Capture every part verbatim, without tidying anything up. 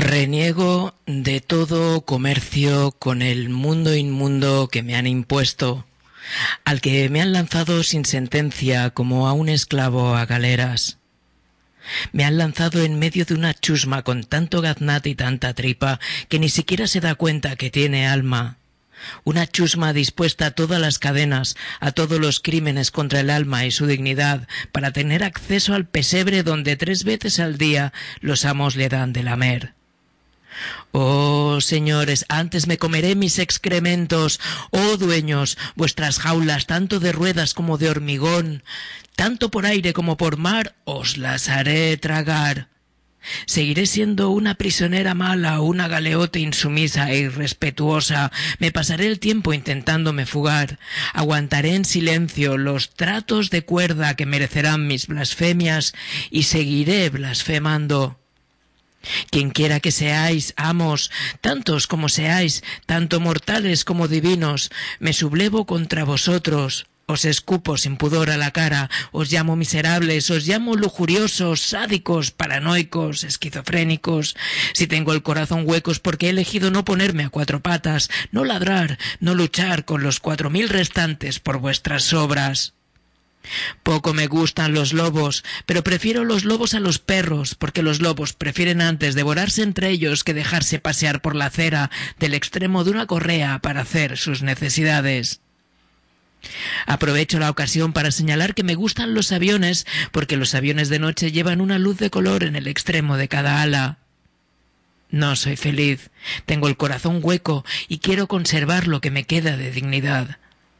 Reniego de todo comercio con el mundo inmundo que me han impuesto, al que me han lanzado sin sentencia como a un esclavo a galeras. Me han lanzado en medio de una chusma con tanto gaznate y tanta tripa que ni siquiera se da cuenta que tiene alma. Una chusma dispuesta a todas las cadenas, a todos los crímenes contra el alma y su dignidad, para tener acceso al pesebre donde tres veces al día los amos le dan de lamer. Oh, señores, antes me comeré mis excrementos. Oh, dueños, vuestras jaulas, tanto de ruedas como de hormigón, tanto por aire como por mar, os las haré tragar. Seguiré siendo una prisionera mala, una galeota insumisa e irrespetuosa. Me pasaré el tiempo intentándome fugar. Aguantaré en silencio los tratos de cuerda que merecerán mis blasfemias y seguiré blasfemando. Quien quiera que seáis, amos, tantos como seáis, tanto mortales como divinos, me sublevo contra vosotros. Os escupo sin pudor a la cara, os llamo miserables, os llamo lujuriosos, sádicos, paranoicos, esquizofrénicos. Si tengo el corazón hueco es porque he elegido no ponerme a cuatro patas, no ladrar, no luchar con los cuatro mil restantes por vuestras obras. Poco me gustan los lobos, pero prefiero los lobos a los perros, porque los lobos prefieren antes devorarse entre ellos que dejarse pasear por la acera del extremo de una correa para hacer sus necesidades. Aprovecho la ocasión para señalar que me gustan los aviones, porque los aviones de noche llevan una luz de color en el extremo de cada ala. No soy feliz, tengo el corazón hueco y quiero conservar lo que me queda de dignidad.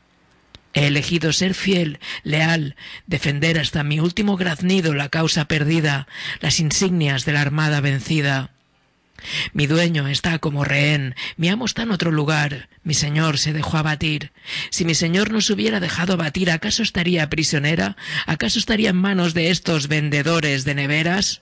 He elegido ser fiel, leal, defender hasta mi último graznido la causa perdida, las insignias de la armada vencida. Mi dueño está como rehén, mi amo está en otro lugar, mi señor se dejó abatir. Si mi señor no se hubiera dejado abatir, ¿acaso estaría prisionera? ¿Acaso estaría en manos de estos vendedores de neveras?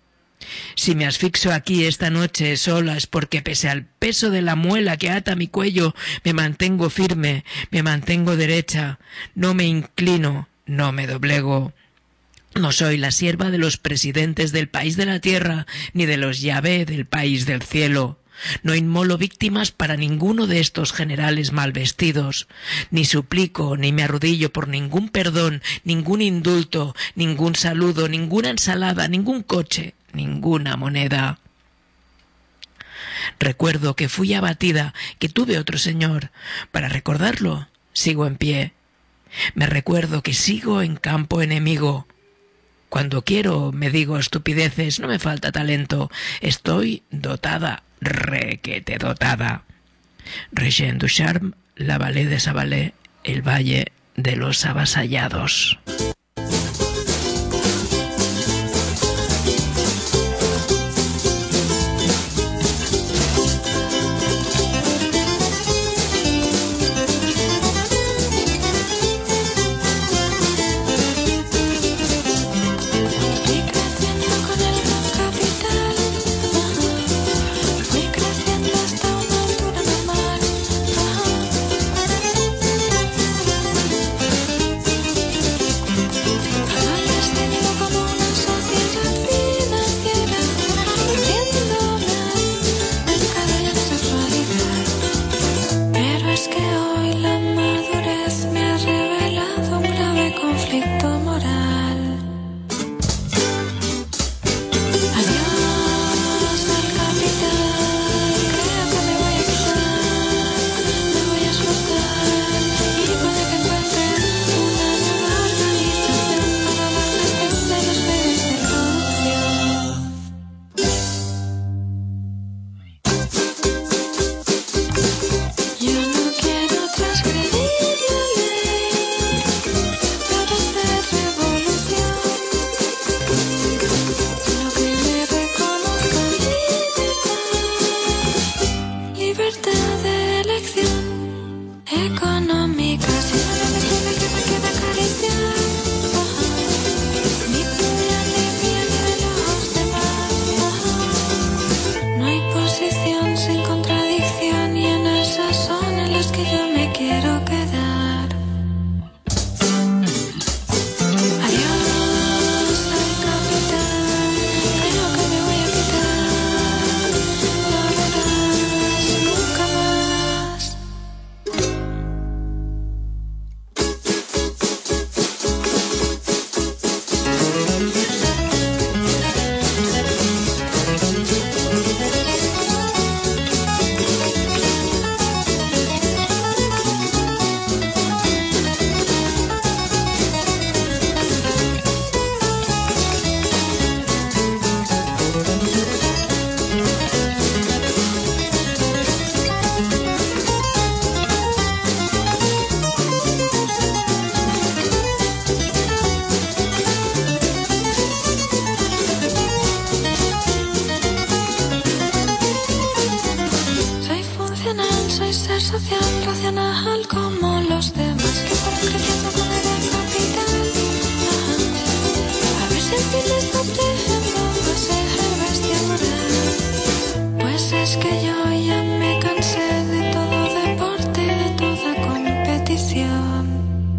Si me asfixio aquí esta noche sola es porque pese al peso de la muela que ata mi cuello, me mantengo firme, me mantengo derecha, no me inclino, no me doblego. No soy la sierva de los presidentes del país de la tierra, ni de los Yahvé del país del cielo. No inmolo víctimas para ninguno de estos generales mal vestidos, ni suplico ni me arrodillo por ningún perdón, ningún indulto, ningún saludo, ninguna ensalada, ningún coche, ninguna moneda. Recuerdo que fui abatida, que tuve otro señor. Para recordarlo, sigo en pie. Me recuerdo que sigo en campo enemigo. Cuando quiero me digo estupideces, no me falta talento. Estoy dotada, requete dotada. Regent Ducharme, la vallée de Savalé, el valle de los avasallados. ser social, racional como los demás que fueron creciendo con el capital. Ajá. A ver si el fin está tejiendo va a ser bestia moral. Pues es que yo ya me cansé de todo deporte, de toda competición.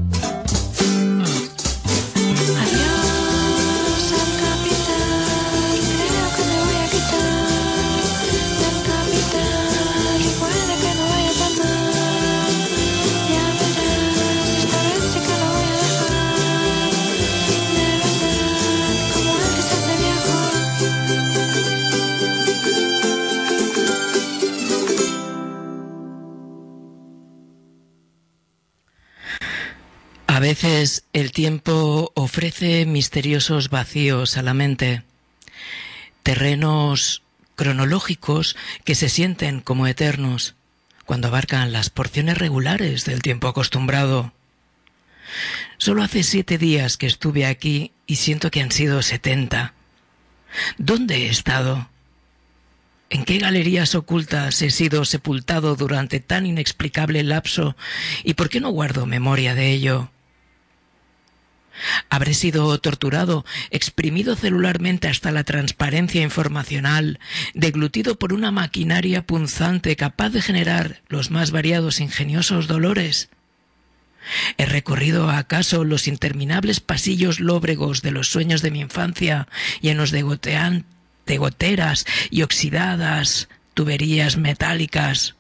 A veces el tiempo ofrece misteriosos vacíos a la mente, terrenos cronológicos que se sienten como eternos cuando abarcan las porciones regulares del tiempo acostumbrado. Solo hace siete días que estuve aquí y siento que han sido setenta. ¿Dónde he estado? ¿En qué galerías ocultas he sido sepultado durante tan inexplicable lapso y por qué no guardo memoria de ello? Habré sido torturado, exprimido celularmente hasta la transparencia informacional, deglutido por una maquinaria punzante capaz de generar los más variados e ingeniosos dolores. ¿He recorrido acaso los interminables pasillos lóbregos de los sueños de mi infancia, llenos de, gotean, de goteras y oxidadas tuberías metálicas?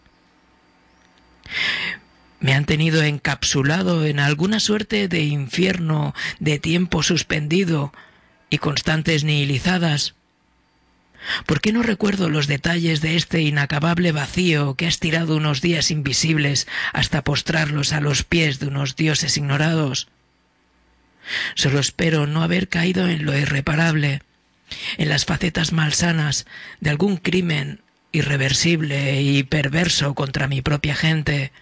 ¿Me han tenido encapsulado en alguna suerte de infierno de tiempo suspendido y constantes nihilizadas? ¿Por qué no recuerdo los detalles de este inacabable vacío que ha estirado unos días invisibles hasta postrarlos a los pies de unos dioses ignorados? Solo espero no haber caído en lo irreparable, en las facetas malsanas de algún crimen irreversible y perverso contra mi propia gente.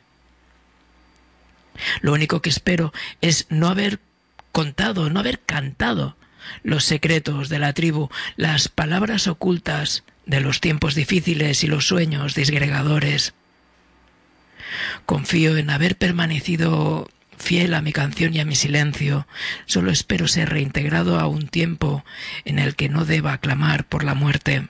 Lo único que espero es no haber contado, no haber cantado los secretos de la tribu, las palabras ocultas de los tiempos difíciles y los sueños disgregadores. Confío en haber permanecido fiel a mi canción y a mi silencio. Solo espero ser reintegrado a un tiempo en el que no deba clamar por la muerte.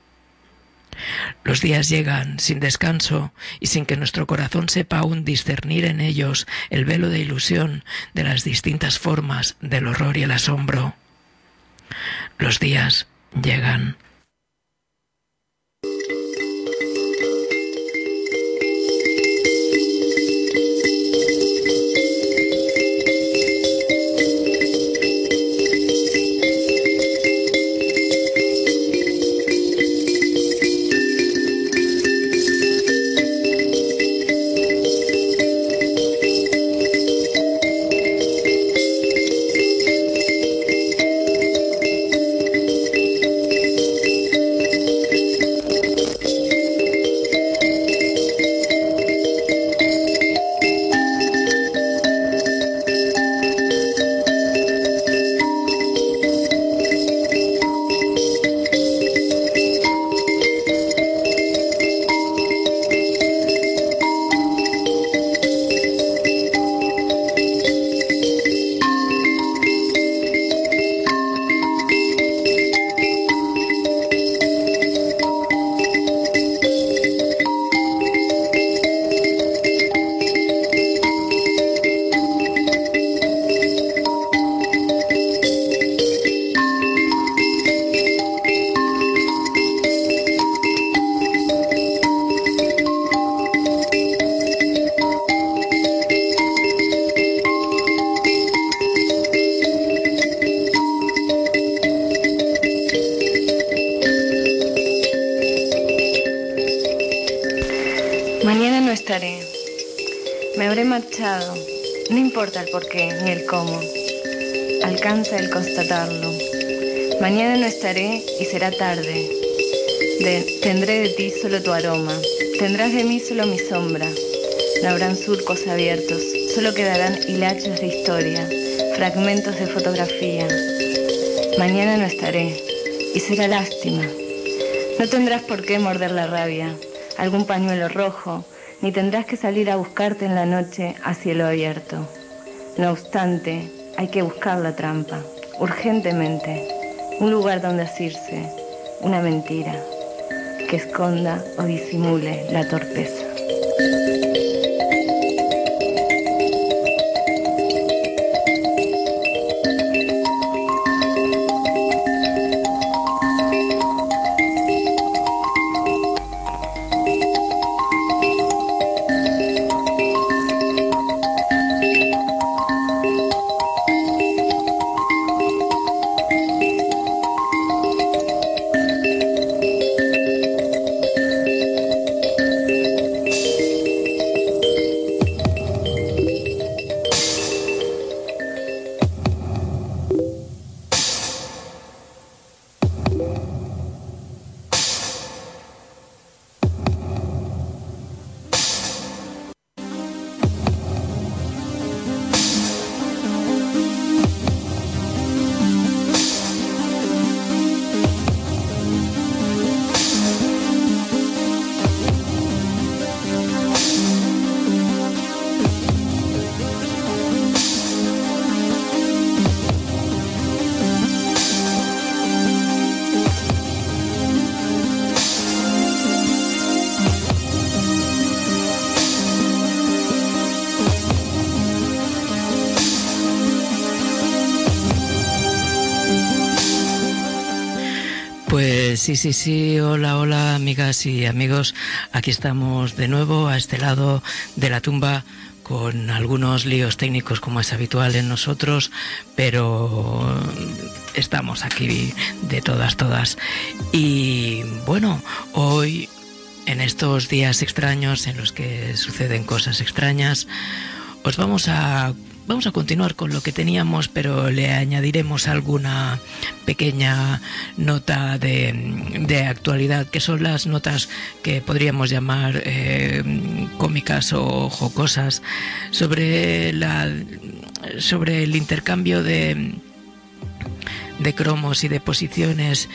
Los días llegan sin descanso y sin que nuestro corazón sepa aún discernir en ellos el velo de ilusión de las distintas formas del horror y el asombro. Los días llegan. Mañana no estaré. Me habré marchado. No importa el porqué ni el cómo. Alcanza el constatarlo. Mañana no estaré y será tarde. De, tendré de ti solo tu aroma. Tendrás de mí solo mi sombra. No habrán surcos abiertos. Solo quedarán hilachos de historia, fragmentos de fotografía. Mañana no estaré y será lástima. No tendrás por qué morder la rabia. Algún pañuelo rojo ni tendrás que salir a buscarte en la noche a cielo abierto. No obstante, hay que buscar la trampa, urgentemente, un lugar donde asirse, una mentira, que esconda o disimule la torpeza. Sí, sí, sí, hola, hola, amigas y amigos. Aquí estamos de nuevo a este lado de la tumba con algunos líos técnicos como es habitual en nosotros, pero estamos aquí de todas, todas. Y bueno, hoy, en estos días extraños en los que suceden cosas extrañas, os vamos a... Vamos a continuar con lo que teníamos, pero le añadiremos alguna pequeña nota de, de actualidad, que son las notas que podríamos llamar eh, cómicas o jocosas, sobre, la, sobre el intercambio de, de cromos y de posiciones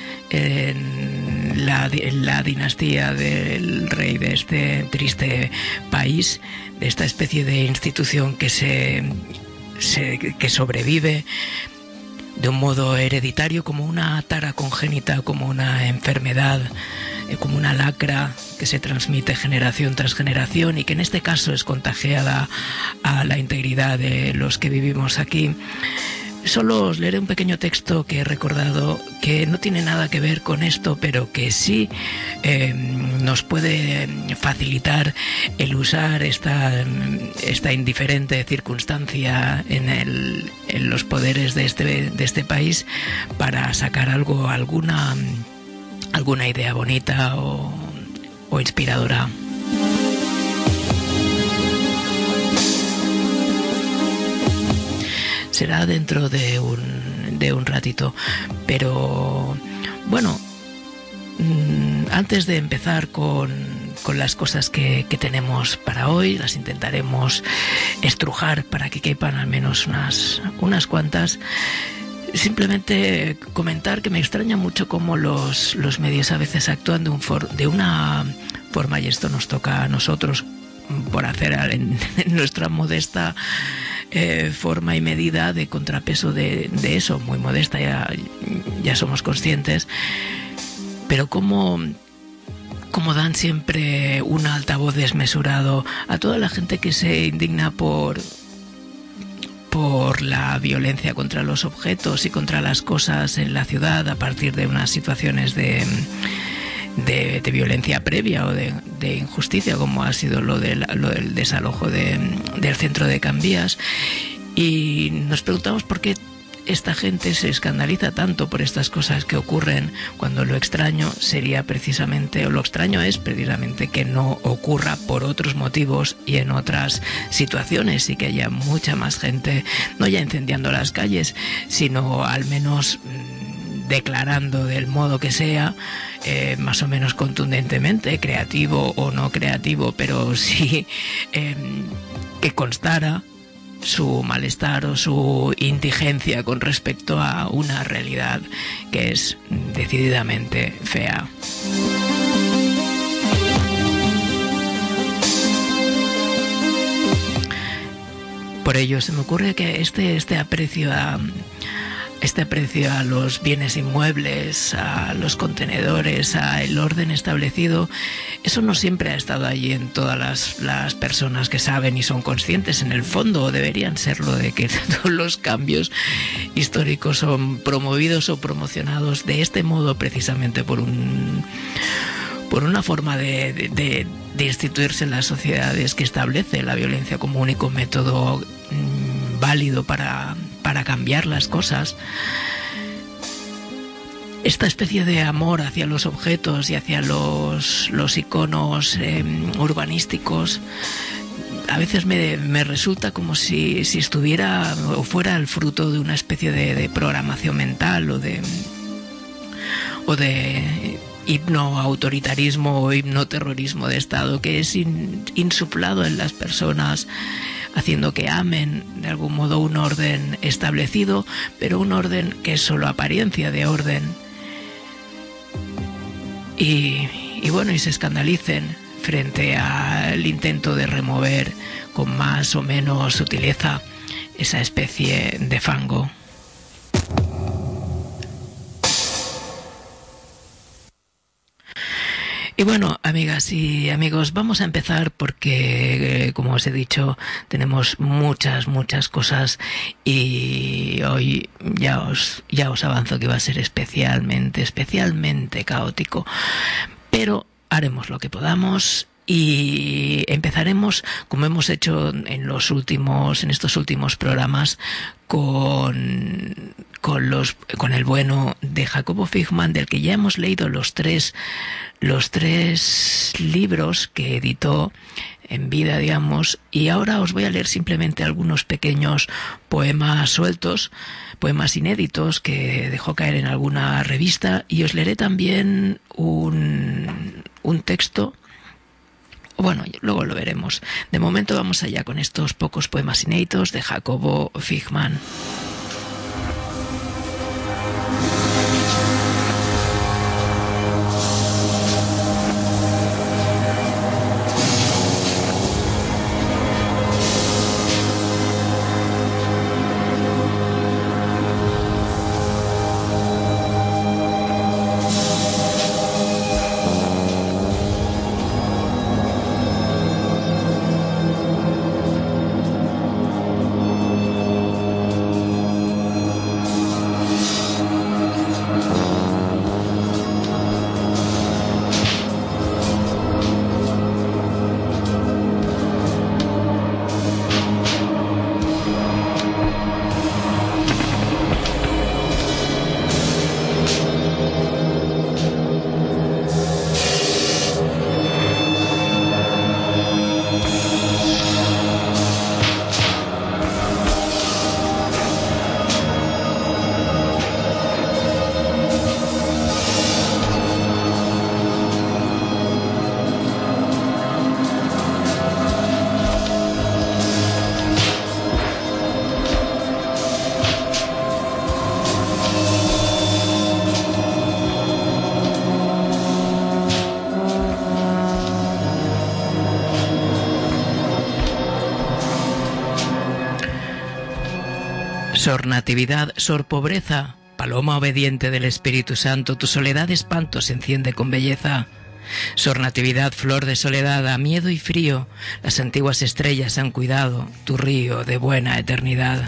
en la, en la dinastía del rey de este triste país, de esta especie de institución que se... Se, que sobrevive de un modo hereditario, como una tara congénita, como una enfermedad, eh, como una lacra que se transmite generación tras generación y que en este caso es contagiada a la integridad de los que vivimos aquí. Solo os leeré un pequeño texto que he recordado, que no tiene nada que ver con esto, pero que sí eh, nos puede facilitar el usar esta, esta indiferente circunstancia en, el, en los poderes de este, de este país para sacar algo, alguna, alguna idea bonita o, o inspiradora. Será dentro de un, de un ratito, pero bueno, antes de empezar con, con las cosas que, que tenemos para hoy, las intentaremos estrujar para que quepan al menos unas, unas cuantas. Simplemente comentar que me extraña mucho cómo los, los medios a veces actúan de, un for, de una forma, y esto nos toca a nosotros por hacer en, en nuestra modesta Eh, forma y medida de contrapeso de, de eso, muy modesta, ya, ya somos conscientes, pero cómo, cómo dan siempre un altavoz desmesurado a toda la gente que se indigna por, por la violencia contra los objetos y contra las cosas en la ciudad a partir de unas situaciones de... De, de violencia previa o de, de injusticia, como ha sido lo, de la, lo del desalojo de, del centro de Cambias, y nos preguntamos por qué esta gente se escandaliza tanto por estas cosas que ocurren, cuando lo extraño sería precisamente, o lo extraño es precisamente que no ocurra por otros motivos y en otras situaciones, y que haya mucha más gente, no ya incendiando las calles, sino al menos declarando del modo que sea, eh, más o menos contundentemente, creativo o no creativo, pero sí eh, que constara su malestar o su indigencia con respecto a una realidad que es decididamente fea. Por ello se me ocurre que este, este aprecio a... Este aprecio a los bienes inmuebles, a los contenedores, al orden establecido, eso no siempre ha estado allí en todas las, las personas que saben y son conscientes en el fondo, o deberían serlo, de que todos los cambios históricos son promovidos o promocionados de este modo precisamente por un... por una forma de, de, de, de instituirse en las sociedades que establece la violencia como único método mmm, válido para, para cambiar las cosas. Esta especie de amor hacia los objetos y hacia los, los iconos eh, urbanísticos a veces me, me resulta como si, si estuviera o fuera el fruto de una especie de, de programación mental o de... o de hipnoautoritarismo o hipnoterrorismo de Estado que es in, insuflado en las personas, haciendo que amen de algún modo un orden establecido, pero un orden que es solo apariencia de orden. Y, y bueno, y se escandalicen frente al intento de remover con más o menos sutileza esa especie de fango. Y bueno, amigas y amigos, vamos a empezar porque, eh, como os he dicho, tenemos muchas, muchas cosas y hoy ya os, ya os avanzo que va a ser especialmente, especialmente caótico. Pero haremos lo que podamos y empezaremos, como hemos hecho en los últimos, en estos últimos programas, con... con los con el bueno de Jacobo Figman, del que ya hemos leído los tres los tres libros que editó en vida, digamos, y ahora os voy a leer simplemente algunos pequeños poemas sueltos, poemas inéditos que dejó caer en alguna revista, y os leeré también un un texto. Bueno, luego lo veremos. De momento vamos allá con estos pocos poemas inéditos de Jacobo Figman. Sor Natividad, Sor Pobreza, paloma obediente del Espíritu Santo, tu soledad de espanto se enciende con belleza. Sor Natividad, flor de soledad, a miedo y frío, las antiguas estrellas han cuidado tu río de buena eternidad.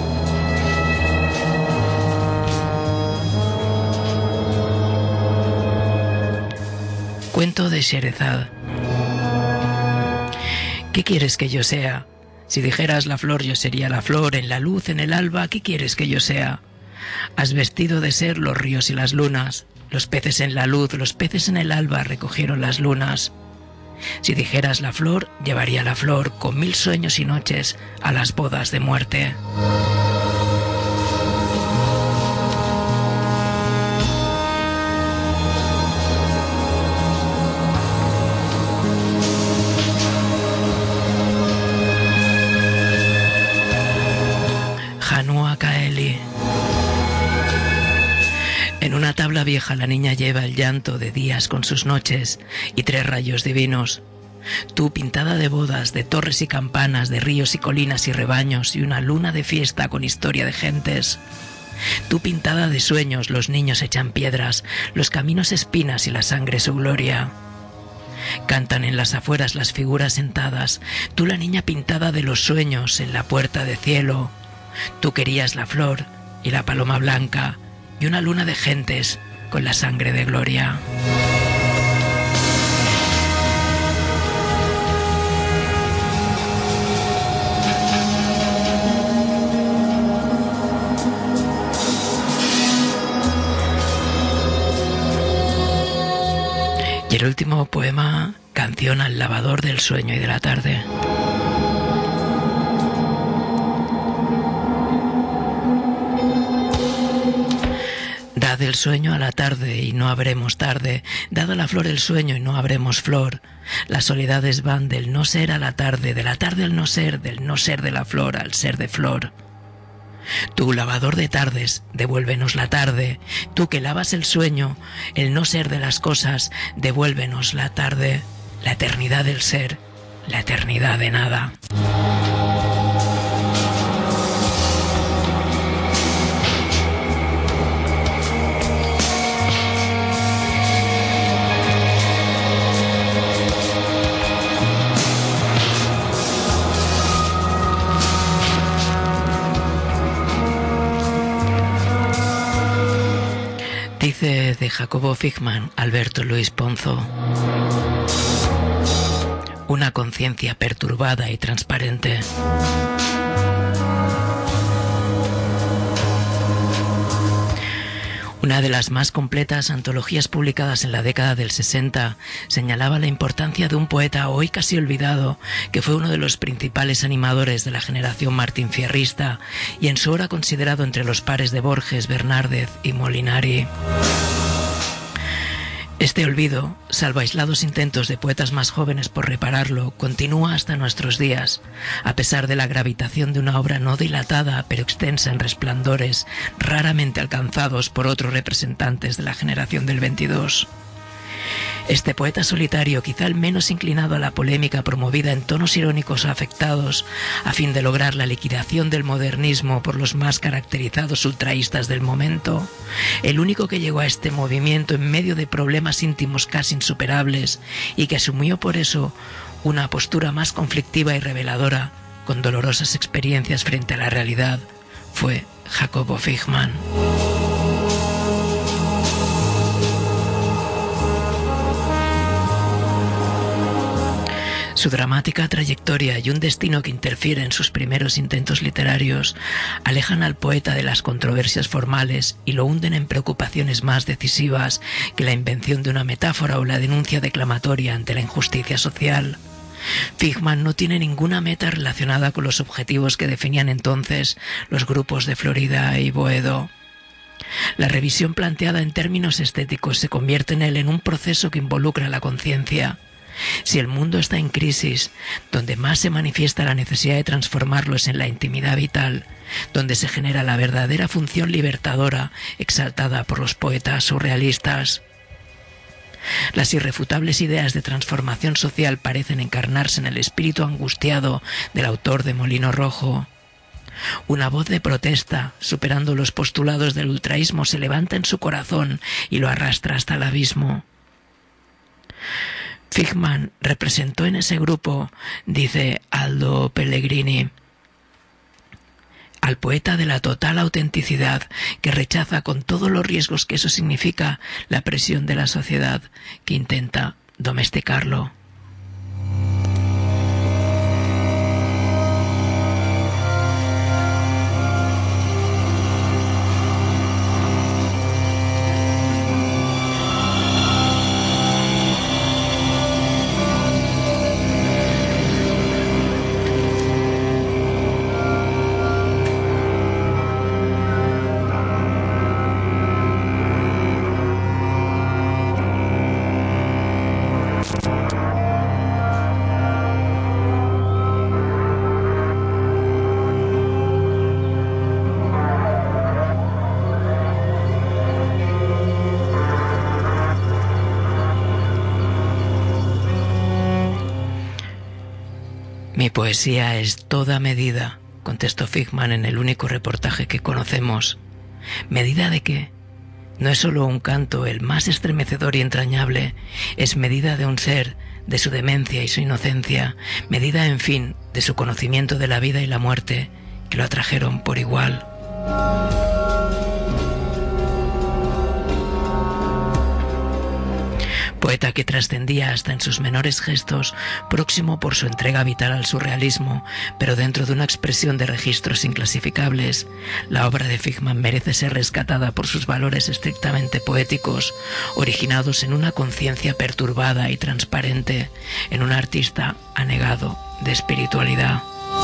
Cuento de Sherezad. ¿Qué quieres que yo sea? Si dijeras la flor, yo sería la flor, en la luz, en el alba, ¿qué quieres que yo sea? Has vestido de ser los ríos y las lunas, los peces en la luz, los peces en el alba recogieron las lunas. Si dijeras la flor, llevaría la flor, con mil sueños y noches, a las bodas de muerte. En una tabla vieja la niña lleva el llanto de días con sus noches y tres rayos divinos. Tú pintada de bodas, de torres y campanas, de ríos y colinas y rebaños y una luna de fiesta con historia de gentes. Tú pintada de sueños, los niños echan piedras, los caminos espinas y la sangre su gloria. Cantan en las afueras las figuras sentadas, tú la niña pintada de los sueños en la puerta de cielo. Tú querías la flor y la paloma blanca y una luna de gentes con la sangre de gloria. Y el último poema, Canción al lavador del sueño y de la tarde. Dad el sueño a la tarde y no habremos tarde, dad a la flor el sueño y no habremos flor. Las soledades van del no ser a la tarde, de la tarde al no ser, del no ser de la flor al ser de flor. Tú, lavador de tardes, devuélvenos la tarde. Tú que lavas el sueño, el no ser de las cosas, devuélvenos la tarde, la eternidad del ser, la eternidad de nada. Dice de Jacobo Fichman, Alberto Luis Ponzo: una conciencia perturbada y transparente. Una de las más completas antologías publicadas en la década del sesenta señalaba la importancia de un poeta hoy casi olvidado, que fue uno de los principales animadores de la generación martinfierrista y en su hora considerado entre los pares de Borges, Bernárdez y Molinari. Este olvido, salvo aislados intentos de poetas más jóvenes por repararlo, continúa hasta nuestros días, a pesar de la gravitación de una obra no dilatada pero extensa en resplandores raramente alcanzados por otros representantes de la generación del veintidós. Este poeta solitario, quizá el menos inclinado a la polémica promovida en tonos irónicos o afectados, a fin de lograr la liquidación del modernismo por los más caracterizados ultraístas del momento, el único que llegó a este movimiento en medio de problemas íntimos casi insuperables y que asumió por eso una postura más conflictiva y reveladora, con dolorosas experiencias frente a la realidad, fue Jacobo Fichman. Su dramática trayectoria y un destino que interfiere en sus primeros intentos literarios alejan al poeta de las controversias formales y lo hunden en preocupaciones más decisivas que la invención de una metáfora o la denuncia declamatoria ante la injusticia social. Fichman no tiene ninguna meta relacionada con los objetivos que definían entonces los grupos de Florida y Boedo. La revisión planteada en términos estéticos se convierte en él en un proceso que involucra la conciencia. Si el mundo está en crisis, donde más se manifiesta la necesidad de transformarlo es en la intimidad vital, donde se genera la verdadera función libertadora exaltada por los poetas surrealistas. Las irrefutables ideas de transformación social parecen encarnarse en el espíritu angustiado del autor de Molino Rojo. Una voz de protesta, superando los postulados del ultraísmo, se levanta en su corazón y lo arrastra hasta el abismo. Fichman representó en ese grupo, dice Aldo Pellegrini, al poeta de la total autenticidad, que rechaza con todos los riesgos que eso significa la presión de la sociedad, que intenta domesticarlo. Mi poesía es toda medida, contestó Figman en el único reportaje que conocemos. ¿Medida de qué? No es solo un canto, el más estremecedor y entrañable, es medida de un ser, de su demencia y su inocencia, medida, en fin, de su conocimiento de la vida y la muerte, que lo atrajeron por igual. Poeta que trascendía hasta en sus menores gestos, próximo por su entrega vital al surrealismo, pero dentro de una expresión de registros inclasificables, la obra de Figman merece ser rescatada por sus valores estrictamente poéticos, originados en una conciencia perturbada y transparente, en un artista anegado de espiritualidad.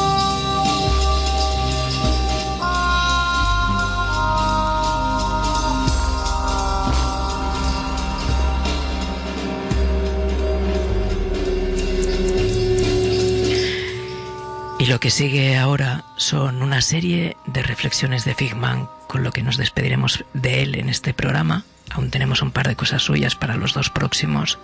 Y lo que sigue ahora son una serie de reflexiones de Figman, con lo que nos despediremos de él en este programa. Aún tenemos un par de cosas suyas para los dos próximos.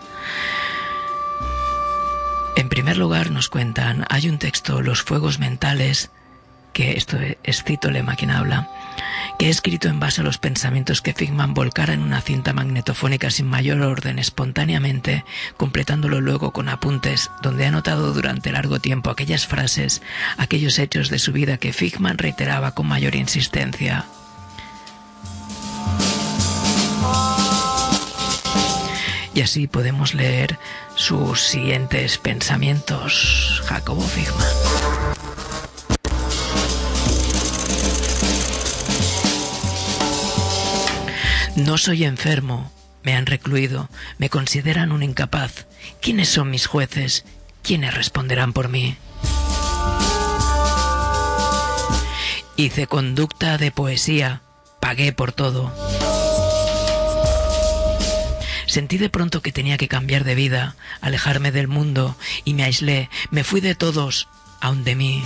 En primer lugar nos cuentan, hay un texto, Los fuegos mentales, que esto es cito Le Máquina Habla, que he escrito en base a los pensamientos que Figman volcara en una cinta magnetofónica sin mayor orden, espontáneamente, completándolo luego con apuntes, donde he anotado durante largo tiempo aquellas frases, aquellos hechos de su vida que Figman reiteraba con mayor insistencia. Y así podemos leer sus siguientes pensamientos. Jacobo Figman. No soy enfermo, me han recluido, me consideran un incapaz. ¿Quiénes son mis jueces? ¿Quiénes responderán por mí? Hice conducta de poesía, pagué por todo. Sentí de pronto que tenía que cambiar de vida, alejarme del mundo, y me aislé, me fui de todos, aun de mí.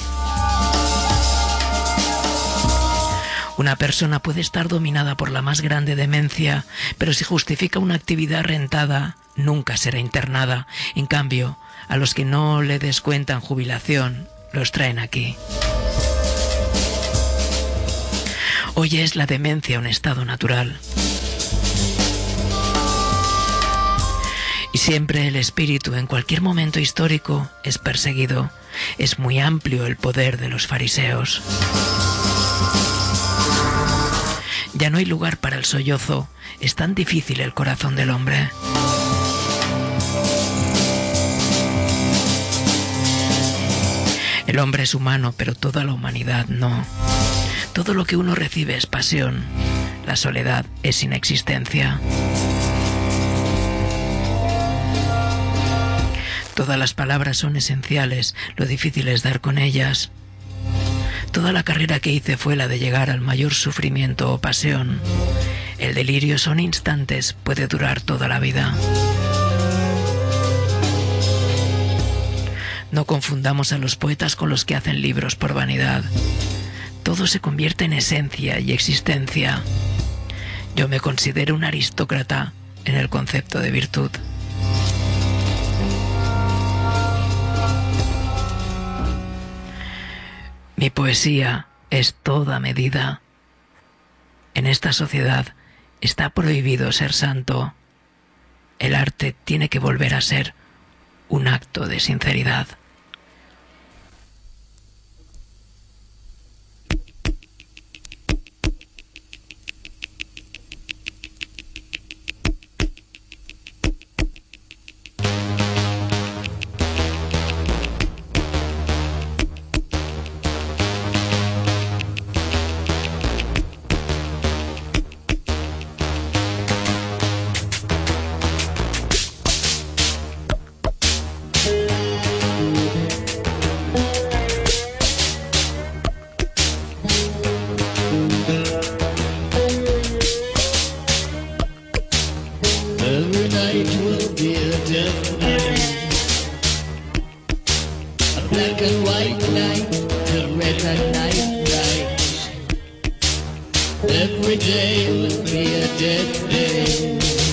Una persona puede estar dominada por la más grande demencia, pero si justifica una actividad rentada, nunca será internada. En cambio, a los que no le descuentan jubilación, los traen aquí. Hoy es la demencia un estado natural. Y siempre el espíritu, en cualquier momento histórico, es perseguido. Es muy amplio el poder de los fariseos. Ya no hay lugar para el sollozo, es tan difícil el corazón del hombre. El hombre es humano, pero toda la humanidad no. Todo lo que uno recibe es pasión, la soledad es inexistencia. Todas las palabras son esenciales, lo difícil es dar con ellas. Toda la carrera que hice fue la de llegar al mayor sufrimiento o pasión. El delirio son instantes, puede durar toda la vida. No confundamos a los poetas con los que hacen libros por vanidad. Todo se convierte en esencia y existencia. Yo me considero un aristócrata en el concepto de virtud. Mi poesía es toda medida. En esta sociedad está prohibido ser santo. El arte tiene que volver a ser un acto de sinceridad.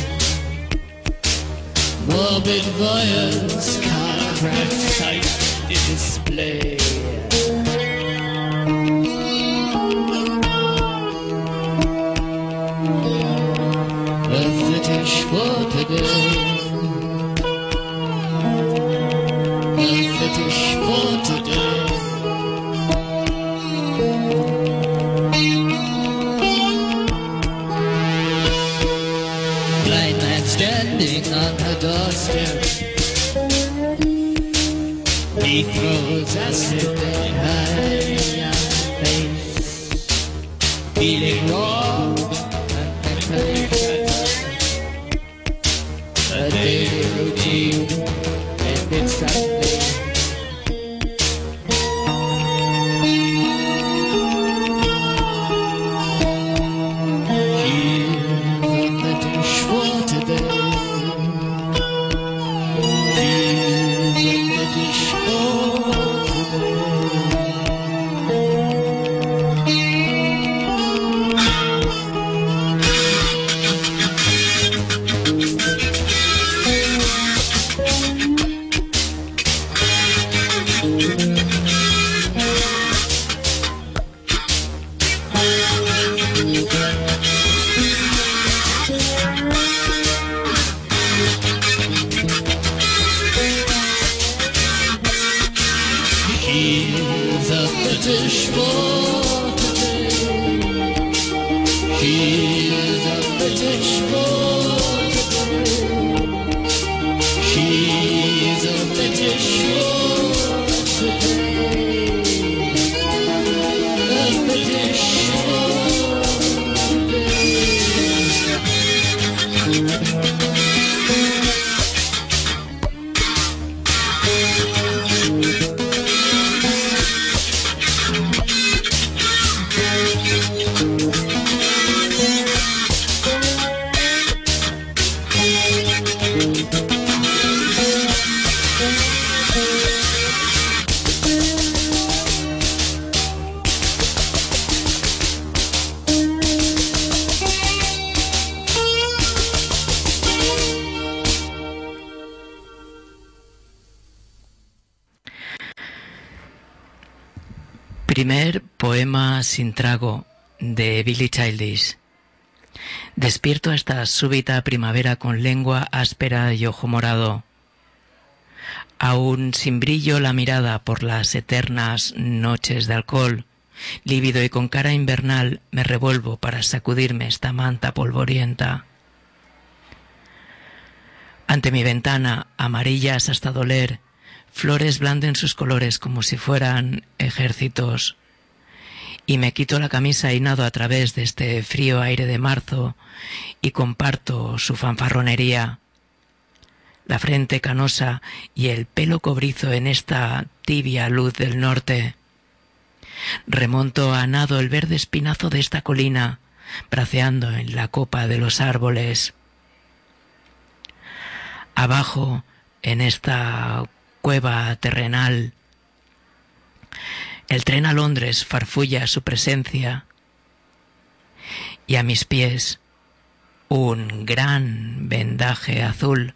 Morbid voyance, car crash site, display. A fetish for today. A fetish for today. Blind man standing on the doorstep. He throws acid behind your face, feeling wrong and empty. A daily routine, and it's Sunday. Here's a fetish for today. Here's a fetish for Here's a fetish for today. Here's a fetish for today. Here's a fetish for today. A fetish for today. Primer poema sin trago de Billie Childish. Despierto a esta súbita primavera con lengua áspera y ojo morado. Aún sin brillo la mirada por las eternas noches de alcohol, lívido y con cara invernal me revuelvo para sacudirme esta manta polvorienta. Ante mi ventana, amarillas hasta doler, flores blanden sus colores como si fueran ejércitos. Y me quito la camisa y nado a través de este frío aire de marzo y comparto su fanfarronería. La frente canosa y el pelo cobrizo en esta tibia luz del norte. Remonto a nado el verde espinazo de esta colina, braceando en la copa de los árboles. Abajo, en esta cueva terrenal, el tren a Londres farfulla su presencia y a mis pies un gran vendaje azul.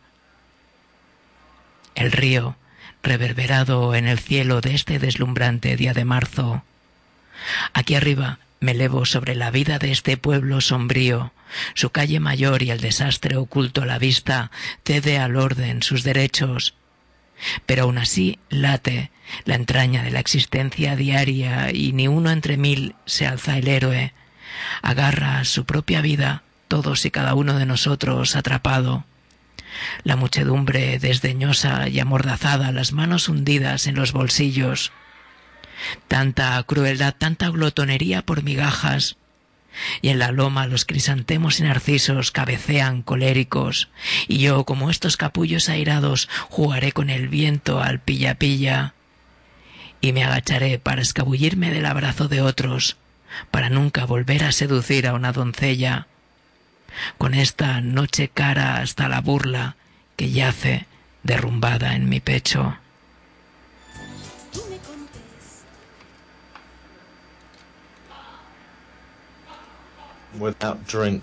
El río, reverberado en el cielo de este deslumbrante día de marzo. Aquí arriba me elevo sobre la vida de este pueblo sombrío, su calle mayor y el desastre oculto a la vista cede al orden sus derechos. Pero aún así late la entraña de la existencia diaria y ni uno entre mil se alza el héroe. Agarra su propia vida, todos y cada uno de nosotros atrapado. La muchedumbre desdeñosa y amordazada, las manos hundidas en los bolsillos. Tanta crueldad, tanta glotonería por migajas. Y en la loma los crisantemos y narcisos cabecean coléricos, y yo, como estos capullos airados, jugaré con el viento al pilla-pilla, y me agacharé para escabullirme del abrazo de otros, para nunca volver a seducir a una doncella, con esta noche cara hasta la burla que yace derrumbada en mi pecho. Without drink,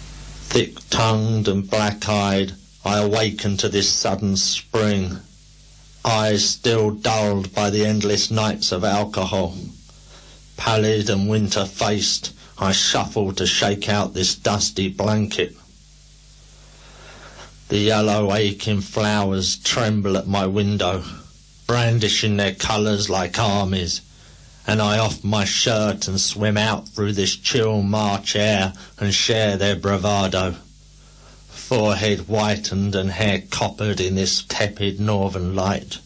thick-tongued and black-eyed, I awaken to this sudden spring. eyes still dulled by the endless nights of alcohol. Pallid and winter-faced, I shuffle to shake out this dusty blanket. The yellow aching flowers tremble at my window, brandishing their colours like armies, and I off my shirt and swim out through this chill March air and share their bravado. Forehead whitened and hair coppered in this tepid northern light.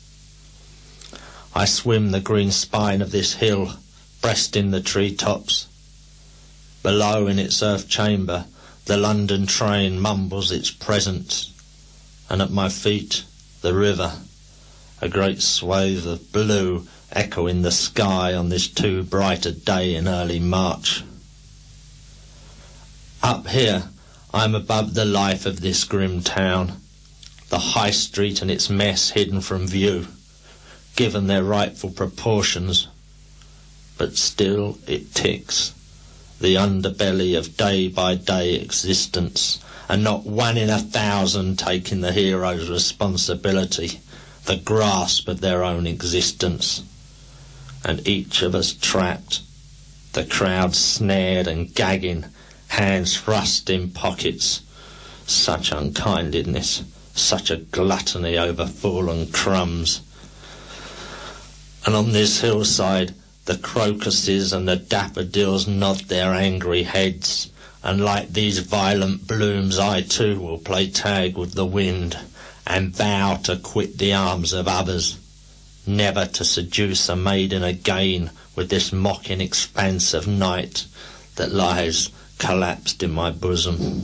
I swim the green spine of this hill, breasting the treetops. Below in its earth chamber, the London train mumbles its presence, and at my feet, the river, a great swathe of blue echoing the sky on this too bright a day in early March. Up here, I'm above the life of this grim town, the high street and its mess hidden from view, given their rightful proportions. But still it ticks, the underbelly of day-by-day existence, and not one in a thousand taking the hero's responsibility, the grasp of their own existence. And each of us trapped, the crowd snared and gagging, hands thrust in pockets. Such unkindness, such a gluttony over fallen crumbs. And on this hillside, the crocuses and the daffodils nod their angry heads, and like these violent blooms I too will play tag with the wind, and vow to quit the arms of others, never to seduce a maiden again with this mocking expanse of night that lies collapsed in my bosom.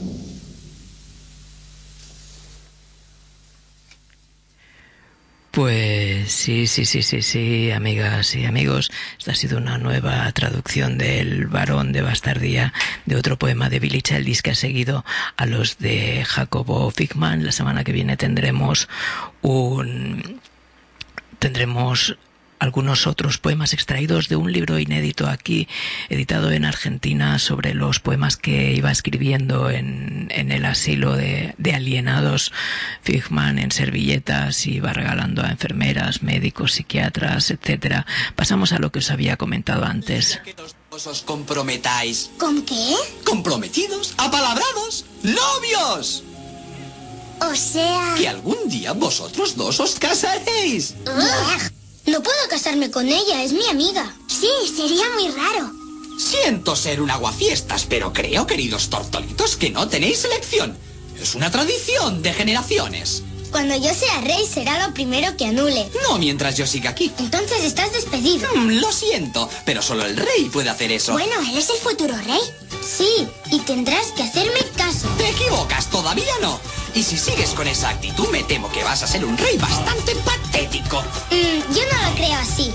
Pues sí, sí, sí, sí, sí, amigas y amigos, esta ha sido una nueva traducción del Barón de Bastardía, de otro poema de Billy Childish que ha seguido a los de Jacobo Fickman. La semana que viene tendremos un... tendremos algunos otros poemas extraídos de un libro inédito aquí, editado en Argentina, sobre los poemas que iba escribiendo en, en el asilo de, de alienados. Fickman en servilletas iba regalando a enfermeras, médicos, psiquiatras, etcétera. Pasamos a lo que os había comentado antes. Que os comprometáis. ¿Con qué? Comprometidos, apalabrados, novios. O sea... Que algún día vosotros dos os casaréis. Ugh. No puedo casarme con ella, es mi amiga. Sí, sería muy raro. Siento ser un aguafiestas, pero creo, queridos tortolitos, que no tenéis elección. Es una tradición de generaciones. Cuando yo sea rey será lo primero que anule. No mientras yo siga aquí. Entonces estás despedido. Mm, lo siento, pero solo el rey puede hacer eso. Bueno, él es el futuro rey. Sí, y tendrás que hacerme caso. Te equivocas, todavía no. Y si sigues con esa actitud, me temo que vas a ser un rey bastante patético. Mm, yo no lo creo así.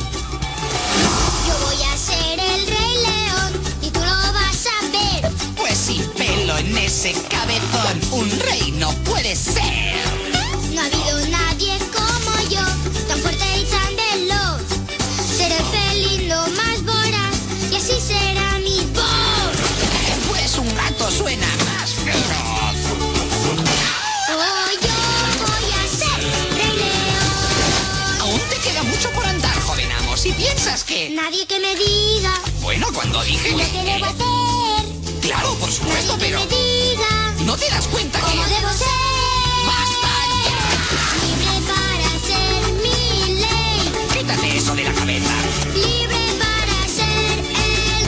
Yo voy a ser el rey león y tú lo vas a ver. Pues sin pelo en ese cabezón, un rey no puede ser. No ha habido nadie como yo, tan fuerte y tan veloz. Seré felino más voraz y así será mi voz. Pues un gato suena más feroz. Oh, yo voy a ser rey león. Aún te queda mucho por andar, joven amo. Si piensas que... Nadie que me diga Bueno, cuando dije lo que... que debo hacer. Claro, por supuesto, Nadie que pero... me diga ¿No te das cuenta que...? cómo debo ser. ¡Basta ya! Libre para ser mi ley. Quítate eso de la cabeza. Libre para ser el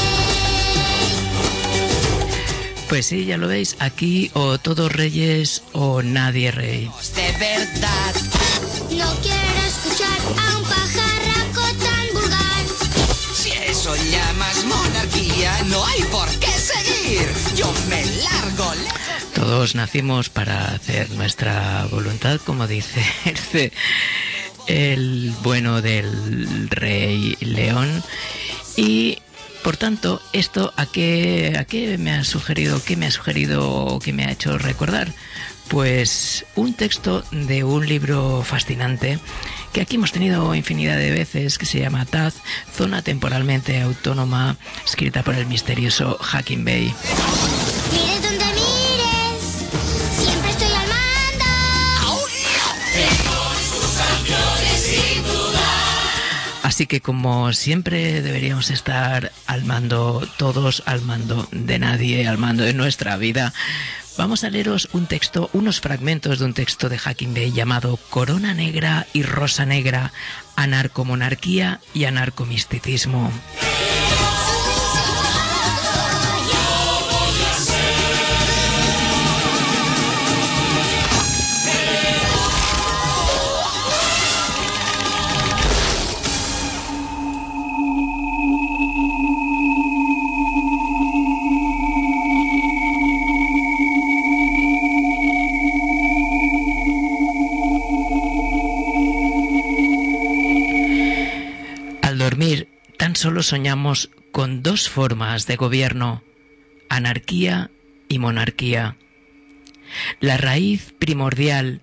rey. Pues sí, ya lo veis, aquí o todos reyes o nadie rey. De verdad. No quiero escuchar a un pajarraco tan vulgar. Si eso llamas monarquía, no hay por qué seguir. Yo me largo lejos. Todos nacimos para hacer nuestra voluntad, como dice el, el bueno del rey León. Y por tanto, esto a qué, a qué me ha sugerido, qué me ha sugerido o qué me ha hecho recordar. Pues un texto de un libro fascinante que aquí hemos tenido infinidad de veces, que se llama Taz, Zona Temporalmente Autónoma, escrita por el misterioso Hacking Bay. Mires donde mires, siempre estoy al mando. ¡Aún no! Así que como siempre deberíamos estar al mando, todos al mando de nadie, al mando de nuestra vida, vamos a leeros un texto, unos fragmentos de un texto de Hakim Bey llamado Corona Negra y Rosa Negra, anarcomonarquía y anarcomisticismo. Dormir, tan solo soñamos con dos formas de gobierno, anarquía y monarquía. La raíz primordial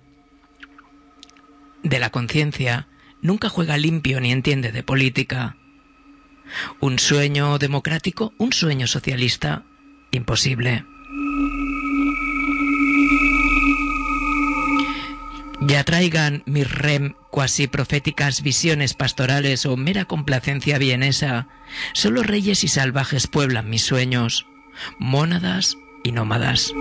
de la conciencia nunca juega limpio ni entiende de política. Un sueño democrático, un sueño socialista, imposible. Ya traigan mis rem cuasi proféticas visiones pastorales o mera complacencia vienesa, solo reyes y salvajes pueblan mis sueños, mónadas y nómadas.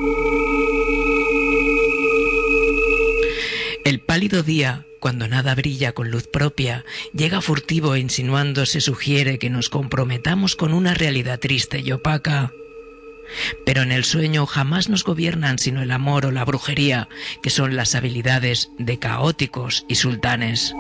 El pálido día, cuando nada brilla con luz propia, llega furtivo e insinuándose sugiere que nos comprometamos con una realidad triste y opaca. Pero en el sueño jamás nos gobiernan sino el amor o la brujería, que son las habilidades de caóticos y sultanes.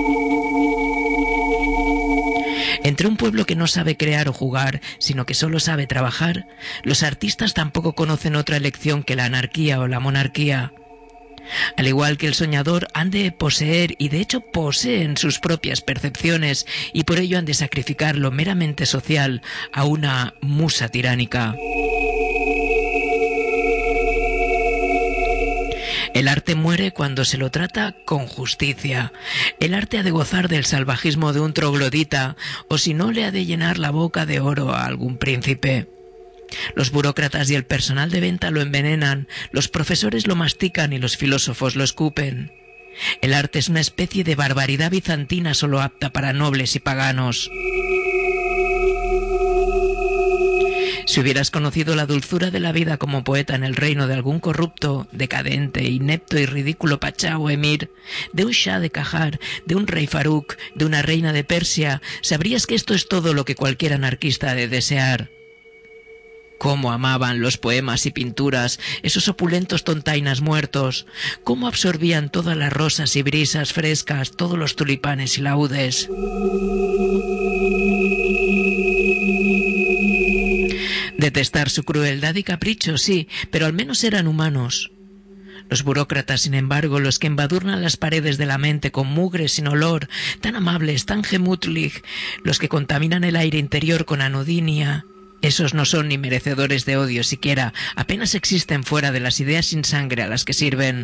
Entre un pueblo que no sabe crear o jugar, sino que solo sabe trabajar, los artistas tampoco conocen otra elección que la anarquía o la monarquía. Al igual que el soñador, han de poseer, y de hecho poseen sus propias percepciones, y por ello han de sacrificar lo meramente social a una musa tiránica. El arte muere cuando se lo trata con justicia. El arte ha de gozar del salvajismo de un troglodita, o si no le ha de llenar la boca de oro a algún príncipe. Los burócratas y el personal de venta lo envenenan, los profesores lo mastican y los filósofos lo escupen. El arte es una especie de barbaridad bizantina solo apta para nobles y paganos. Si hubieras conocido la dulzura de la vida como poeta en el reino de algún corrupto, decadente, inepto y ridículo pachá o emir, de un shah de Qajar, de un rey Faruk, de una reina de Persia, sabrías que esto es todo lo que cualquier anarquista ha de desear. Cómo amaban los poemas y pinturas esos opulentos tontainas muertos, cómo absorbían todas las rosas y brisas frescas, todos los tulipanes y laúdes. Detestar su crueldad y capricho, sí, pero al menos eran humanos. Los burócratas, sin embargo, los que embadurnan las paredes de la mente con mugre sin olor, tan amables, tan gemütlich, los que contaminan el aire interior con anodinia, esos no son ni merecedores de odio siquiera, apenas existen fuera de las ideas sin sangre a las que sirven.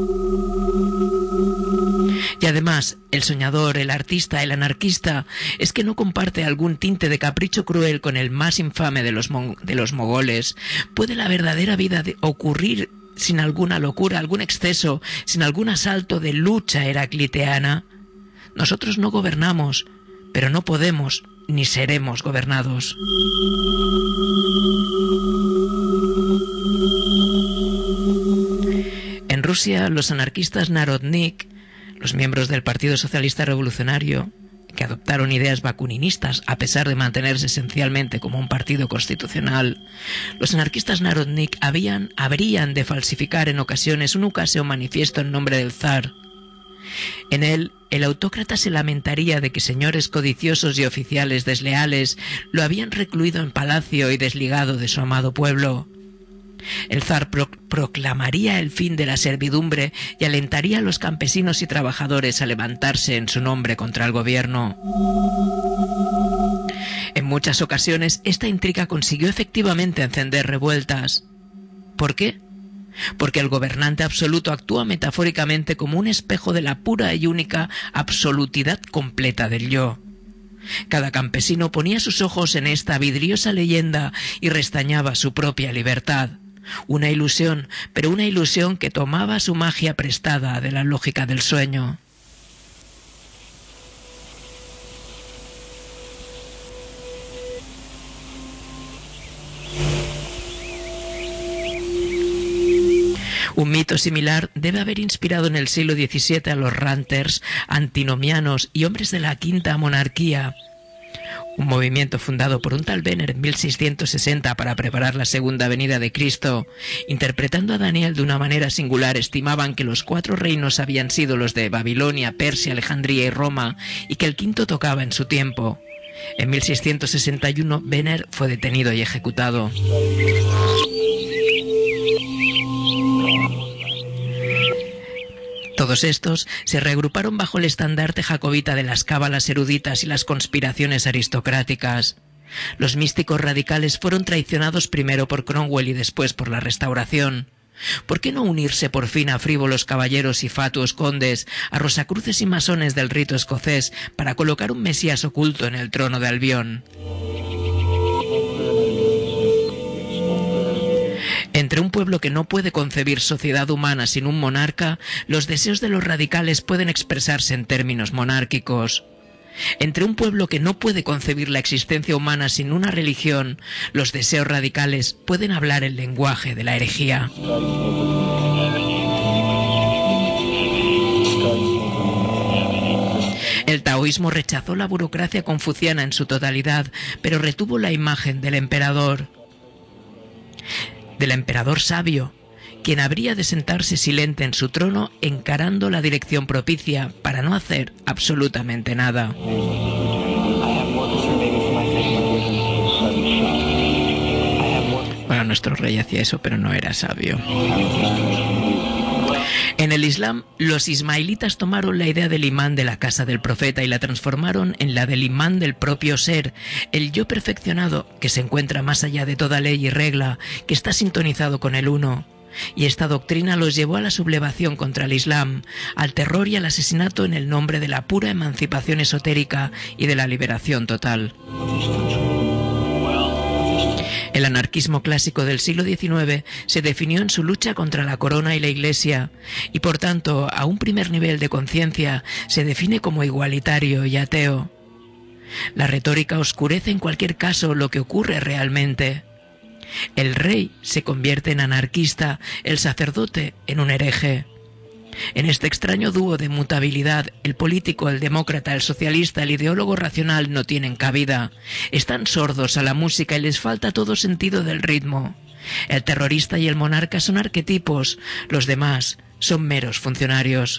Y además, el soñador, el artista, el anarquista, es que no comparte algún tinte de capricho cruel con el más infame de los, mon- de los mogoles. ¿Puede la verdadera vida de ocurrir sin alguna locura, algún exceso, sin algún asalto de lucha heracliteana? Nosotros no gobernamos, pero no podemos ni seremos gobernados. En Rusia, los anarquistas Narodnik, los miembros del Partido Socialista Revolucionario, que adoptaron ideas bakuninistas a pesar de mantenerse esencialmente como un partido constitucional, los anarquistas Narodnik habían, habrían de falsificar en ocasiones un ukase o manifiesto en nombre del zar. En él, el autócrata se lamentaría de que señores codiciosos y oficiales desleales lo habían recluido en palacio y desligado de su amado pueblo. El zar pro- proclamaría el fin de la servidumbre y alentaría a los campesinos y trabajadores a levantarse en su nombre contra el gobierno. En muchas ocasiones, esta intriga consiguió efectivamente encender revueltas. ¿Por qué? Porque el gobernante absoluto actúa metafóricamente como un espejo de la pura y única absolutidad completa del yo. Cada campesino ponía sus ojos en esta vidriosa leyenda y restañaba su propia libertad. Una ilusión, pero una ilusión que tomaba su magia prestada de la lógica del sueño. Un mito similar debe haber inspirado en el siglo diecisiete a los ranters, antinomianos y hombres de la quinta monarquía, un movimiento fundado por un tal Venner en mil seiscientos sesenta para preparar la segunda venida de Cristo. Interpretando a Daniel de una manera singular, estimaban que los cuatro reinos habían sido los de Babilonia, Persia, Alejandría y Roma, y que el quinto tocaba en su tiempo. En mil seiscientos sesenta y uno, Venner fue detenido y ejecutado. Todos estos se reagruparon bajo el estandarte jacobita de las cábalas eruditas y las conspiraciones aristocráticas. Los místicos radicales fueron traicionados primero por Cromwell y después por la Restauración. ¿Por qué no unirse por fin a frívolos caballeros y fatuos condes, a rosacruces y masones del rito escocés para colocar un mesías oculto en el trono de Albión? Entre un pueblo que no puede concebir sociedad humana sin un monarca, los deseos de los radicales pueden expresarse en términos monárquicos. Entre un pueblo que no puede concebir la existencia humana sin una religión, los deseos radicales pueden hablar el lenguaje de la herejía. El taoísmo rechazó la burocracia confuciana en su totalidad, pero retuvo la imagen del emperador. Del emperador sabio, quien habría de sentarse silente en su trono encarando la dirección propicia para no hacer absolutamente nada. Bueno, nuestro rey hacía eso, pero no era sabio. En el Islam, los ismaelitas tomaron la idea del imán de la casa del profeta y la transformaron en la del imán del propio ser, el yo perfeccionado que se encuentra más allá de toda ley y regla, que está sintonizado con el uno. Y esta doctrina los llevó a la sublevación contra el Islam, al terror y al asesinato en el nombre de la pura emancipación esotérica y de la liberación total. El anarquismo clásico del siglo diecinueve se definió en su lucha contra la corona y la Iglesia, y por tanto, a un primer nivel de conciencia, se define como igualitario y ateo. La retórica oscurece en cualquier caso lo que ocurre realmente. El rey se convierte en anarquista, el sacerdote en un hereje. En este extraño dúo de mutabilidad, el político, el demócrata, el socialista, el ideólogo racional no tienen cabida. Están sordos a la música y les falta todo sentido del ritmo. El terrorista y el monarca son arquetipos, los demás son meros funcionarios.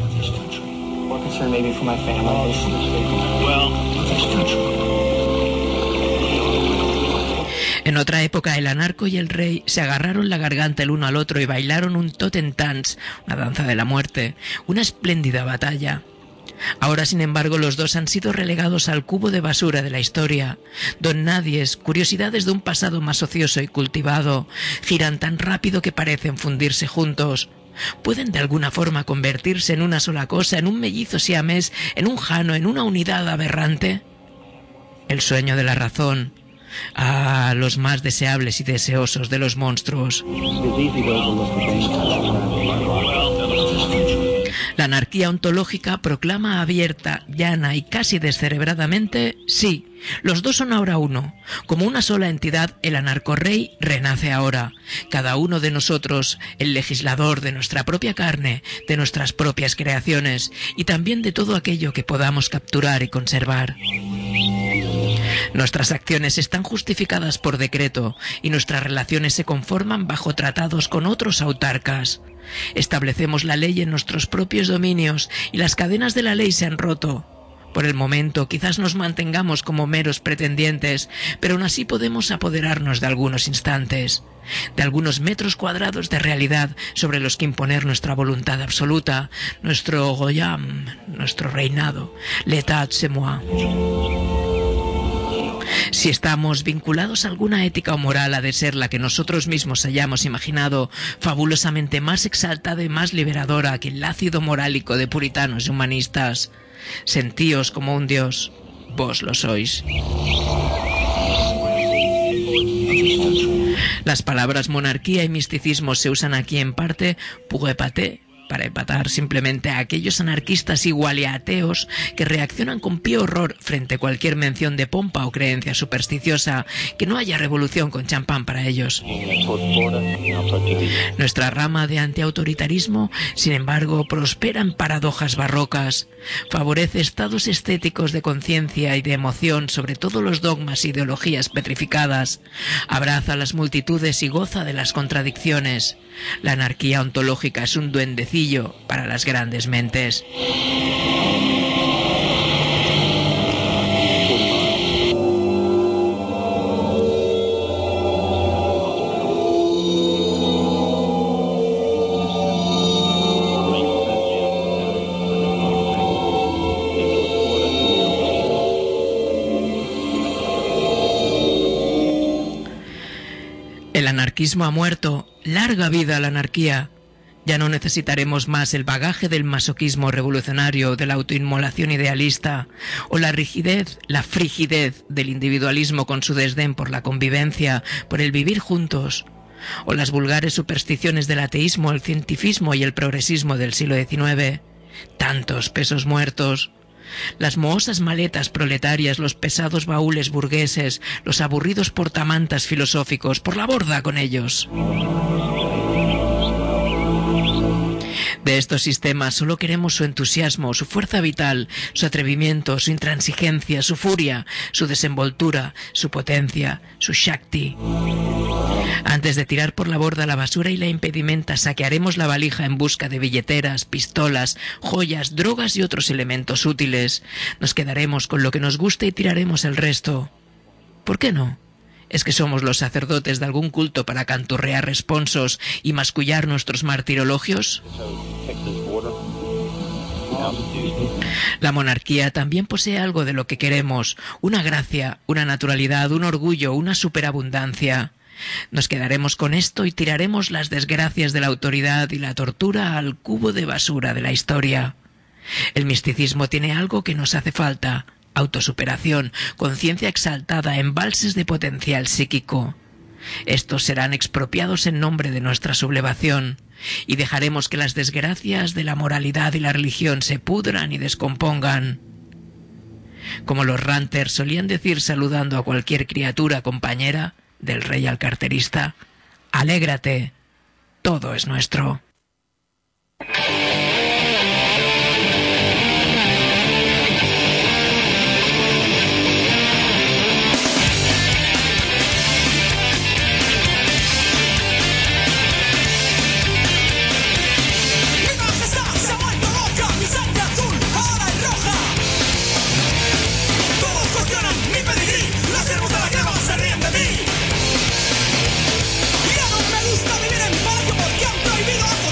En otra época, el anarco y el rey se agarraron la garganta el uno al otro y bailaron un Totentanz, una danza de la muerte, una espléndida batalla. Ahora, sin embargo, los dos han sido relegados al cubo de basura de la historia. Don Nadies, curiosidades de un pasado más ocioso y cultivado, giran tan rápido que parecen fundirse juntos. ¿Pueden de alguna forma convertirse en una sola cosa, en un mellizo siamés, en un jano, en una unidad aberrante? El sueño de la razón. Ah, los más deseables y deseosos de los monstruos. La anarquía ontológica proclama abierta, llana y casi descerebradamente, sí, los dos son ahora uno. Como una sola entidad, el anarcorrey renace ahora. Cada uno de nosotros, el legislador de nuestra propia carne, de nuestras propias creaciones, y también de todo aquello que podamos capturar y conservar. Nuestras acciones están justificadas por decreto y nuestras relaciones se conforman bajo tratados con otros autarcas. Establecemos la ley en nuestros propios dominios y las cadenas de la ley se han roto. Por el momento quizás nos mantengamos como meros pretendientes, pero aún así podemos apoderarnos de algunos instantes, de algunos metros cuadrados de realidad sobre los que imponer nuestra voluntad absoluta, nuestro goyam, nuestro reinado, l'état c'est moi. Si estamos vinculados a alguna ética o moral, ha de ser la que nosotros mismos hayamos imaginado, fabulosamente más exaltada y más liberadora que el ácido morálico de puritanos y humanistas. Sentíos como un dios, vos lo sois. Las palabras monarquía y misticismo se usan aquí en parte pour épater, para empatar simplemente a aquellos anarquistas igual y ateos que reaccionan con pie horror frente a cualquier mención de pompa o creencia supersticiosa, que no haya revolución con champán para ellos. Nuestra rama de antiautoritarismo, sin embargo, prospera en paradojas barrocas, favorece estados estéticos de conciencia y de emoción sobre todos los dogmas e ideologías petrificadas, abraza a las multitudes y goza de las contradicciones. La anarquía ontológica es un duendecillo para las grandes mentes. El anarquismo ha muerto. Larga vida a la anarquía. Ya no necesitaremos más el bagaje del masoquismo revolucionario, de la autoinmolación idealista, o la rigidez, la frigidez del individualismo con su desdén por la convivencia, por el vivir juntos, o las vulgares supersticiones del ateísmo, el cientifismo y el progresismo del siglo diecinueve. Tantos pesos muertos. Las mohosas maletas proletarias, los pesados baúles burgueses, los aburridos portamantas filosóficos, por la borda con ellos. De estos sistemas solo queremos su entusiasmo, su fuerza vital, su atrevimiento, su intransigencia, su furia, su desenvoltura, su potencia, su Shakti. Antes de tirar por la borda la basura y la impedimenta, saquearemos la valija en busca de billeteras, pistolas, joyas, drogas y otros elementos útiles. Nos quedaremos con lo que nos guste y tiraremos el resto. ¿Por qué no? ¿Es que somos los sacerdotes de algún culto para canturrear responsos y mascullar nuestros martirologios? La monarquía también posee algo de lo que queremos, una gracia, una naturalidad, un orgullo, una superabundancia. Nos quedaremos con esto y tiraremos las desgracias de la autoridad y la tortura al cubo de basura de la historia. El misticismo tiene algo que nos hace falta: autosuperación, conciencia exaltada, embalses de potencial psíquico. Estos serán expropiados en nombre de nuestra sublevación y dejaremos que las desgracias de la moralidad y la religión se pudran y descompongan. Como los ranters solían decir saludando a cualquier criatura compañera, del rey al carterista: alégrate, todo es nuestro. Gusta vivir en paz porque han prohibido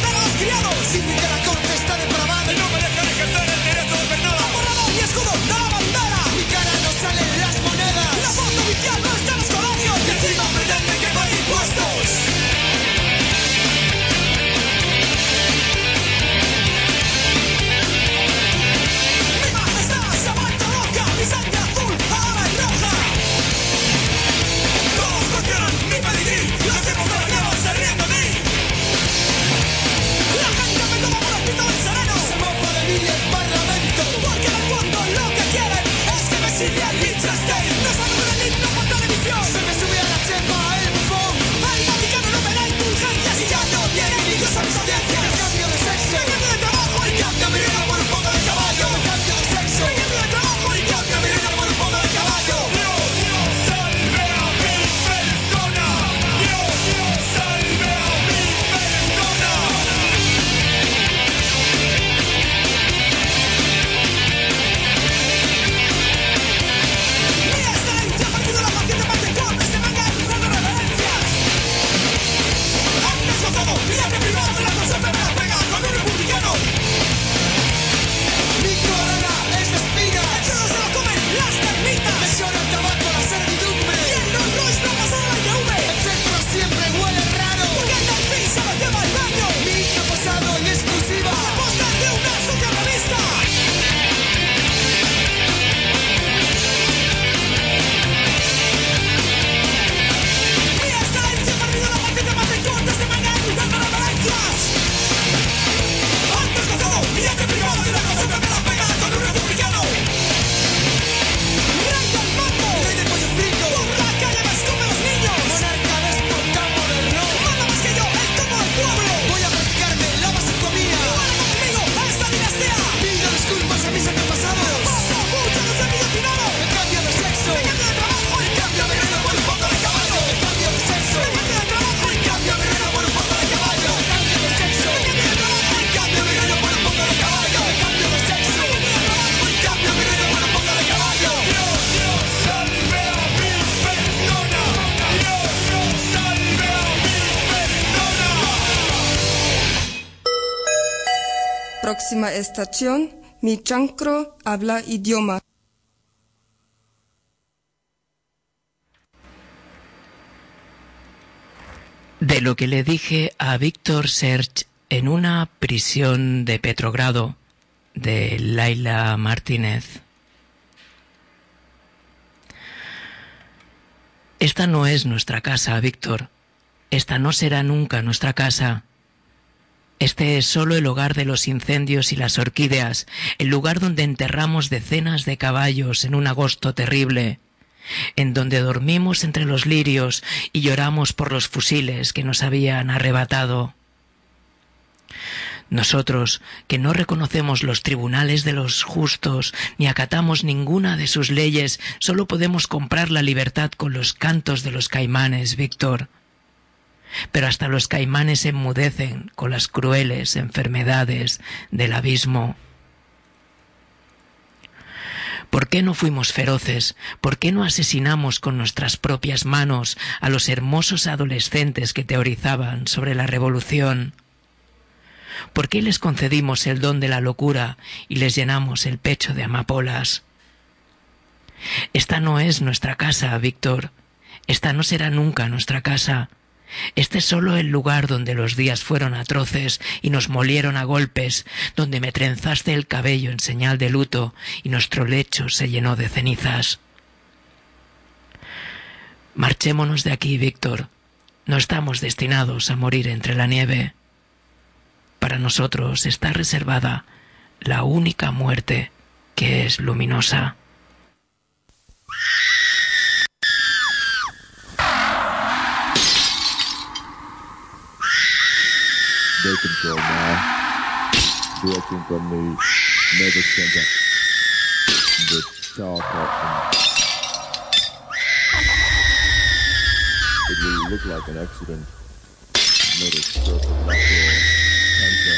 Próxima estación, mi chancro habla idioma. De lo que le dije a Víctor Serge en una prisión de Petrogrado, de Laila Martínez. Esta no es nuestra casa, Víctor. Esta no será nunca nuestra casa. Este es solo el hogar de los incendios y las orquídeas, el lugar donde enterramos decenas de caballos en un agosto terrible, en donde dormimos entre los lirios y lloramos por los fusiles que nos habían arrebatado. Nosotros, que no reconocemos los tribunales de los justos, ni acatamos ninguna de sus leyes, solo podemos comprar la libertad con los cantos de los caimanes, Víctor. Pero hasta los caimanes se enmudecen con las crueles enfermedades del abismo. ¿Por qué no fuimos feroces? ¿Por qué no asesinamos con nuestras propias manos a los hermosos adolescentes que teorizaban sobre la revolución? ¿Por qué les concedimos el don de la locura y les llenamos el pecho de amapolas? Esta no es nuestra casa, Víctor. Esta no será nunca nuestra casa. Este es solo el lugar donde los días fueron atroces y nos molieron a golpes, donde me trenzaste el cabello en señal de luto y nuestro lecho se llenó de cenizas. Marchémonos de aquí, Víctor. No estamos destinados a morir entre la nieve. Para nosotros está reservada la única muerte que es luminosa. Day control now. Directing from the nervous center. The tower platform. It will look like an accident. Not a stroke of luck or cancer.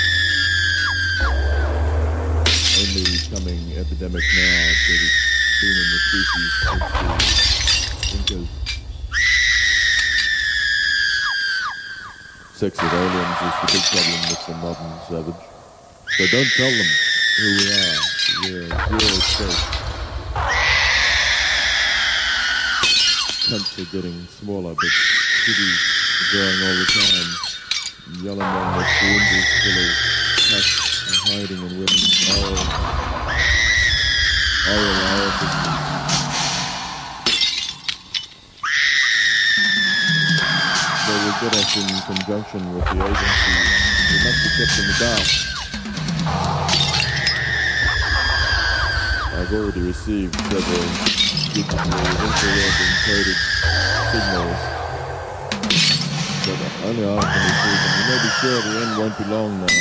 Only coming epidemic now that it's been in the species since the Incas. Sex with aliens is the big problem with the modern savage. So don't tell them who we are. We're zero space. Cunts are getting smaller, but cities are growing all the time. Yellow man with the windows full of cats are hiding in women's oral, oral orifices. They will get us in conjunction with the agencies. We must be kept in the dark. I've already received several digitally infrared encoded signals. But only I can receive them. You may be sure the end won't be long now.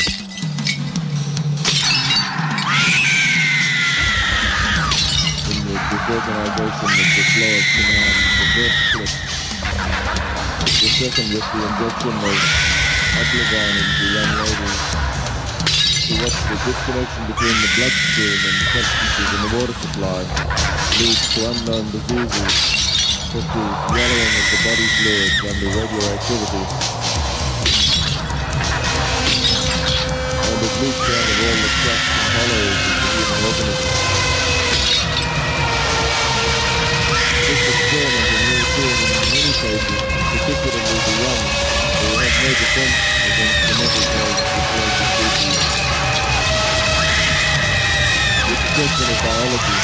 In the disorganization of the flow of command, the first slip. The second with the injection of Oblivion into young ladies to watch the disconnection between the bloodstream and substances in the water supply leads to unknown diseases such as yellowing of the body fluids under radioactivity. And it leaks out of all the cracks and hollows of the human organism. This experiment in real children in many cases, particularly the young, who have no defense against the mental health of the species. It's a question of biology.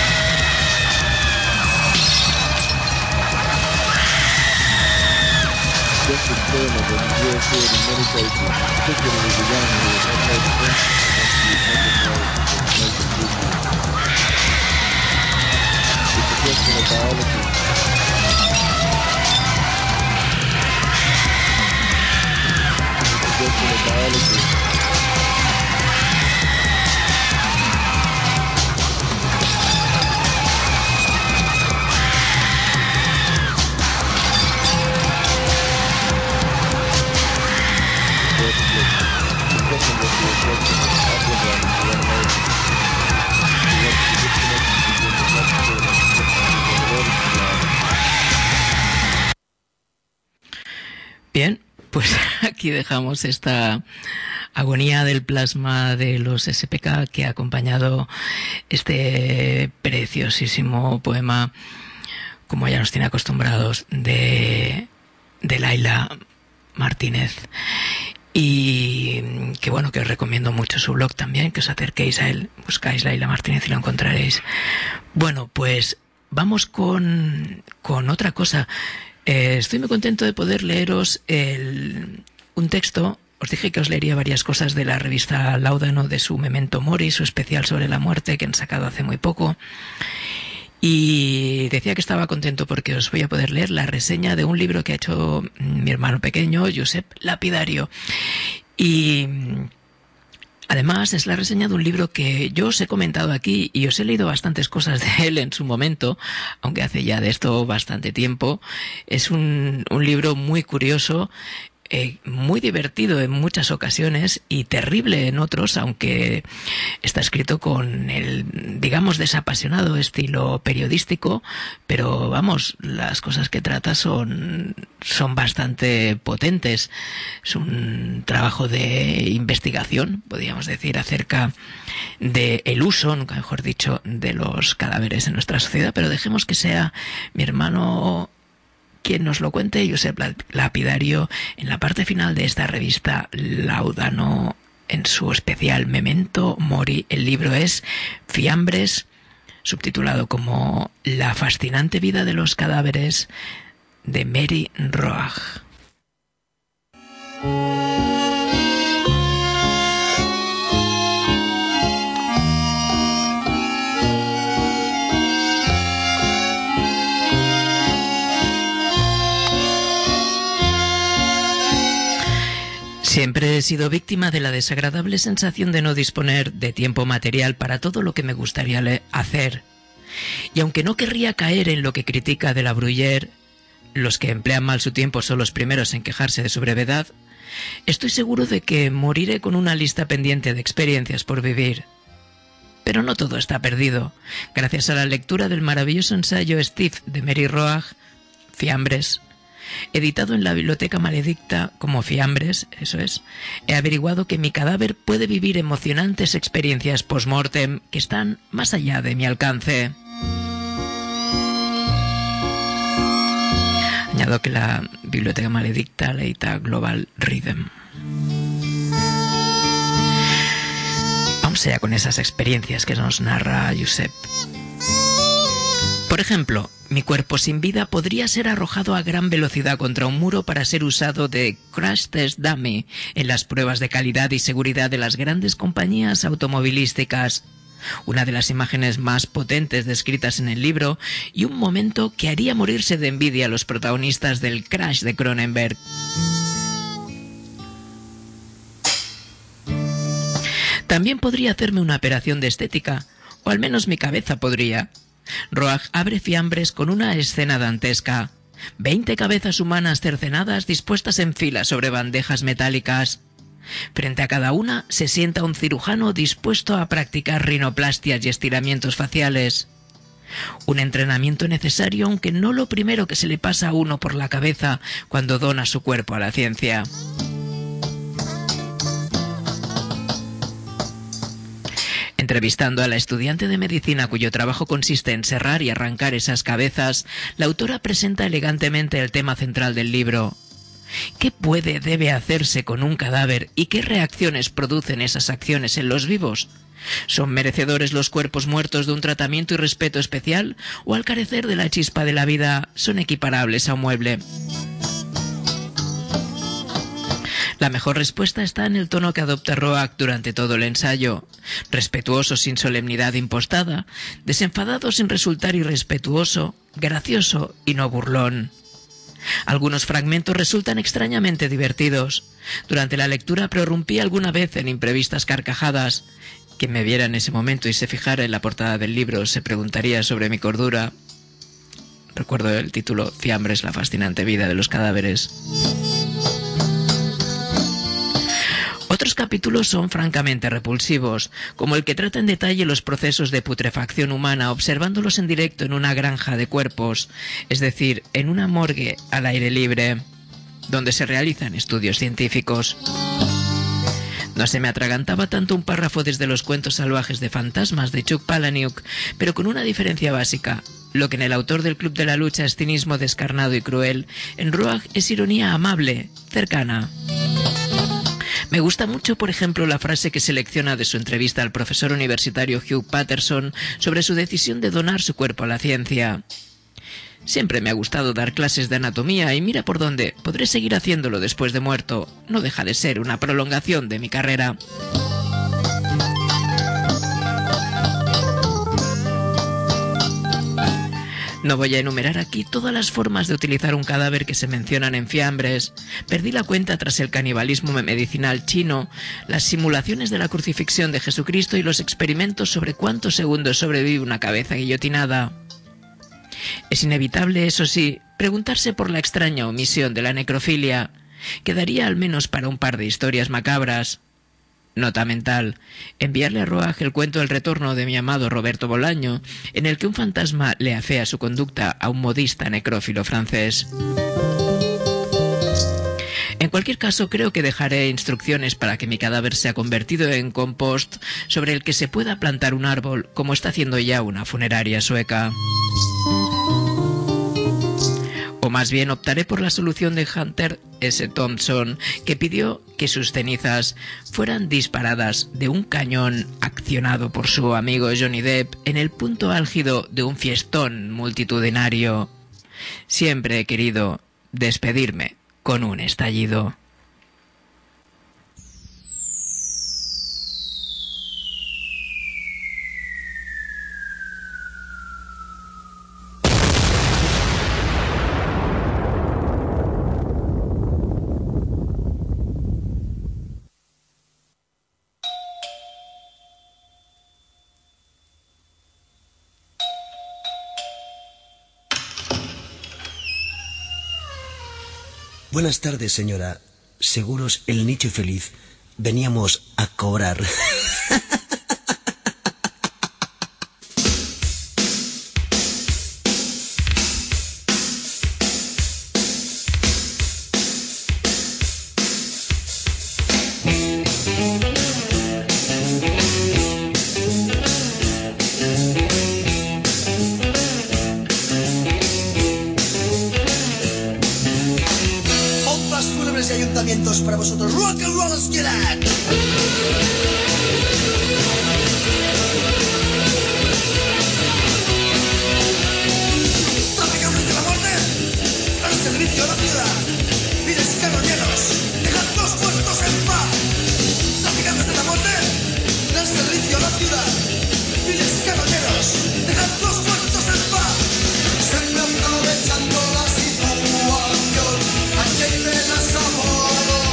This experiment in real children in many cases, particularly the young, who have no defense against the mental health of the species. It's a question of biology. Question of biology. Bien, pues aquí dejamos esta agonía del plasma de los S P K que ha acompañado este preciosísimo poema, como ya nos tiene acostumbrados, de, de Laila Martínez. Y que bueno, que os recomiendo mucho su blog también, que os acerquéis a él, buscáis Laila Martínez y lo encontraréis. Bueno, pues vamos con, con otra cosa. Eh, estoy muy contento de poder leeros el, un texto. Os dije que os leería varias cosas de la revista Laudano, de su Memento Mori, su especial sobre la muerte que han sacado hace muy poco. Y decía que estaba contento porque os voy a poder leer la reseña de un libro que ha hecho mi hermano pequeño, Josep Lapidario. Y además es la reseña de un libro que yo os he comentado aquí y os he leído bastantes cosas de él en su momento, aunque hace ya de esto bastante tiempo. Es un, un libro muy curioso, Eh, muy divertido en muchas ocasiones y terrible en otros, aunque está escrito con el, digamos, desapasionado estilo periodístico, pero vamos, las cosas que trata son, son bastante potentes. Es un trabajo de investigación, podríamos decir, acerca de el uso, nunca mejor dicho, de los cadáveres en nuestra sociedad, pero dejemos que sea mi hermano quien nos lo cuente, Josep Lapidario, en la parte final de esta revista Laudano, en su especial Memento Mori. El libro es Fiambres, subtitulado como La fascinante vida de los cadáveres, de Mary Roach. Siempre he sido víctima de la desagradable sensación de no disponer de tiempo material para todo lo que me gustaría hacer. Y aunque no querría caer en lo que critica de la Bruyère, los que emplean mal su tiempo son los primeros en quejarse de su brevedad, estoy seguro de que moriré con una lista pendiente de experiencias por vivir. Pero no todo está perdido. Gracias a la lectura del maravilloso ensayo Steve de Mary Roach, Fiambres, editado en la Biblioteca Maledicta como Fiambres, eso es, he averiguado que mi cadáver puede vivir emocionantes experiencias post-mortem que están más allá de mi alcance. Añado que la Biblioteca Maledicta la edita Global Rhythm. Vamos allá con esas experiencias que nos narra Josep. Por ejemplo, mi cuerpo sin vida podría ser arrojado a gran velocidad contra un muro para ser usado de crash test dummy en las pruebas de calidad y seguridad de las grandes compañías automovilísticas. Una de las imágenes más potentes descritas en el libro y un momento que haría morirse de envidia a los protagonistas del Crash de Cronenberg. También podría hacerme una operación de estética, o al menos mi cabeza podría. Roach abre Fiambres con una escena dantesca. Veinte cabezas humanas cercenadas dispuestas en fila sobre bandejas metálicas. Frente a cada una se sienta un cirujano dispuesto a practicar rinoplastias y estiramientos faciales. Un entrenamiento necesario, aunque no lo primero que se le pasa a uno por la cabeza cuando dona su cuerpo a la ciencia. Entrevistando a la estudiante de medicina cuyo trabajo consiste en serrar y arrancar esas cabezas, la autora presenta elegantemente el tema central del libro. ¿Qué puede, debe hacerse con un cadáver y qué reacciones producen esas acciones en los vivos? ¿Son merecedores los cuerpos muertos de un tratamiento y respeto especial o al carecer de la chispa de la vida son equiparables a un mueble? La mejor respuesta está en el tono que adopta Roach durante todo el ensayo. Respetuoso sin solemnidad impostada, desenfadado sin resultar irrespetuoso, gracioso y no burlón. Algunos fragmentos resultan extrañamente divertidos. Durante la lectura prorrumpí alguna vez en imprevistas carcajadas. Quien me viera en ese momento y se fijara en la portada del libro se preguntaría sobre mi cordura. Recuerdo el título Fiambres, la fascinante vida de los cadáveres. Otros capítulos son francamente repulsivos, como el que trata en detalle los procesos de putrefacción humana observándolos en directo en una granja de cuerpos, es decir, en una morgue al aire libre, donde se realizan estudios científicos. No se me atragantaba tanto un párrafo desde los cuentos salvajes de fantasmas de Chuck Palahniuk, pero con una diferencia básica. Lo que en el autor del Club de la Lucha es cinismo descarnado y cruel, en Roag es ironía amable, cercana. Me gusta mucho, por ejemplo, la frase que selecciona de su entrevista al profesor universitario Hugh Patterson sobre su decisión de donar su cuerpo a la ciencia. Siempre me ha gustado dar clases de anatomía y mira por dónde, podré seguir haciéndolo después de muerto. No deja de ser una prolongación de mi carrera. No voy a enumerar aquí todas las formas de utilizar un cadáver que se mencionan en Fiambres. Perdí la cuenta tras el canibalismo medicinal chino, las simulaciones de la crucifixión de Jesucristo y los experimentos sobre cuántos segundos sobrevive una cabeza guillotinada. Es inevitable, eso sí, preguntarse por la extraña omisión de la necrofilia. Quedaría al menos para un par de historias macabras. Nota mental: enviarle a Roag el cuento El retorno de mi amado Roberto Bolaño, en el que un fantasma le afea su conducta a un modista necrófilo francés. En cualquier caso, creo que dejaré instrucciones para que mi cadáver sea convertido en compost sobre el que se pueda plantar un árbol, como está haciendo ya una funeraria sueca. O más bien optaré por la solución de Hunter S. Thompson, que pidió que sus cenizas fueran disparadas de un cañón accionado por su amigo Johnny Depp en el punto álgido de un fiestón multitudinario. Siempre he querido despedirme con un estallido. Buenas tardes, señora. Seguros El Nicho Feliz. Veníamos a cobrar. Para vosotros, rock and roll skelet. Traficantes de la muerte, al servicio de la ciudad. Miles carroñeros, dejad los muertos en paz. Traficantes de la muerte, al servicio de la ciudad. Miles carroñeros, dejad los muertos en paz. Siempre aprovechando la situación, aquí me las amo.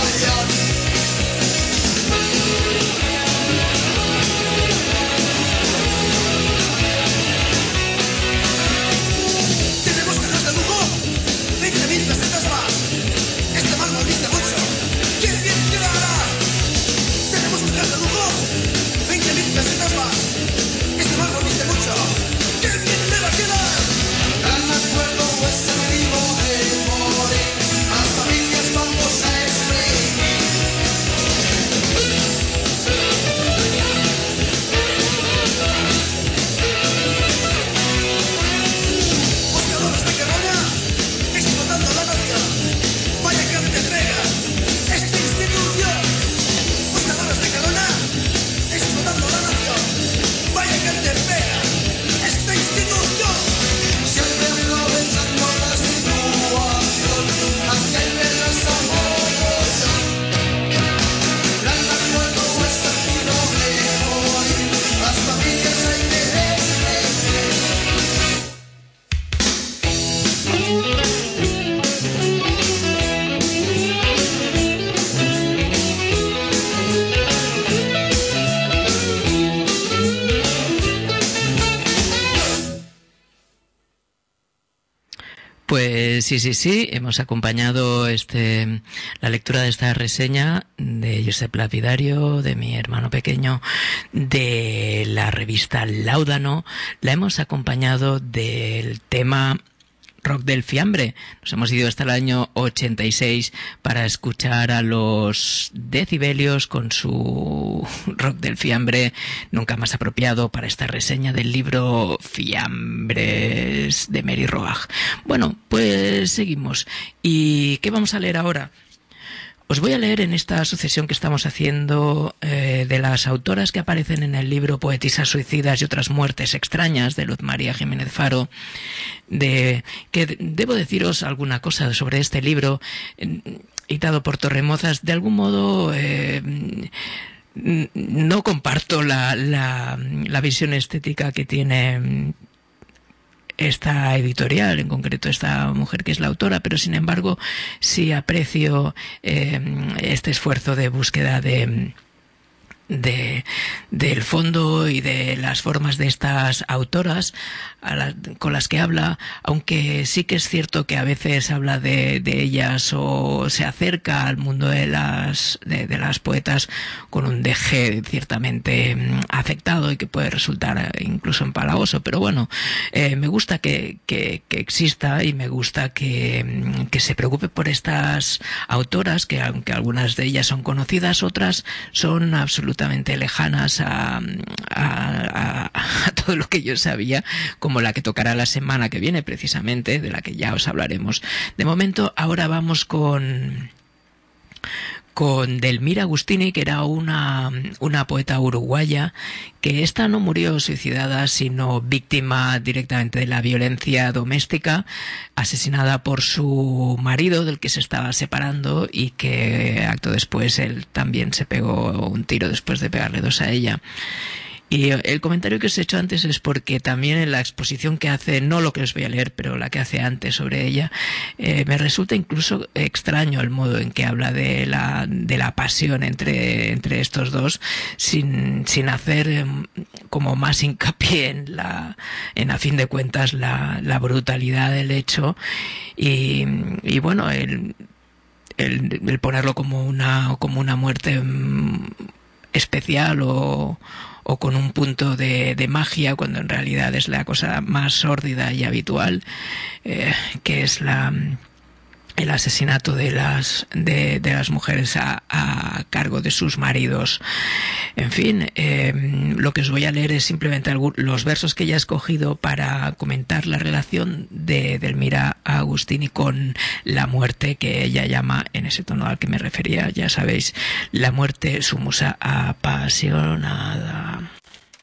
Pues sí, sí, sí, hemos acompañado este la lectura de esta reseña de Josep Lapidario, de mi hermano pequeño, de la revista Láudano. La hemos acompañado del tema rock del fiambre. Nos hemos ido hasta el año ochenta y seis para escuchar a los Decibelios con su rock del fiambre, nunca más apropiado para esta reseña del libro Fiambres de Mary Roach. Bueno, pues seguimos. ¿Y qué vamos a leer ahora? Os voy a leer en esta sucesión que estamos haciendo eh, de las autoras que aparecen en el libro Poetisas suicidas y otras muertes extrañas de Luz María Jiménez Faro, de que debo deciros alguna cosa sobre este libro, eh, editado por Torremozas. De algún modo eh, no comparto la, la, la visión estética que tiene esta editorial, en concreto esta mujer que es la autora, pero sin embargo sí aprecio eh, este esfuerzo de búsqueda de de del fondo y de las formas de estas autoras a la, con las que habla, aunque sí que es cierto que a veces habla de, de ellas o se acerca al mundo de las de, de las poetas con un deje ciertamente afectado y que puede resultar incluso empalagoso, pero bueno, eh, me gusta que, que, que exista y me gusta que, que se preocupe por estas autoras, que aunque algunas de ellas son conocidas, otras son absolutamente lejanas a, a, a, a todo lo que yo sabía, como la que tocará la semana que viene, precisamente, de la que ya os hablaremos. De momento, ahora vamos con con Delmira Agustini, que era una, una poeta uruguaya, que esta no murió suicidada, sino víctima directamente de la violencia doméstica, asesinada por su marido, del que se estaba separando, y que acto después él también se pegó un tiro después de pegarle dos a ella. Y el comentario que os he hecho antes es porque también en la exposición que hace, no lo que os voy a leer, pero la que hace antes sobre ella, eh, me resulta incluso extraño el modo en que habla de la, de la pasión entre, entre estos dos, sin, sin hacer eh, como más hincapié en la, en a fin de cuentas, la, la brutalidad del hecho. Y, y bueno, el, el, el ponerlo como una, como una muerte especial o o con un punto de, de magia, cuando en realidad es la cosa más sórdida y habitual, eh, que es la el asesinato de las de, de las mujeres a, a cargo de sus maridos. En fin, eh, lo que os voy a leer es simplemente algún, los versos que ella ha escogido para comentar la relación de Delmira Agustini con la muerte, que ella llama, en ese tono al que me refería, ya sabéis, la muerte, su musa apasionada.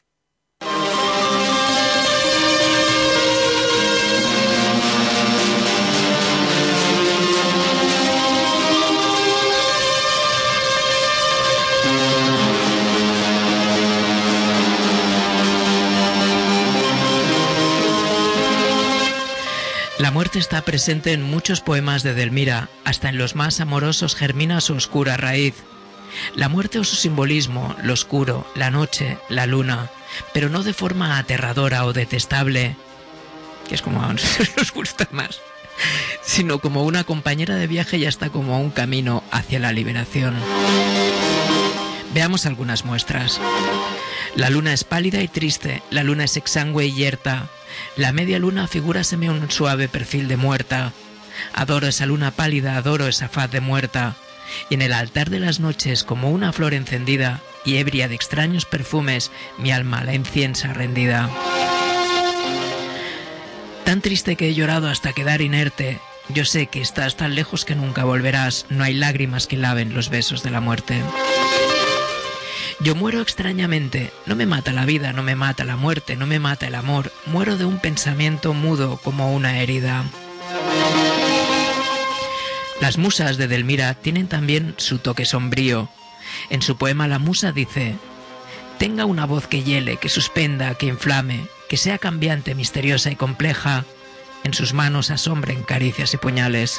La muerte está presente en muchos poemas de Delmira, hasta en los más amorosos germina su oscura raíz. La muerte o su simbolismo, lo oscuro, la noche, la luna, pero no de forma aterradora o detestable, que es como a nosotros nos gusta más, sino como una compañera de viaje y hasta como un camino hacia la liberación. Veamos algunas muestras. La luna es pálida y triste, la luna es exangüe y yerta. La media luna figúraseme un suave perfil de muerta. Adoro esa luna pálida, adoro esa faz de muerta. Y en el altar de las noches, como una flor encendida y ebria de extraños perfumes, mi alma la inciensa rendida. Tan triste que he llorado hasta quedar inerte. Yo sé que estás tan lejos que nunca volverás. No hay lágrimas que laven los besos de la muerte. Yo muero extrañamente, no me mata la vida, no me mata la muerte, no me mata el amor, muero de un pensamiento mudo como una herida. Las musas de Delmira tienen también su toque sombrío. En su poema la musa dice: tenga una voz que hiele, que suspenda, que inflame, que sea cambiante, misteriosa y compleja, en sus manos asombren caricias y puñales.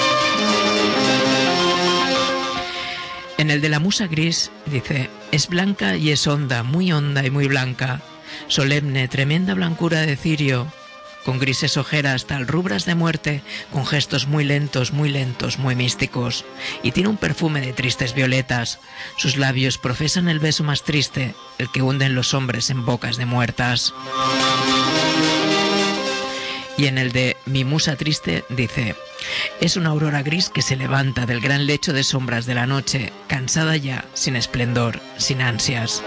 En el de la musa gris, dice, es blanca y es honda, muy honda y muy blanca, solemne, tremenda blancura de cirio, con grises ojeras tal rubras de muerte, con gestos muy lentos, muy lentos, muy místicos, y tiene un perfume de tristes violetas. Sus labios profesan el beso más triste, el que hunden los hombres en bocas de muertas. Y en el de Mi musa triste dice: es una aurora gris que se levanta del gran lecho de sombras de la noche, cansada ya, sin esplendor, sin ansias.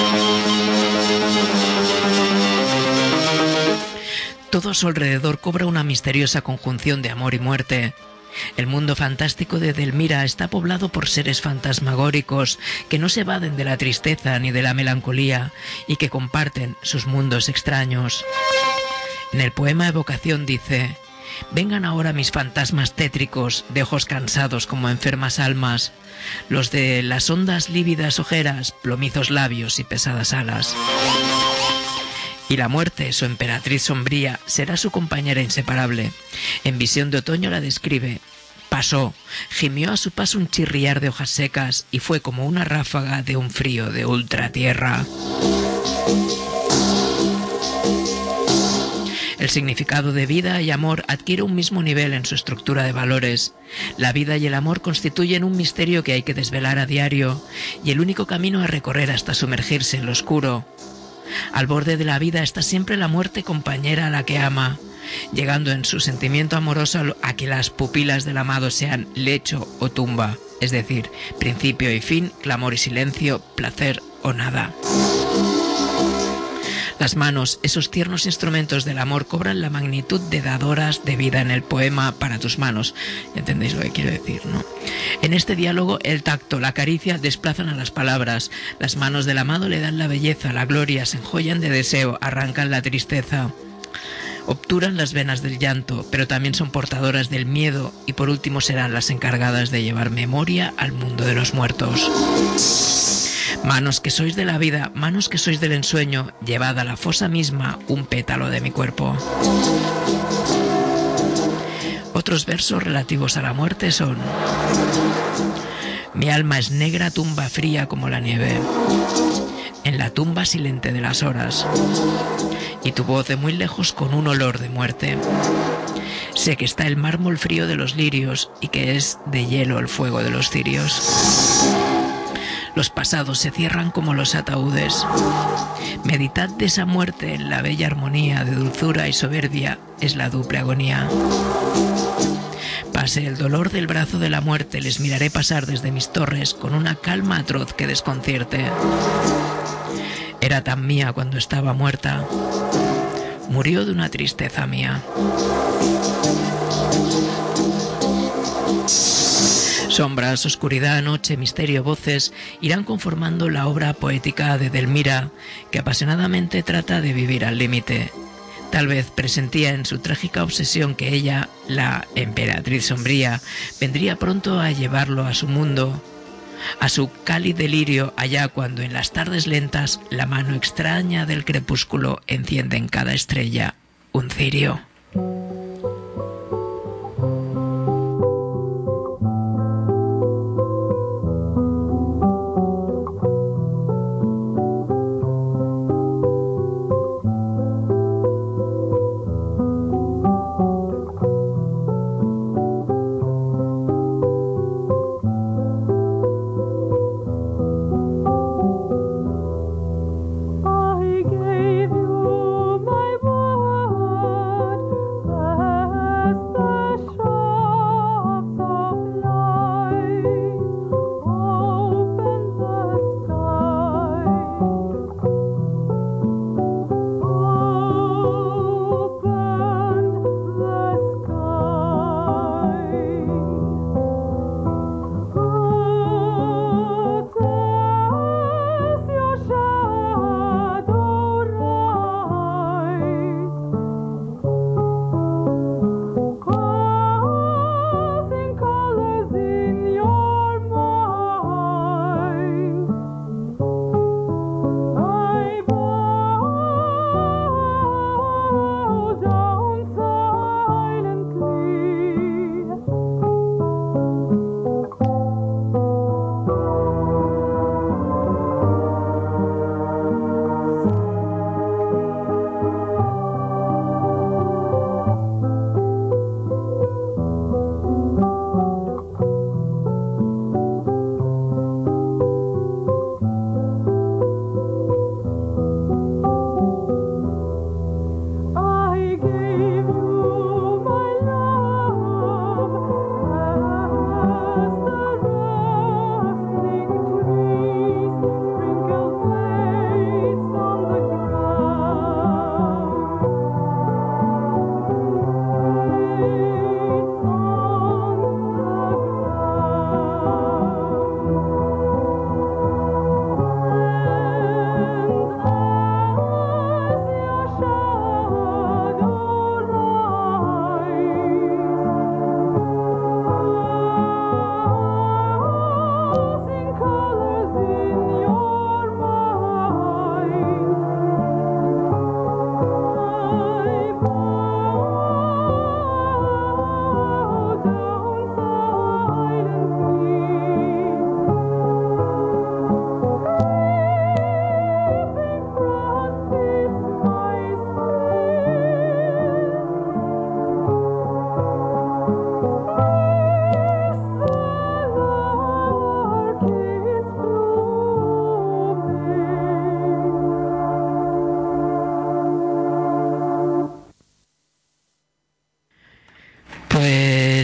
Todo a su alrededor cobra una misteriosa conjunción de amor y muerte. El mundo fantástico de Edelmira está poblado por seres fantasmagóricos que no se evaden de la tristeza ni de la melancolía y que comparten sus mundos extraños. En el poema Evocación dice: vengan ahora mis fantasmas tétricos, de ojos cansados como enfermas almas, los de las hondas lívidas ojeras, plomizos labios y pesadas alas. Y la muerte, su emperatriz sombría, será su compañera inseparable. En Visión de otoño la describe: pasó, gimió a su paso un chirriar de hojas secas y fue como una ráfaga de un frío de ultratierra. El significado de vida y amor adquiere un mismo nivel en su estructura de valores. La vida y el amor constituyen un misterio que hay que desvelar a diario y el único camino a recorrer hasta sumergirse en lo oscuro. Al borde de la vida está siempre la muerte compañera a la que ama, llegando en su sentimiento amoroso a que las pupilas del amado sean lecho o tumba, es decir, principio y fin, clamor y silencio, placer o nada. Las manos, esos tiernos instrumentos del amor, cobran la magnitud de dadoras de vida en el poema Para tus manos. ¿Entendéis lo que quiero decir, no? En este diálogo, el tacto, la caricia desplazan a las palabras. Las manos del amado le dan la belleza, la gloria, se enjollan de deseo, arrancan la tristeza, obturan las venas del llanto, pero también son portadoras del miedo y por último serán las encargadas de llevar memoria al mundo de los muertos. Manos que sois de la vida, manos que sois del ensueño, llevad a la fosa misma un pétalo de mi cuerpo. Otros versos relativos a la muerte son: mi alma es negra tumba fría como la nieve, en la tumba silente de las horas, y tu voz de muy lejos con un olor de muerte. Sé que está el mármol frío de los lirios y que es de hielo el fuego de los cirios. Los pasados se cierran como los ataúdes. Meditad de esa muerte en la bella armonía de dulzura y soberbia, es la duple agonía. Pase el dolor del brazo de la muerte, les miraré pasar desde mis torres con una calma atroz que desconcierte. Era tan mía cuando estaba muerta, murió de una tristeza mía. Sombras, oscuridad, noche, misterio, voces irán conformando la obra poética de Edelmira, que apasionadamente trata de vivir al límite. Tal vez presentía en su trágica obsesión que ella, la emperatriz sombría, vendría pronto a llevarlo a su mundo, a su cálido delirio allá cuando en las tardes lentas la mano extraña del crepúsculo enciende en cada estrella un cirio. I gave you my word.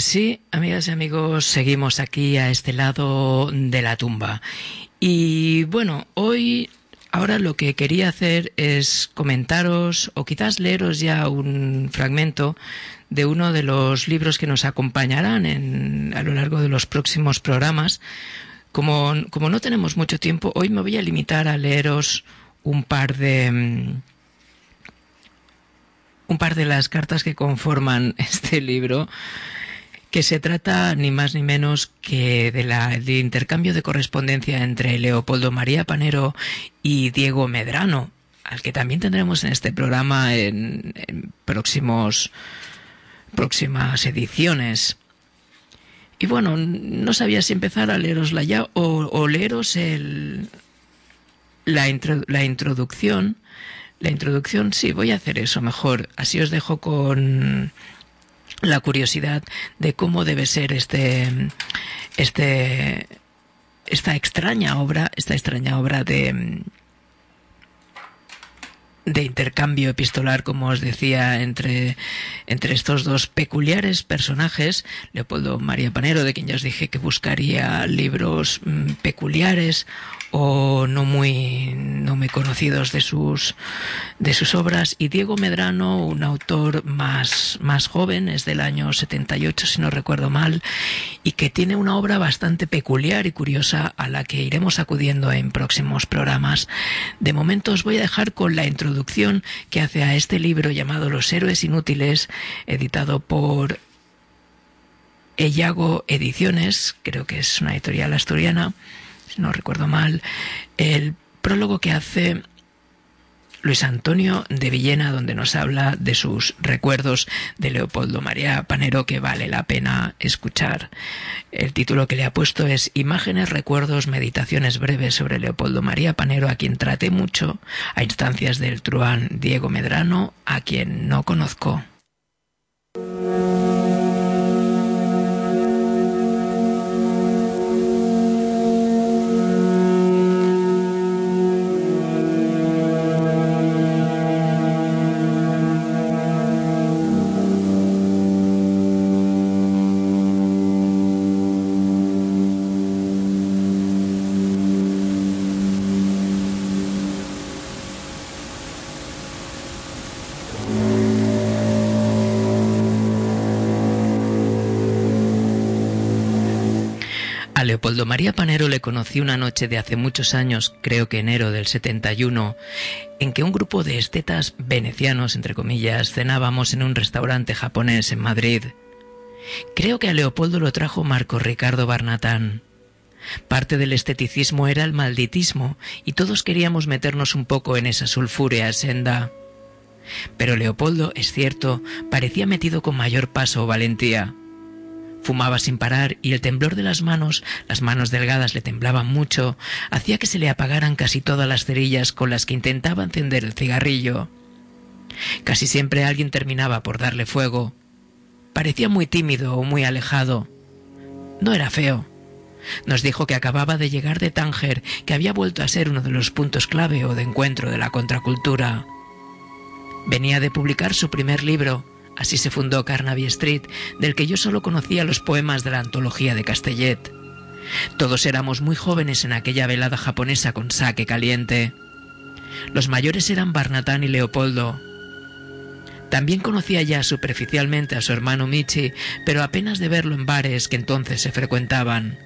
sí, amigas y amigos, seguimos aquí a este lado de la tumba. Y bueno, hoy, ahora lo que quería hacer es comentaros, o quizás leeros ya un fragmento de uno de los libros que nos acompañarán en, a lo largo de los próximos programas. Como, como no tenemos mucho tiempo, hoy me voy a limitar a leeros un par de... un par de las cartas que conforman este libro, que se trata ni más ni menos que de la, del intercambio de correspondencia entre Leopoldo María Panero y Diego Medrano, al que también tendremos en este programa en, en próximos, próximas ediciones. Y bueno, no sabía si empezar a leerosla ya o, o leeros el, la, intro, la introducción. La introducción, sí, voy a hacer eso mejor. Así os dejo con la curiosidad de cómo debe ser este, este, esta extraña obra, esta extraña obra de, de intercambio epistolar, como os decía, entre, entre estos dos peculiares personajes, Leopoldo María Panero, de quien ya os dije que buscaría libros mmm, peculiares o no muy no muy conocidos de sus de sus obras, y Diego Medrano, un autor más más joven, es del año setenta y ocho si no recuerdo mal, y que tiene una obra bastante peculiar y curiosa a la que iremos acudiendo en próximos programas. De momento os voy a dejar con la introducción que hace a este libro llamado Los héroes inútiles, editado por Ellago Ediciones, creo que es una editorial asturiana, si no recuerdo mal, el prólogo que hace Luis Antonio de Villena, donde nos habla de sus recuerdos de Leopoldo María Panero, que vale la pena escuchar. El título que le ha puesto es Imágenes, recuerdos, meditaciones breves sobre Leopoldo María Panero, a quien traté mucho, a instancias del truán Diego Medrano, a quien no conozco. Leopoldo María Panero le conocí una noche de hace muchos años, creo que enero del setenta y uno, en que un grupo de estetas venecianos, entre comillas, cenábamos en un restaurante japonés en Madrid. Creo que a Leopoldo lo trajo Marco Ricardo Barnatán. Parte del esteticismo era el malditismo, y todos queríamos meternos un poco en esa sulfúrea senda. Pero Leopoldo, es cierto, parecía metido con mayor paso o valentía. Fumaba sin parar y el temblor de las manos, las manos delgadas le temblaban mucho, hacía que se le apagaran casi todas las cerillas con las que intentaba encender el cigarrillo. Casi siempre alguien terminaba por darle fuego. Parecía muy tímido o muy alejado. No era feo. Nos dijo que acababa de llegar de Tánger, que había vuelto a ser uno de los puntos clave o de encuentro de la contracultura. Venía de publicar su primer libro. Así se fundó Carnaby Street, del que yo solo conocía los poemas de la antología de Castellet. Todos éramos muy jóvenes en aquella velada japonesa con sake caliente. Los mayores eran Barnatán y Leopoldo. También conocía ya superficialmente a su hermano Michi, pero apenas de verlo en bares que entonces se frecuentaban.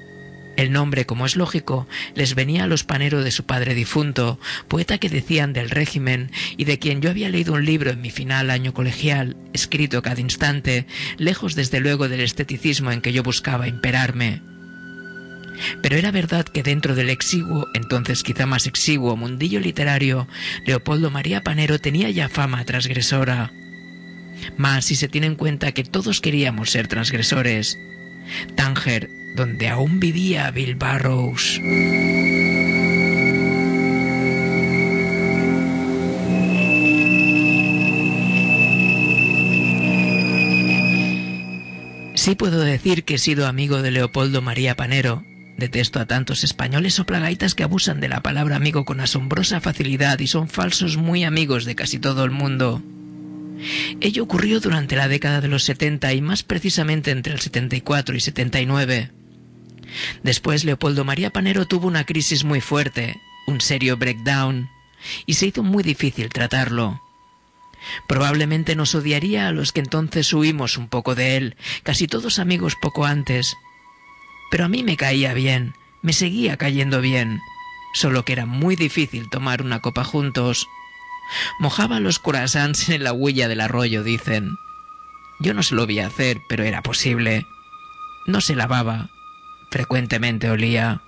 El nombre, como es lógico, les venía a los Panero de su padre difunto, poeta que decían del régimen y de quien yo había leído un libro en mi final año colegial, escrito cada instante, lejos desde luego del esteticismo en que yo buscaba imperarme. Pero era verdad que dentro del exiguo, entonces quizá más exiguo, mundillo literario, Leopoldo María Panero tenía ya fama transgresora. Más si se tiene en cuenta que todos queríamos ser transgresores. Tánger, donde aún vivía Bill Burroughs. Sí puedo decir que he sido amigo de Leopoldo María Panero. Detesto a tantos españoles soplagaitas que abusan de la palabra amigo con asombrosa facilidad y son falsos muy amigos de casi todo el mundo. Ello ocurrió durante la década de los setenta y más precisamente entre el setenta y cuatro y setenta y nueve. Después Leopoldo María Panero tuvo una crisis muy fuerte, un serio breakdown, y se hizo muy difícil tratarlo. Probablemente nos odiaría a los que entonces huimos un poco de él, casi todos amigos poco antes. Pero a mí me caía bien, me seguía cayendo bien, solo que era muy difícil tomar una copa juntos. Mojaba los croissants en la huella del arroyo, dicen. Yo no se lo vi hacer, pero era posible. No se lavaba, frecuentemente olía.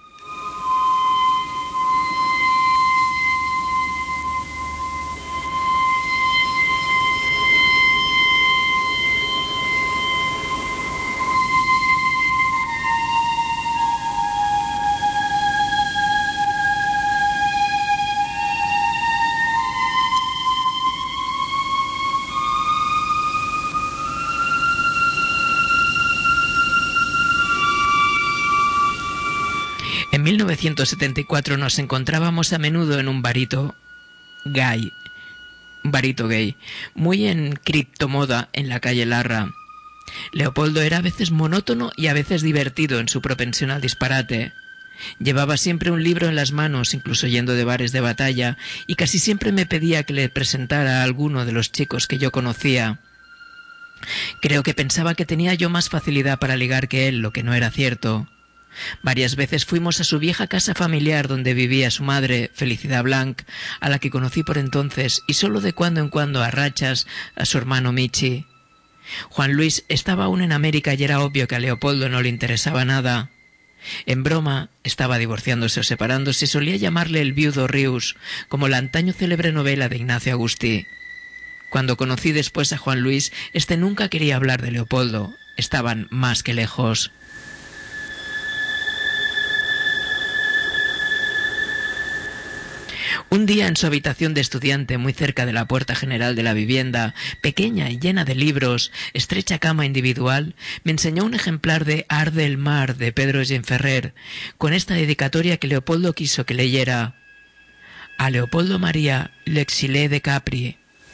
En mil novecientos setenta y cuatro nos encontrábamos a menudo en un barito gay, un barito gay, muy en criptomoda en la calle Larra. Leopoldo era a veces monótono y a veces divertido en su propensión al disparate. Llevaba siempre un libro en las manos, incluso yendo de bares de batalla, y casi siempre me pedía que le presentara a alguno de los chicos que yo conocía. Creo que pensaba que tenía yo más facilidad para ligar que él, lo que no era cierto. Varias veces fuimos a su vieja casa familiar donde vivía su madre, Felicidad Blanc, a la que conocí por entonces, y solo de cuando en cuando a rachas a su hermano Michi. Juan Luis estaba aún en América y era obvio que a Leopoldo no le interesaba nada. En broma, estaba divorciándose o separándose y solía llamarle el viudo Rius, como la antaño célebre novela de Ignacio Agustí. Cuando conocí después a Juan Luis, este nunca quería hablar de Leopoldo. Estaban más que lejos. Un día en su habitación de estudiante, muy cerca de la puerta general de la vivienda, pequeña y llena de libros, estrecha cama individual, me enseñó un ejemplar de Arde el mar de Pedro Gienferrer, con esta dedicatoria que Leopoldo quiso que leyera: a Leopoldo María L'Exilé de Capri.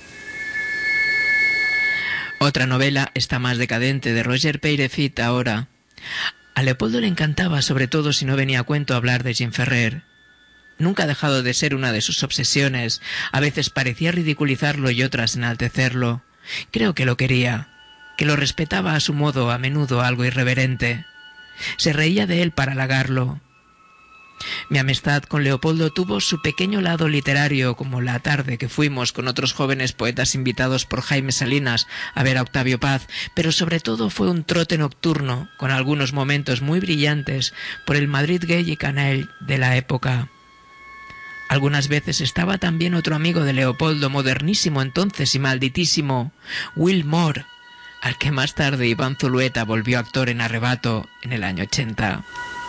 Otra novela, esta más decadente, de Roger Peirefit ahora. A Leopoldo le encantaba, sobre todo si no venía a cuento, hablar de Gienferrer. Nunca ha dejado de ser una de sus obsesiones. A veces parecía ridiculizarlo y otras enaltecerlo. Creo que lo quería, que lo respetaba a su modo, a menudo algo irreverente. Se reía de él para halagarlo. Mi amistad con Leopoldo tuvo su pequeño lado literario, como la tarde que fuimos con otros jóvenes poetas invitados por Jaime Salinas a ver a Octavio Paz, pero sobre todo fue un trote nocturno, con algunos momentos muy brillantes, por el Madrid gay y canal de la época. Algunas veces estaba también otro amigo de Leopoldo, modernísimo entonces y malditísimo, Will Moore, al que más tarde Iván Zulueta volvió actor en Arrebato en el año ochenta.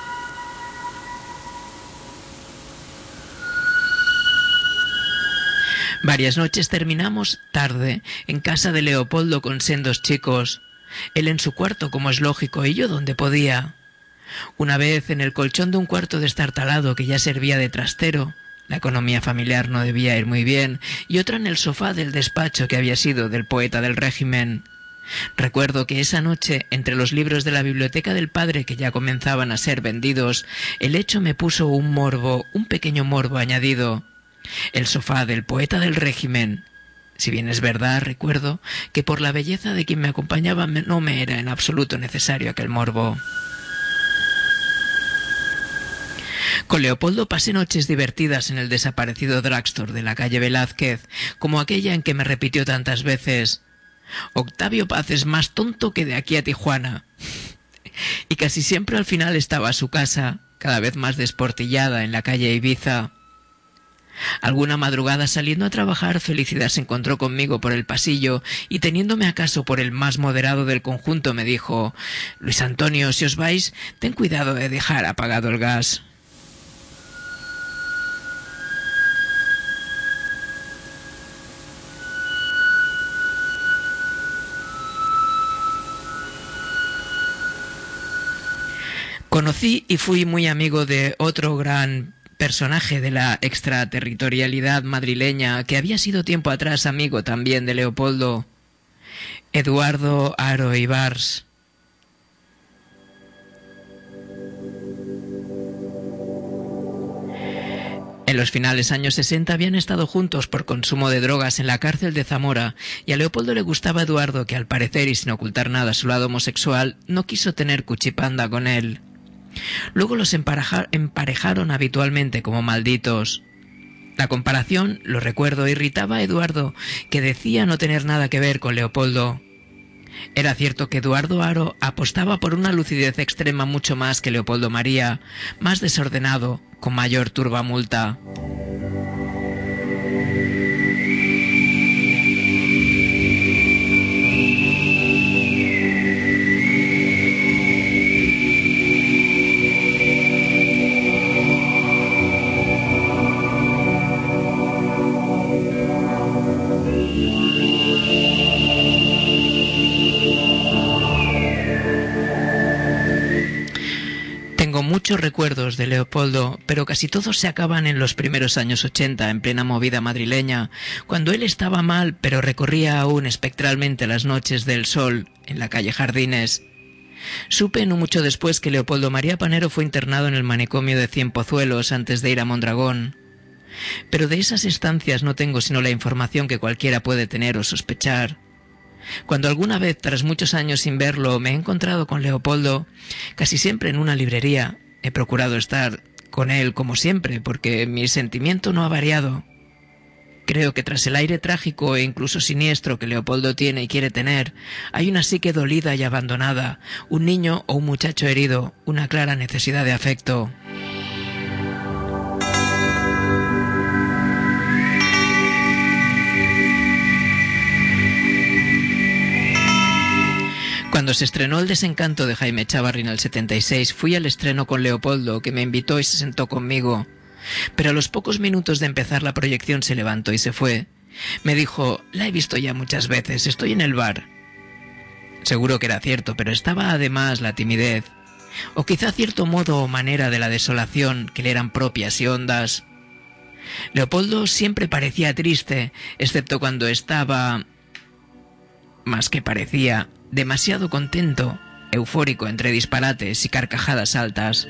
Varias noches terminamos tarde en casa de Leopoldo con sendos chicos, él en su cuarto como es lógico y yo donde podía. Una vez en el colchón de un cuarto destartalado que ya servía de trastero, la economía familiar no debía ir muy bien, y otra en el sofá del despacho que había sido del poeta del régimen. Recuerdo que esa noche, entre los libros de la biblioteca del padre que ya comenzaban a ser vendidos, el hecho me puso un morbo, un pequeño morbo añadido. El sofá del poeta del régimen. Si bien es verdad, recuerdo que por la belleza de quien me acompañaba no me era en absoluto necesario aquel morbo. Con Leopoldo pasé noches divertidas en el desaparecido drugstore de la calle Velázquez, como aquella en que me repitió tantas veces: Octavio Paz es más tonto que de aquí a Tijuana. Y casi siempre al final estaba su casa, cada vez más desportillada, en la calle Ibiza. Alguna madrugada saliendo a trabajar, Felicidad se encontró conmigo por el pasillo y, teniéndome acaso por el más moderado del conjunto, me dijo: Luis Antonio, si os vais, ten cuidado de dejar apagado el gas. Conocí y fui muy amigo de otro gran personaje de la extraterritorialidad madrileña que había sido tiempo atrás amigo también de Leopoldo, Eduardo Haro Ibars. En los finales años sesenta habían estado juntos por consumo de drogas en la cárcel de Zamora, y a Leopoldo le gustaba Eduardo, que al parecer y sin ocultar nada su lado homosexual, no quiso tener cuchipanda con él. Luego los empareja- emparejaron habitualmente como malditos. La comparación, lo recuerdo, irritaba a Eduardo, que decía no tener nada que ver con Leopoldo. Era cierto que Eduardo Haro apostaba por una lucidez extrema mucho más que Leopoldo María, más desordenado, con mayor turbamulta. Tengo muchos recuerdos de Leopoldo, pero casi todos se acaban en los primeros años ochenta, en plena movida madrileña, cuando él estaba mal, pero recorría aún espectralmente las noches del Sol en la calle Jardines. Supe no mucho después que Leopoldo María Panero fue internado en el manicomio de Cienpozuelos antes de ir a Mondragón. Pero de esas estancias no tengo sino la información que cualquiera puede tener o sospechar. Cuando alguna vez, tras muchos años sin verlo, me he encontrado con Leopoldo, casi siempre en una librería, he procurado estar con él como siempre, porque mi sentimiento no ha variado. Creo que tras el aire trágico e incluso siniestro que Leopoldo tiene y quiere tener, hay una psique dolida y abandonada, un niño o un muchacho herido, una clara necesidad de afecto. Cuando se estrenó El desencanto de Jaime Chávarri en el setenta y seis, fui al estreno con Leopoldo, que me invitó y se sentó conmigo. Pero a los pocos minutos de empezar la proyección se levantó y se fue. Me dijo: la he visto ya muchas veces, estoy en el bar. Seguro que era cierto, pero estaba además la timidez, o quizá cierto modo o manera de la desolación que le eran propias y hondas. Leopoldo siempre parecía triste, excepto cuando estaba... más que parecía... demasiado contento, eufórico entre disparates y carcajadas altas.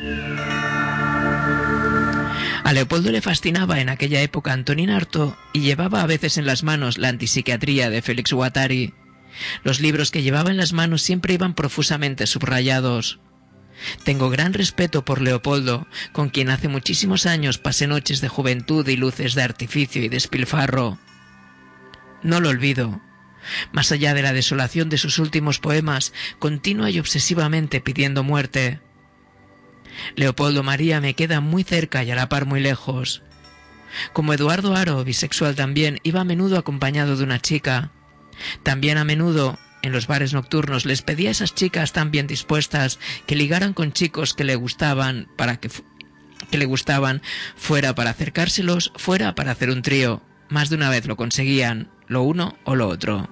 A Leopoldo le fascinaba en aquella época Antonín Artaud y llevaba a veces en las manos la antipsiquiatría de Félix Guattari. Los libros que llevaba en las manos siempre iban profusamente subrayados. Tengo gran respeto por Leopoldo, con quien hace muchísimos años pasé noches de juventud y luces de artificio y despilfarro. No lo olvido. Más allá de la desolación de sus últimos poemas, continua y obsesivamente pidiendo muerte. Leopoldo María me queda muy cerca y a la par muy lejos. Como Eduardo Haro, bisexual también, iba a menudo acompañado de una chica. También a menudo, en los bares nocturnos, les pedía a esas chicas tan bien dispuestas que ligaran con chicos que le gustaban, para que, que le gustaban, fuera para acercárselos, fuera para hacer un trío. Más de una vez lo conseguían, lo uno o lo otro.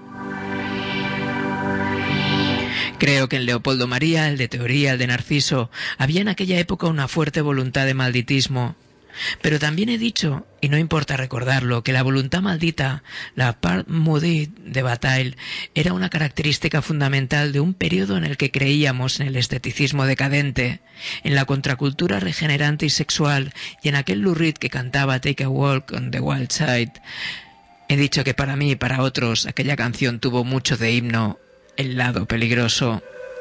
Creo que en Leopoldo María, el de Teoría, el de Narciso, había en aquella época una fuerte voluntad de malditismo. Pero también he dicho, y no importa recordarlo, que la voluntad maldita, la part maudite de Bataille, era una característica fundamental de un periodo en el que creíamos en el esteticismo decadente, en la contracultura regenerante y sexual, y en aquel Lou Reed que cantaba Take a Walk on the Wild Side. He dicho que para mí y para otros aquella canción tuvo mucho de himno, el lado peligroso.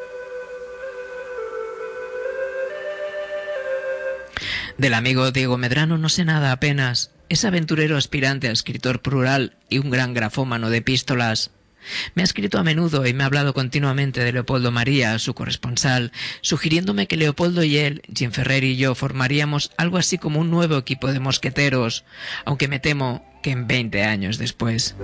Del amigo Diego Medrano no sé nada apenas. Es aventurero aspirante a escritor plural y un gran grafómano de epístolas. Me ha escrito a menudo y me ha hablado continuamente de Leopoldo María, su corresponsal, sugiriéndome que Leopoldo y él, Jim Ferrer y yo, formaríamos algo así como un nuevo equipo de mosqueteros, aunque me temo que en veinte años después.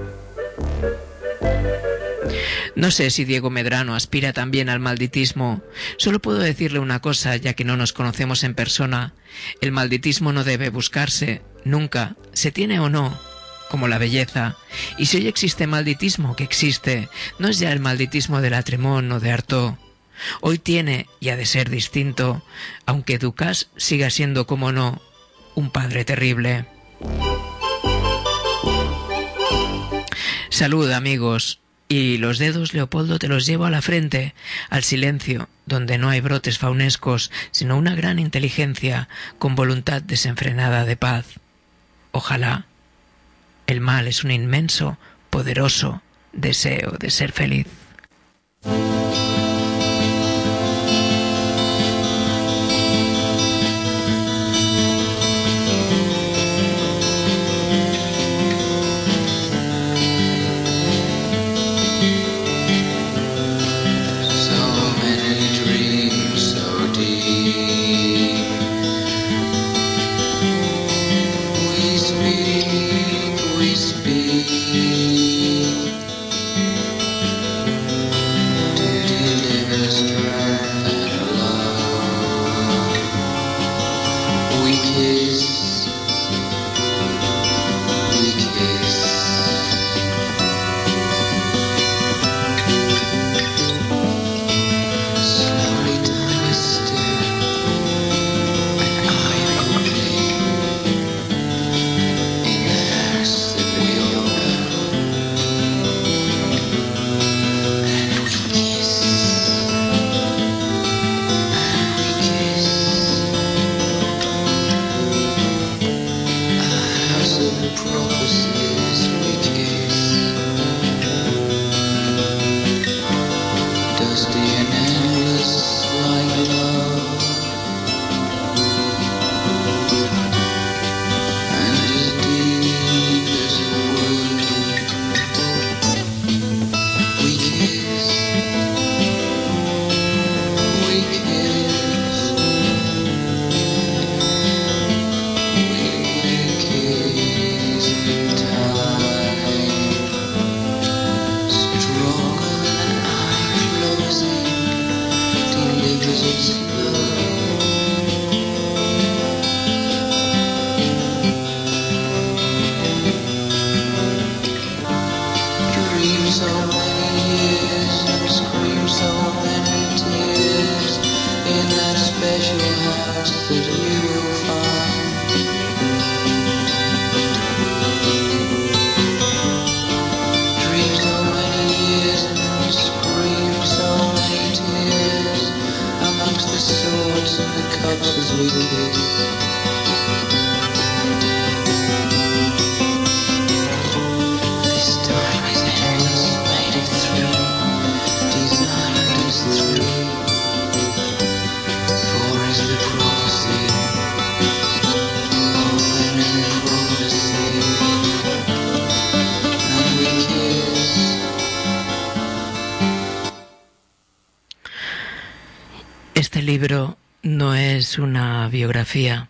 No sé si Diego Medrano aspira también al malditismo. Solo puedo decirle una cosa, ya que no nos conocemos en persona. El malditismo no debe buscarse, nunca, se tiene o no, como la belleza. Y si hoy existe malditismo, que existe, no es ya el malditismo de Latremont o de Artaud. Hoy tiene, y ha de ser distinto, aunque Ducas siga siendo, como no, un padre terrible. Salud, amigos. Y los dedos, Leopoldo, te los llevo a la frente, al silencio, donde no hay brotes faunescos, sino una gran inteligencia con voluntad desenfrenada de paz. Ojalá. El mal es un inmenso, poderoso deseo de ser feliz. Este libro no es una biografía,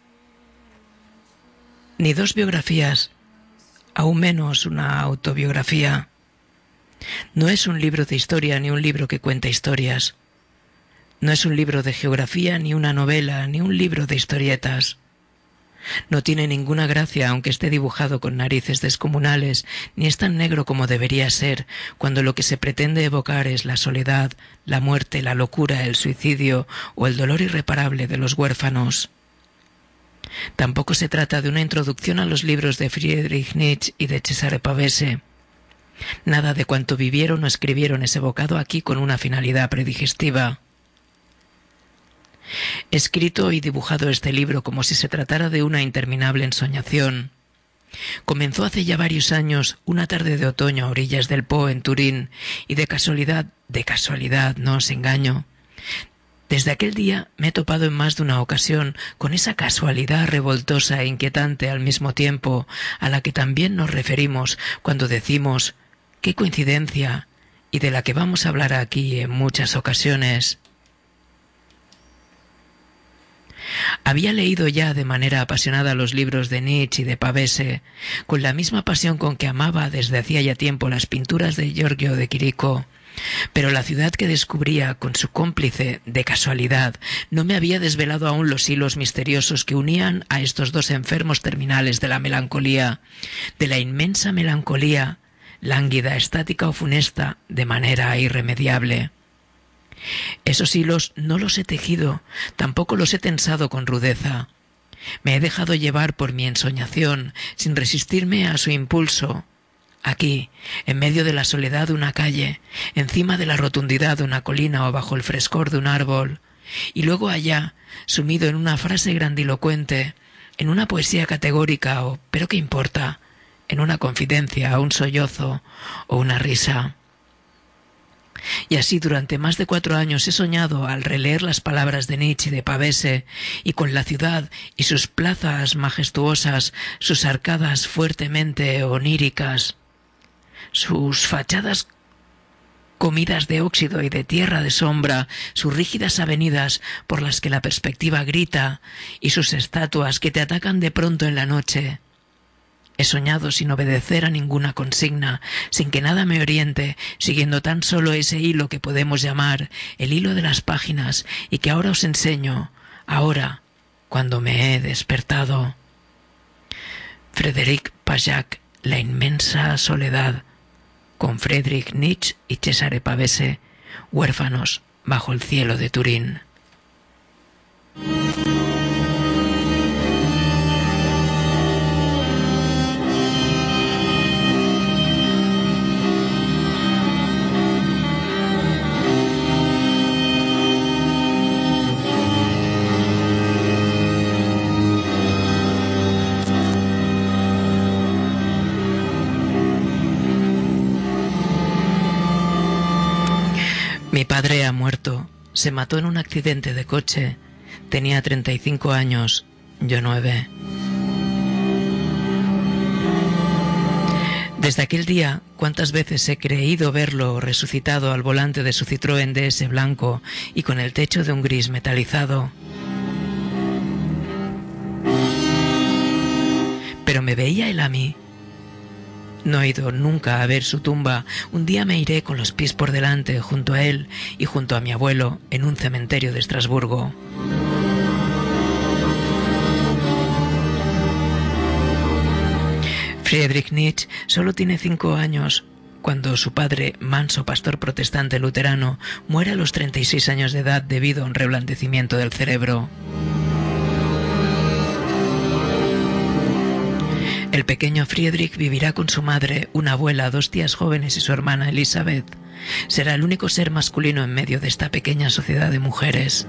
ni dos biografías, aún menos una autobiografía. No es un libro de historia ni un libro que cuenta historias. No es un libro de geografía, ni una novela, ni un libro de historietas. No tiene ninguna gracia aunque esté dibujado con narices descomunales, ni es tan negro como debería ser, cuando lo que se pretende evocar es la soledad, la muerte, la locura, el suicidio o el dolor irreparable de los huérfanos. Tampoco se trata de una introducción a los libros de Friedrich Nietzsche y de Cesare Pavese. Nada de cuanto vivieron o escribieron es evocado aquí con una finalidad predigestiva. He escrito y dibujado este libro como si se tratara de una interminable ensoñación. Comenzó hace ya varios años, una tarde de otoño a orillas del Po en Turín, y de casualidad, de casualidad, no os engaño. Desde aquel día me he topado en más de una ocasión con esa casualidad revoltosa e inquietante al mismo tiempo, a la que también nos referimos cuando decimos «qué coincidencia», y de la que vamos a hablar aquí en muchas ocasiones. Había leído ya de manera apasionada los libros de Nietzsche y de Pavese, con la misma pasión con que amaba desde hacía ya tiempo las pinturas de Giorgio de Chirico, pero la ciudad que descubría con su cómplice de casualidad no me había desvelado aún los hilos misteriosos que unían a estos dos enfermos terminales de la melancolía, de la inmensa melancolía, lánguida, estática o funesta, de manera irremediable. Esos hilos no los he tejido, tampoco los he tensado con rudeza. Me he dejado llevar por mi ensoñación, sin resistirme a su impulso, aquí, en medio de la soledad de una calle, encima de la rotundidad de una colina o bajo el frescor de un árbol, y luego allá, sumido en una frase grandilocuente, en una poesía categórica o, pero qué importa, en una confidencia, un sollozo o una risa. Y así durante más de cuatro años he soñado al releer las palabras de Nietzsche y de Pavese, y con la ciudad y sus plazas majestuosas, sus arcadas fuertemente oníricas, sus fachadas comidas de óxido y de tierra de sombra, sus rígidas avenidas por las que la perspectiva grita, y sus estatuas que te atacan de pronto en la noche. He soñado sin obedecer a ninguna consigna, sin que nada me oriente, siguiendo tan solo ese hilo que podemos llamar el hilo de las páginas, y que ahora os enseño, ahora, cuando me he despertado. Frédéric Pajac, La inmensa soledad, con Friedrich Nietzsche y Cesare Pavese, huérfanos bajo el cielo de Turín. Mi padre ha muerto. Se mató en un accidente de coche. Tenía treinta y cinco años, yo nueve. Desde aquel día, cuántas veces he creído verlo resucitado al volante de su Citroën D S blanco y con el techo de un gris metalizado. Pero me veía él a mí. No he ido nunca a ver su tumba. Un día me iré con los pies por delante, junto a él y junto a mi abuelo, en un cementerio de Estrasburgo. Friedrich Nietzsche solo tiene cinco años cuando su padre, manso pastor protestante luterano, muere a los treinta y seis años de edad debido a un reblandecimiento del cerebro. El pequeño Friedrich vivirá con su madre, una abuela, dos tías jóvenes y su hermana Elizabeth. Será el único ser masculino en medio de esta pequeña sociedad de mujeres.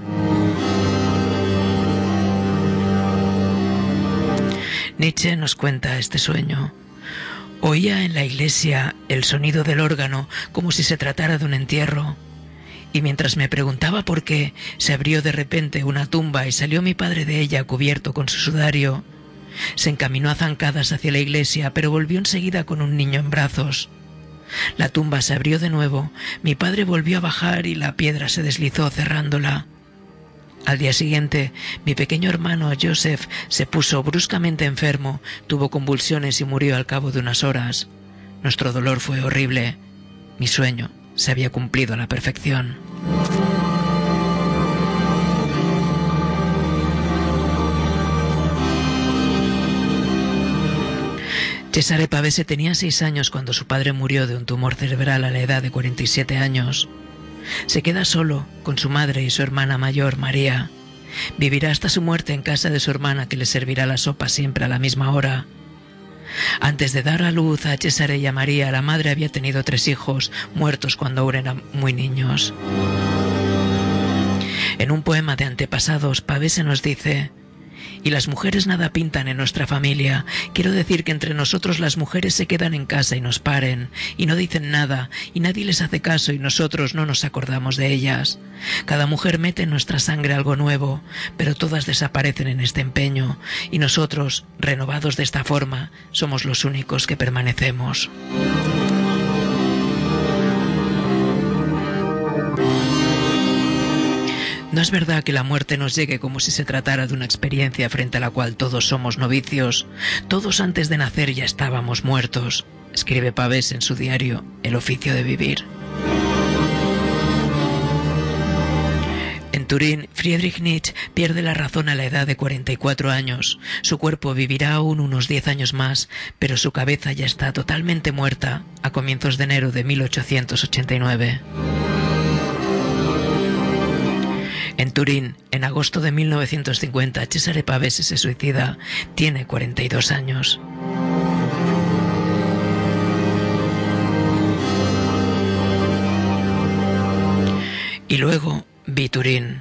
Nietzsche nos cuenta este sueño. Oía en la iglesia el sonido del órgano como si se tratara de un entierro. Y mientras me preguntaba por qué, se abrió de repente una tumba y salió mi padre de ella cubierto con su sudario. Se encaminó a zancadas hacia la iglesia, pero volvió enseguida con un niño en brazos. La tumba se abrió de nuevo, mi padre volvió a bajar y la piedra se deslizó cerrándola. Al día siguiente, mi pequeño hermano Joseph se puso bruscamente enfermo, tuvo convulsiones y murió al cabo de unas horas. Nuestro dolor fue horrible. Mi sueño se había cumplido a la perfección. Cesare Pavese tenía seis años cuando su padre murió de un tumor cerebral a la edad de cuarenta y siete años. Se queda solo con su madre y su hermana mayor, María. Vivirá hasta su muerte en casa de su hermana, que le servirá la sopa siempre a la misma hora. Antes de dar a luz a Cesare y a María, la madre había tenido tres hijos, muertos cuando aún eran muy niños. En un poema de Antepasados, Pavese nos dice: y las mujeres nada pintan en nuestra familia. Quiero decir que entre nosotros las mujeres se quedan en casa y nos paren, y no dicen nada, y nadie les hace caso y nosotros no nos acordamos de ellas. Cada mujer mete en nuestra sangre algo nuevo, pero todas desaparecen en este empeño, y nosotros, renovados de esta forma, somos los únicos que permanecemos. No es verdad que la muerte nos llegue como si se tratara de una experiencia frente a la cual todos somos novicios. Todos antes de nacer ya estábamos muertos, escribe Pavese en su diario El oficio de vivir. En Turín, Friedrich Nietzsche pierde la razón a la edad de cuarenta y cuatro años. Su cuerpo vivirá aún unos diez años más, pero su cabeza ya está totalmente muerta a comienzos de enero de mil ochocientos ochenta y nueve. En Turín, en agosto de mil novecientos cincuenta, Cesare Pavese se suicida. Tiene cuarenta y dos años. Y luego vi Turín.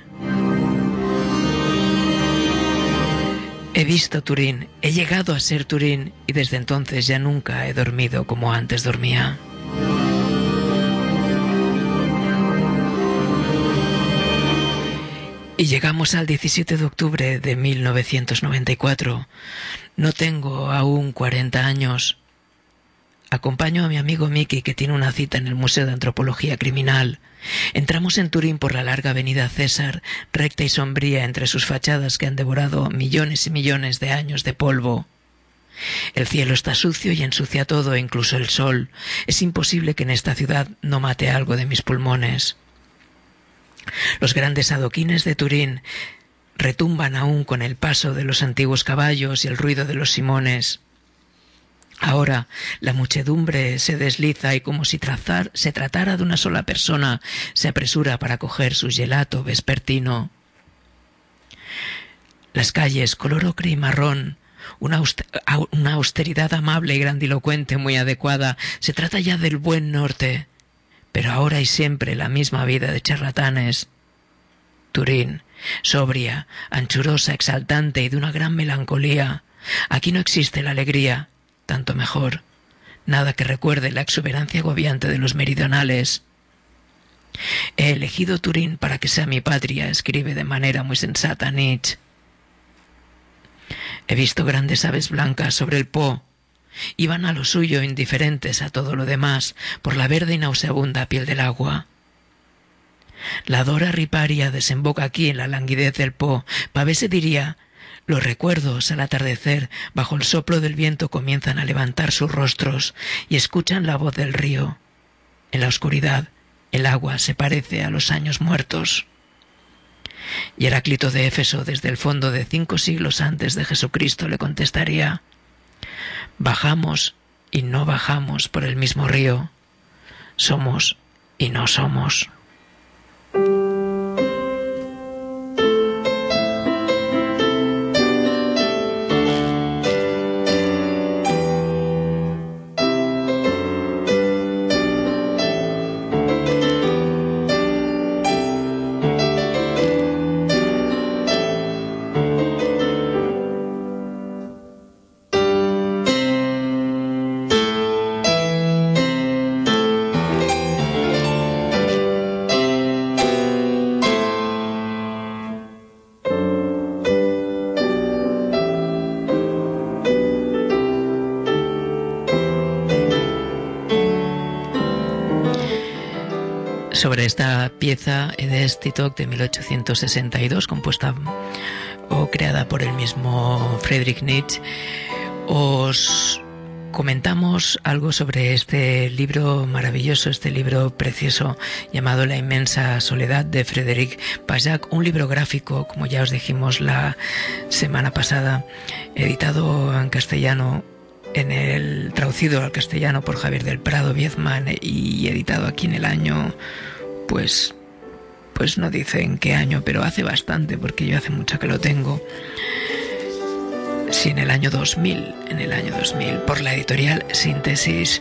He visto Turín, he llegado a ser Turín y desde entonces ya nunca he dormido como antes dormía. Y llegamos al diecisiete de octubre de mil novecientos noventa y cuatro. No tengo aún cuarenta años. Acompaño a mi amigo Miki, que tiene una cita en el Museo de Antropología Criminal. Entramos en Turín por la larga avenida César, recta y sombría entre sus fachadas que han devorado millones y millones de años de polvo. El cielo está sucio y ensucia todo, incluso el sol. Es imposible que en esta ciudad no mate algo de mis pulmones. Los grandes adoquines de Turín retumban aún con el paso de los antiguos caballos y el ruido de los simones. Ahora la muchedumbre se desliza y, como si trazar, se tratara de una sola persona, se apresura para coger su gelato vespertino. Las calles color ocre y marrón, una, auster- una austeridad amable y grandilocuente muy adecuada. Se trata ya del buen norte, pero ahora y siempre la misma vida de charlatanes. Turín, sobria, anchurosa, exaltante y de una gran melancolía. Aquí no existe la alegría. Tanto mejor. Nada que recuerde la exuberancia agobiante de los meridionales. He elegido Turín para que sea mi patria, escribe de manera muy sensata Nietzsche. He visto grandes aves blancas sobre el Po. Iban a lo suyo, indiferentes a todo lo demás, por la verde y nauseabunda piel del agua. La Dora riparia desemboca aquí en la languidez del Po. Pavese diría: los recuerdos al atardecer, bajo el soplo del viento, comienzan a levantar sus rostros y escuchan la voz del río. En la oscuridad, el agua se parece a los años muertos. Y Heráclito de Éfeso, desde el fondo de cinco siglos antes de Jesucristo, le contestaría: bajamos y no bajamos por el mismo río. Somos y no somos. Sobre esta pieza Edes Titok de mil ochocientos sesenta y dos, compuesta o creada por el mismo Friedrich Nietzsche, os comentamos algo sobre este libro maravilloso, este libro precioso llamado La inmensa soledad de Frédéric Pajac, un libro gráfico, como ya os dijimos la semana pasada, editado en castellano, en el traducido al castellano por Javier del Prado Viezman y editado aquí en el año, pues pues no dice en qué año, pero hace bastante, porque yo hace mucho que lo tengo. Sí, en el año dos mil, en el año dos mil, por la editorial Síntesis.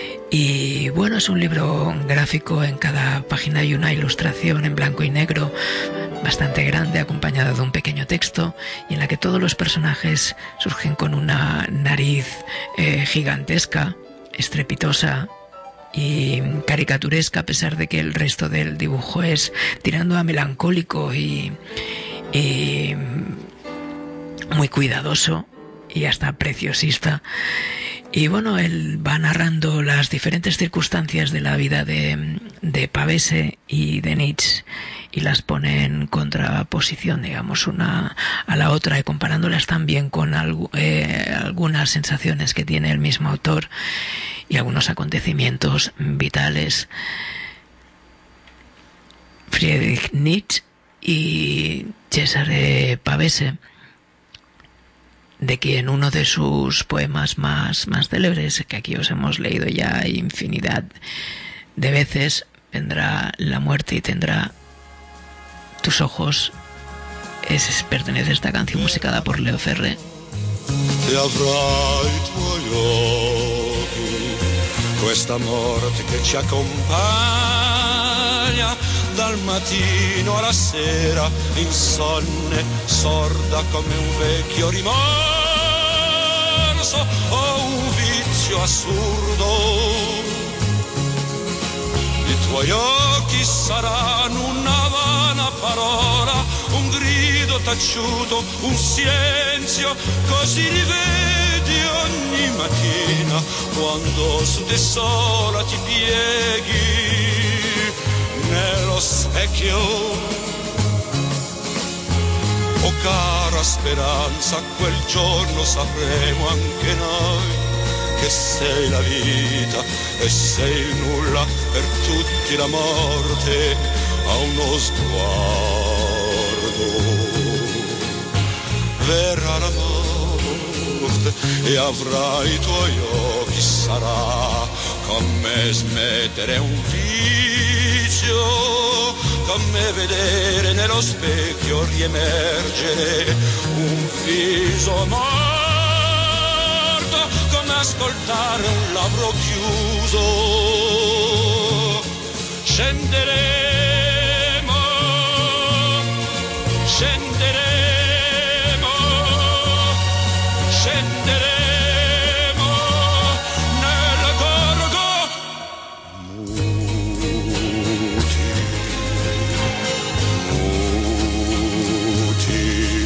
Y bueno, es un libro gráfico, en cada página hay una ilustración en blanco y negro bastante grande, acompañada de un pequeño texto, y en la que todos los personajes surgen con una nariz eh, gigantesca, estrepitosa y caricaturesca, a pesar de que el resto del dibujo es tirando a melancólico y, y muy cuidadoso y hasta preciosista. Y bueno, él va narrando las diferentes circunstancias de la vida de, de Pavese y de Nietzsche, y las pone en contraposición, digamos, una a la otra, y comparándolas también con algo, eh, algunas sensaciones que tiene el mismo autor y algunos acontecimientos vitales. Friedrich Nietzsche y Cesare Pavese, de quien uno de sus poemas más, más célebres, que aquí os hemos leído ya infinidad de veces, vendrá la muerte y tendrá tus ojos, es, pertenece a esta canción musicada por Leo Ferré. E avrai i tuoi occhi, questa morte che ci accompagna, dal mattino alla sera, insonne, sorda come un vecchio rimorso o un vizio assurdo. I tuoi occhi saranno una vana parola, un grido taciuto, un silenzio, così li vedi ogni mattina quando su te sola ti pieghi nello specchio. Oh cara speranza, quel giorno sapremo anche noi che sei la vita e sei il nulla, per tutti la morte a uno sguardo. Verrà la morte e avrai i tuoi occhi, sarà come smettere un vizio, come vedere nello specchio riemergere un viso morto, come ascoltare un labbro chiuso. Scenderemo, scenderemo, scenderemo nel gorgo. Muti,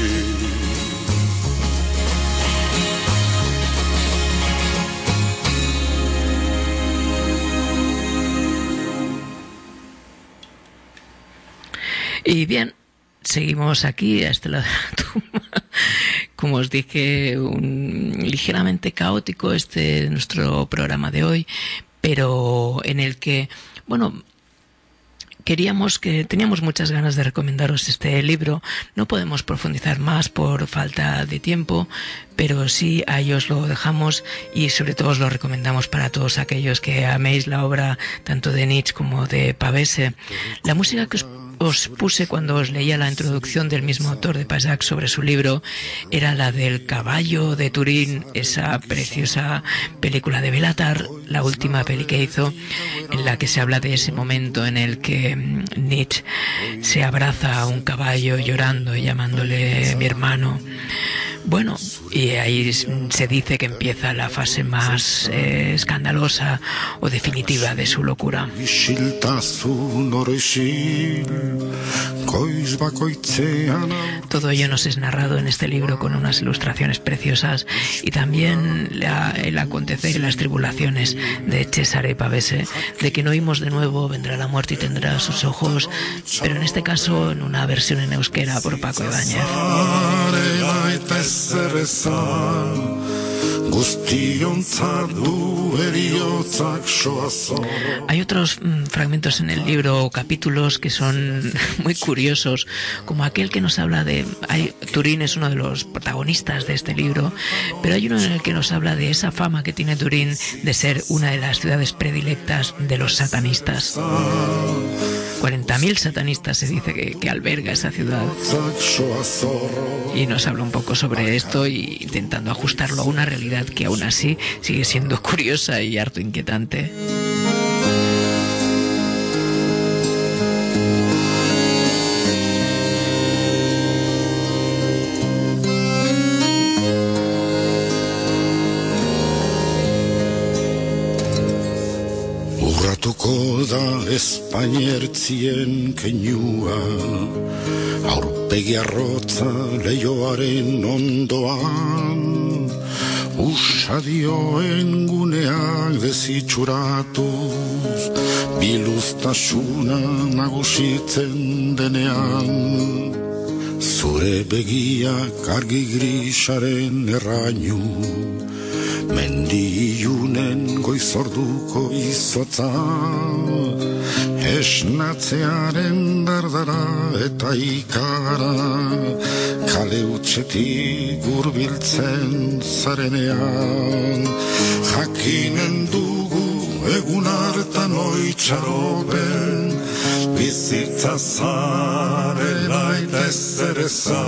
Y bien, seguimos aquí a este lado de la tumba. Como os dije, un, ligeramente caótico este nuestro programa de hoy, pero en el que, bueno, queríamos que teníamos muchas ganas de recomendaros este libro. No podemos profundizar más por falta de tiempo, pero sí ahí os lo dejamos y sobre todo os lo recomendamos para todos aquellos que améis la obra tanto de Nietzsche como de Pavese. La música que os os puse cuando os leía la introducción del mismo autor de Paysac sobre su libro era la del Caballo de Turín, esa preciosa película de Bélatar, la última peli que hizo, en la que se habla de ese momento en el que Nietzsche se abraza a un caballo llorando y llamándole mi hermano. Bueno, y ahí se dice que empieza la fase más eh, escandalosa o definitiva de su locura. Todo ello nos es narrado en este libro con unas ilustraciones preciosas y también la, el acontecer y las tribulaciones de Cesare Pavese, de quien oímos de nuevo Vendrá la muerte y tendrá sus ojos, pero en este caso en una versión en euskera por Paco Ibáñez. Hay otros mm, fragmentos en el libro, capítulos que son muy curiosos, como aquel que nos habla de... Hay, Turín es uno de los protagonistas de este libro, pero hay uno en el que nos habla de esa fama que tiene Turín de ser una de las ciudades predilectas de los satanistas. cuarenta mil satanistas se dice que, que alberga esa ciudad. Y nos habla un poco sobre esto y intentando ajustarlo a una realidad que aún así sigue siendo curiosa y harto inquietante. Urratuko da espainertzien keinua, aurpegi arrotza leioaren ondoan, usadioen guneak desitxuratuz, biluztasuna nagusitzen denean, zure begiak argi grisaren errainu, mendi ilunen goizorduko izotza, esnatzearen dardara eta ikara, kale utxetik hurbiltzen zarenean, jakinen dugu egun hartan oitxaropen, bizitza zarela eta ezereza,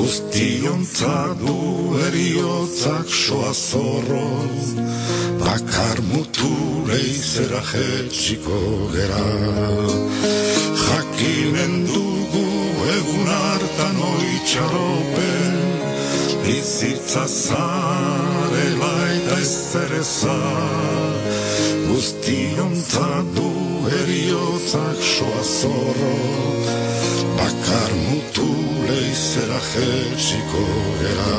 guztiontza du eriotzak soa zorroz, baka bakar mutu leizera jetxiko gera. Jakinen dugu egun hartan oitxaropen, bizitza zarela eta ez zereza, guztiontzat du eriotzak soa zorrok, bakar mutu leizera jetxiko gera.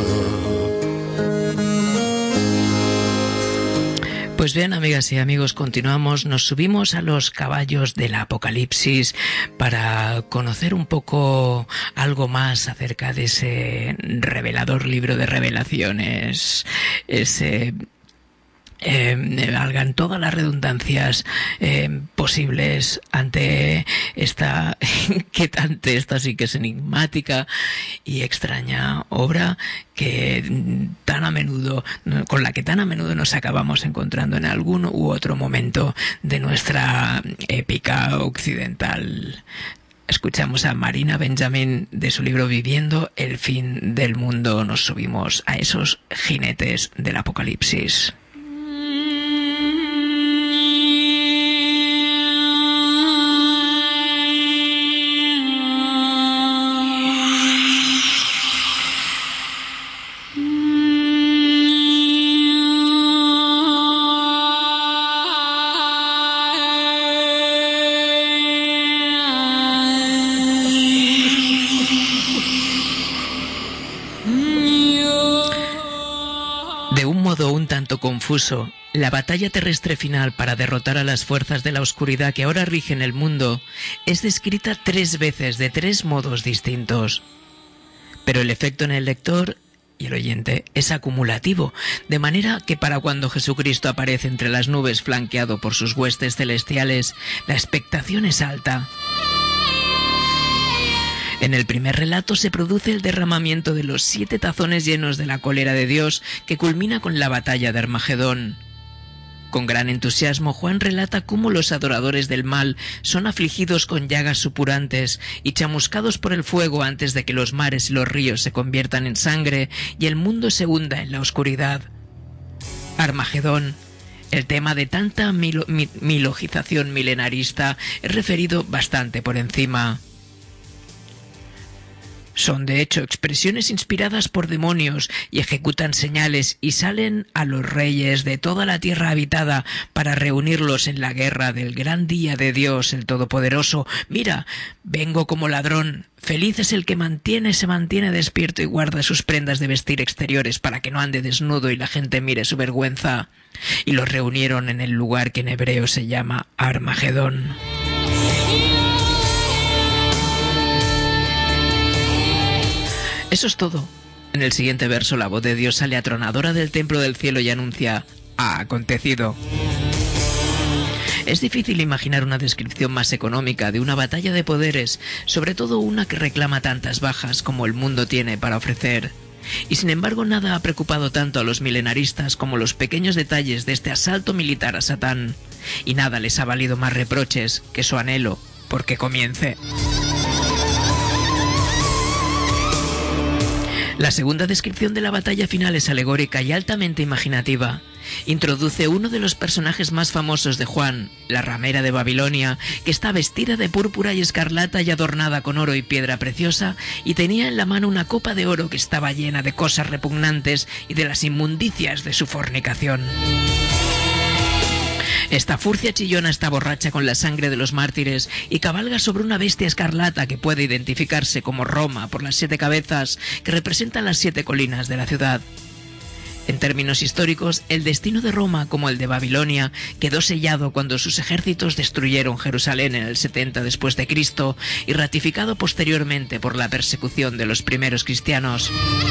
Pues bien, amigas y amigos, continuamos, nos subimos a los caballos del Apocalipsis para conocer un poco algo más acerca de ese revelador libro de revelaciones, ese... Eh, valgan todas las redundancias eh, posibles ante esta inquietante, esta sí que es enigmática y extraña obra que tan a menudo, con la que tan a menudo nos acabamos encontrando en algún u otro momento de nuestra épica occidental. Escuchamos a Marina Benjamin de su libro Viviendo el fin del mundo. Nos subimos a esos jinetes del Apocalipsis. Confuso, la batalla terrestre final para derrotar a las fuerzas de la oscuridad que ahora rigen el mundo es descrita tres veces de tres modos distintos. Pero el efecto en el lector y el oyente es acumulativo, de manera que para cuando Jesucristo aparece entre las nubes flanqueado por sus huestes celestiales, la expectación es alta. En el primer relato se produce el derramamiento de los siete tazones llenos de la cólera de Dios que culmina con la batalla de Armagedón. Con gran entusiasmo, Juan relata cómo los adoradores del mal son afligidos con llagas supurantes y chamuscados por el fuego antes de que los mares y los ríos se conviertan en sangre y el mundo se hunda en la oscuridad. Armagedón, el tema de tanta milo- mi- milogización milenarista, es referido bastante por encima. Son de hecho expresiones inspiradas por demonios y ejecutan señales y salen a los reyes de toda la tierra habitada para reunirlos en la guerra del gran día de Dios el Todopoderoso. Mira, vengo como ladrón. Feliz es el que mantiene, se mantiene despierto y guarda sus prendas de vestir exteriores para que no ande desnudo y la gente mire su vergüenza. Y los reunieron en el lugar que en hebreo se llama Armagedón. Eso es todo. En el siguiente verso la voz de Dios sale atronadora del templo del cielo y anuncia: ha acontecido. Es difícil imaginar una descripción más económica de una batalla de poderes, sobre todo una que reclama tantas bajas como el mundo tiene para ofrecer. Y sin embargo nada ha preocupado tanto a los milenaristas como los pequeños detalles de este asalto militar a Satán. Y nada les ha valido más reproches que su anhelo porque comience. La segunda descripción de la batalla final es alegórica y altamente imaginativa. Introduce uno de los personajes más famosos de Juan, la ramera de Babilonia, que está vestida de púrpura y escarlata y adornada con oro y piedra preciosa, y tenía en la mano una copa de oro que estaba llena de cosas repugnantes y de las inmundicias de su fornicación. Esta furcia chillona está borracha con la sangre de los mártires y cabalga sobre una bestia escarlata que puede identificarse como Roma por las siete cabezas que representan las siete colinas de la ciudad. En términos históricos, el destino de Roma, como el de Babilonia, quedó sellado cuando sus ejércitos destruyeron Jerusalén en el setenta después de Cristo y ratificado posteriormente por la persecución de los primeros cristianos.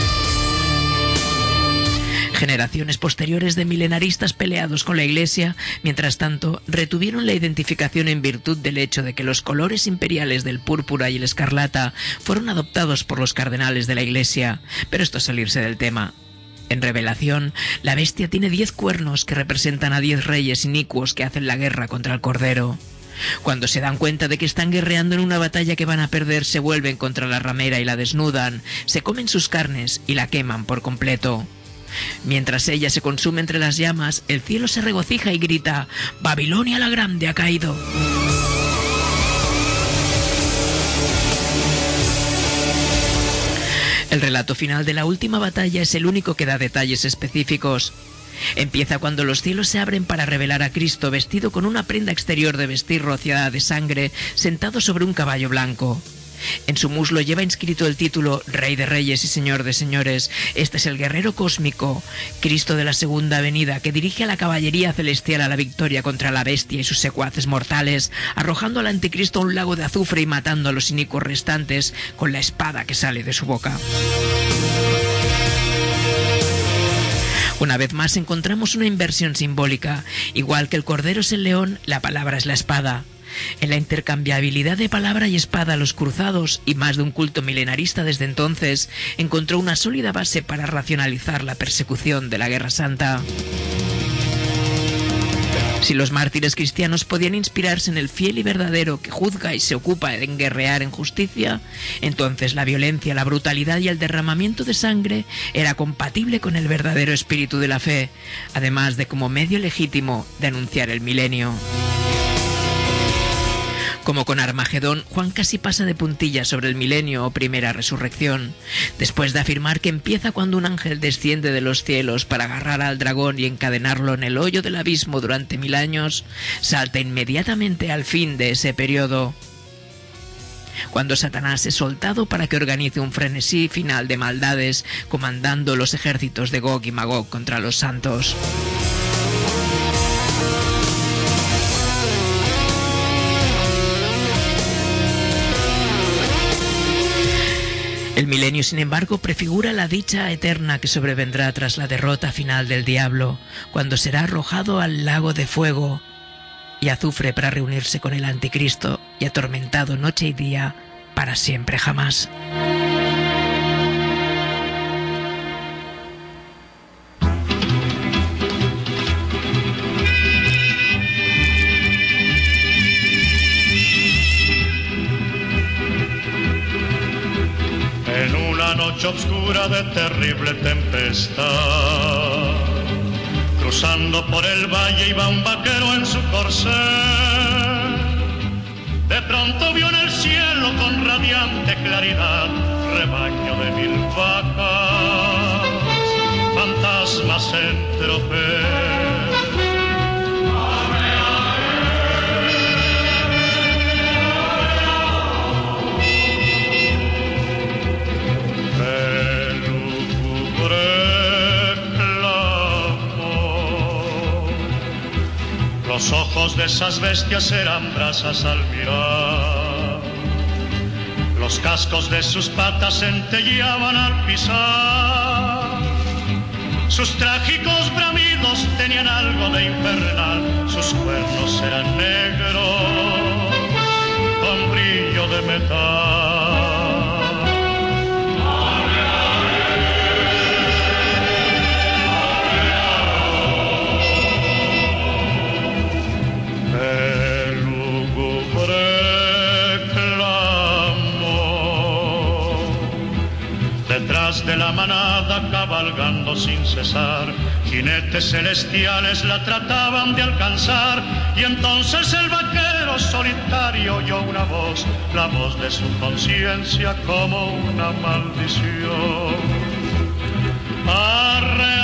Generaciones posteriores de milenaristas peleados con la Iglesia, mientras tanto, retuvieron la identificación en virtud del hecho de que los colores imperiales del púrpura y el escarlata fueron adoptados por los cardenales de la Iglesia. Pero esto es salirse del tema. En Revelación, la bestia tiene diez cuernos que representan a diez reyes inicuos que hacen la guerra contra el Cordero. Cuando se dan cuenta de que están guerreando en una batalla que van a perder, se vuelven contra la ramera y la desnudan, se comen sus carnes y la queman por completo. Mientras ella se consume entre las llamas, el cielo se regocija y grita: «Babilonia la Grande ha caído». El relato final de la última batalla es el único que da detalles específicos. Empieza cuando los cielos se abren para revelar a Cristo vestido con una prenda exterior de vestir rociada de sangre, sentado sobre un caballo blanco. En su muslo lleva inscrito el título Rey de Reyes y Señor de Señores. Este es el guerrero cósmico, Cristo de la segunda venida, que dirige a la caballería celestial a la victoria contra la bestia y sus secuaces mortales, arrojando al anticristo a un lago de azufre y matando a los inicuos restantes con la espada que sale de su boca. Una vez más encontramos una inversión simbólica. Igual que el cordero es el león, la palabra es la espada. En la intercambiabilidad de palabra y espada, los cruzados, y más de un culto milenarista desde entonces, encontró una sólida base para racionalizar la persecución de la Guerra Santa. Si los mártires cristianos podían inspirarse en el fiel y verdadero que juzga y se ocupa en guerrear en justicia, entonces la violencia, la brutalidad y el derramamiento de sangre era compatible con el verdadero espíritu de la fe, además de como medio legítimo de anunciar el milenio. Como con Armagedón, Juan casi pasa de puntillas sobre el milenio o primera resurrección, después de afirmar que empieza cuando un ángel desciende de los cielos para agarrar al dragón y encadenarlo en el hoyo del abismo durante mil años, salta inmediatamente al fin de ese periodo, cuando Satanás es soltado para que organice un frenesí final de maldades, comandando los ejércitos de Gog y Magog contra los santos. El milenio, sin embargo, prefigura la dicha eterna que sobrevendrá tras la derrota final del diablo, cuando será arrojado al lago de fuego y azufre para reunirse con el anticristo y atormentado noche y día para siempre jamás. Noche oscura de terrible tempestad, cruzando por el valle iba un vaquero en su corcel. De pronto vio en el cielo con radiante claridad rebaño de mil vacas, fantasmas en tropel. Los ojos de esas bestias eran brasas al mirar, los cascos de sus patas centelleaban al pisar, sus trágicos bramidos tenían algo de infernal, sus cuernos eran negros con brillo de metal. Detrás de la manada, cabalgando sin cesar, jinetes celestiales la trataban de alcanzar, y entonces el vaquero solitario oyó una voz, la voz de su conciencia como una maldición. Arre,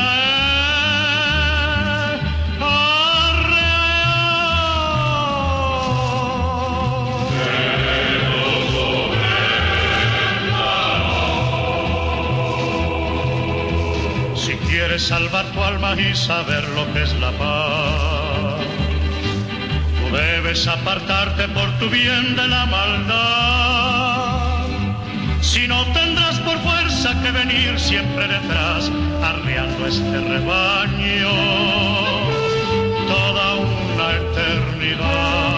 quieres salvar tu alma y saber lo que es la paz, tú debes apartarte por tu bien de la maldad. Si no, tendrás por fuerza que venir siempre detrás, arreando este rebaño toda una eternidad.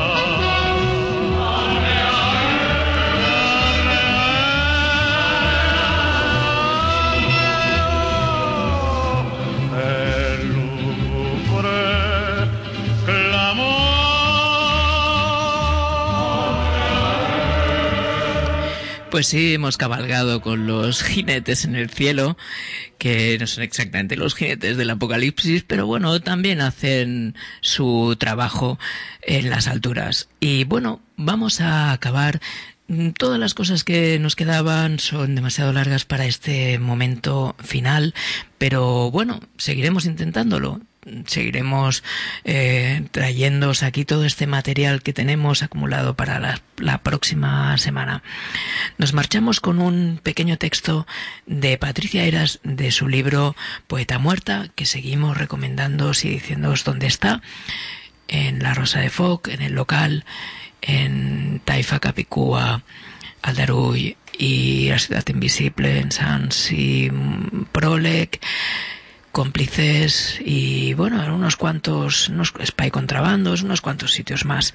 Pues sí, hemos cabalgado con los jinetes en el cielo, que no son exactamente los jinetes del apocalipsis, pero bueno, también hacen su trabajo en las alturas. Y bueno, vamos a acabar. Todas las cosas que nos quedaban son demasiado largas para este momento final, pero bueno, seguiremos intentándolo. Seguiremos eh, trayéndoos aquí todo este material que tenemos acumulado para la, la próxima semana. Nos marchamos con un pequeño texto de Patricia Heras de su libro Poeta Muerta, que seguimos recomendándoos y diciéndoos dónde está, en La Rosa de Foc, en el local, en Taifa, Capicúa, Aldaruy y La Ciudad Invisible, en Sans y Prolec, Cómplices y bueno, en unos cuantos, unos Spy Contrabandos, unos cuantos sitios más.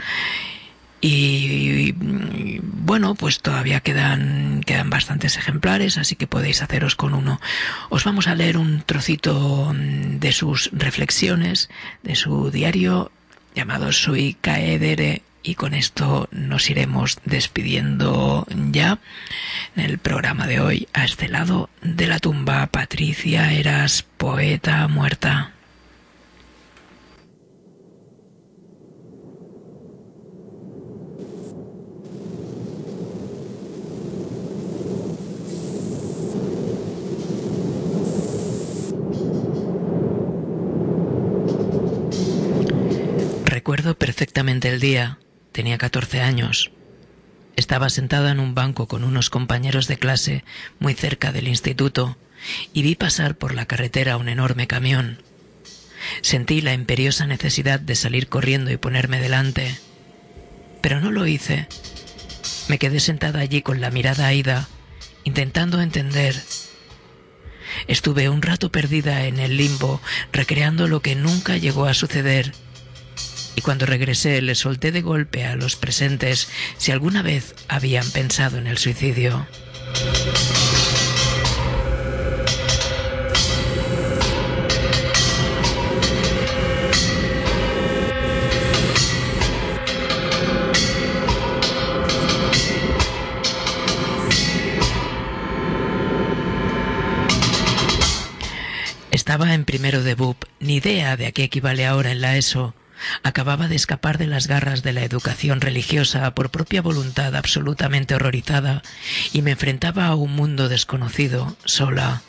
Y, y bueno, pues todavía quedan quedan bastantes ejemplares, así que podéis haceros con uno. Os vamos a leer un trocito de sus reflexiones, de su diario llamado Sui Caedere, y con esto nos iremos despidiendo ya en el programa de hoy. A este lado de la tumba, Patricia Heras, Poeta Muerta. Recuerdo perfectamente el día. Tenía catorce años. Estaba sentada en un banco con unos compañeros de clase muy cerca del instituto y vi pasar por la carretera un enorme camión. Sentí la imperiosa necesidad de salir corriendo y ponerme delante, pero no lo hice. Me quedé sentada allí con la mirada ida, intentando entender. Estuve un rato perdida en el limbo, recreando lo que nunca llegó a suceder. Y cuando regresé le solté de golpe a los presentes si alguna vez habían pensado en el suicidio. Estaba en primero de B U P, ni idea de a qué equivale ahora en la ESO. Acababa de escapar de las garras de la educación religiosa por propia voluntad, absolutamente horrorizada, y me enfrentaba a un mundo desconocido, sola.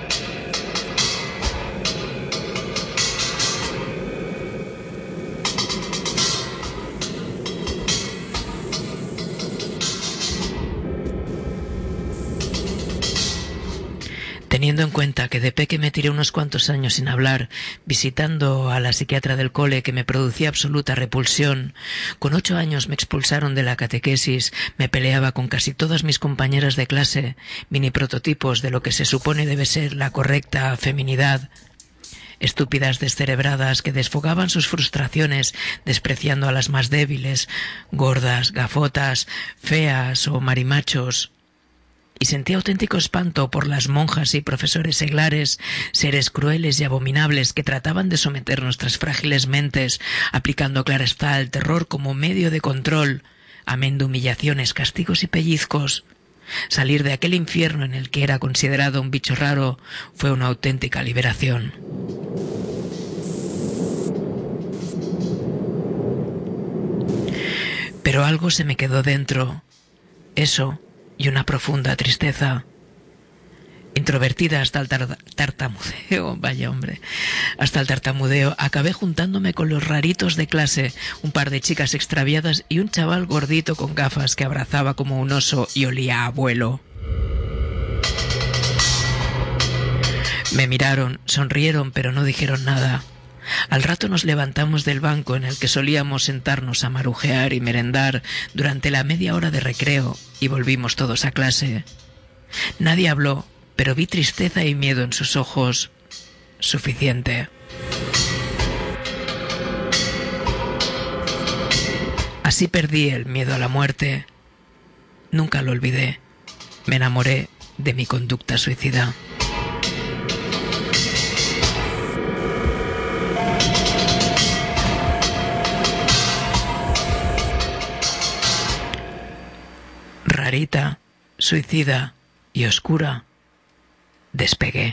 Teniendo en cuenta que de peque me tiré unos cuantos años sin hablar, visitando a la psiquiatra del cole que me producía absoluta repulsión, con ocho años me expulsaron de la catequesis, me peleaba con casi todas mis compañeras de clase, mini prototipos de lo que se supone debe ser la correcta feminidad, estúpidas descerebradas que desfogaban sus frustraciones despreciando a las más débiles, gordas, gafotas, feas o marimachos. Y sentí auténtico espanto por las monjas y profesores seglares, seres crueles y abominables que trataban de someter nuestras frágiles mentes, aplicando claro está el terror como medio de control, amén de humillaciones, castigos y pellizcos. Salir de aquel infierno en el que era considerado un bicho raro fue una auténtica liberación. Pero algo se me quedó dentro. Eso y una profunda tristeza. Introvertida hasta el tar tartamudeo, vaya hombre, hasta el tartamudeo, acabé juntándome con los raritos de clase, un par de chicas extraviadas y un chaval gordito con gafas que abrazaba como un oso y olía a abuelo. Me miraron, sonrieron, pero no dijeron nada. Al rato nos levantamos del banco en el que solíamos sentarnos a marujear y merendar durante la media hora de recreo y volvimos todos a clase. Nadie habló, pero vi tristeza y miedo en sus ojos. Suficiente. Así perdí el miedo a la muerte. Nunca lo olvidé. Me enamoré de mi conducta suicida. Rarita, suicida y oscura, despegué.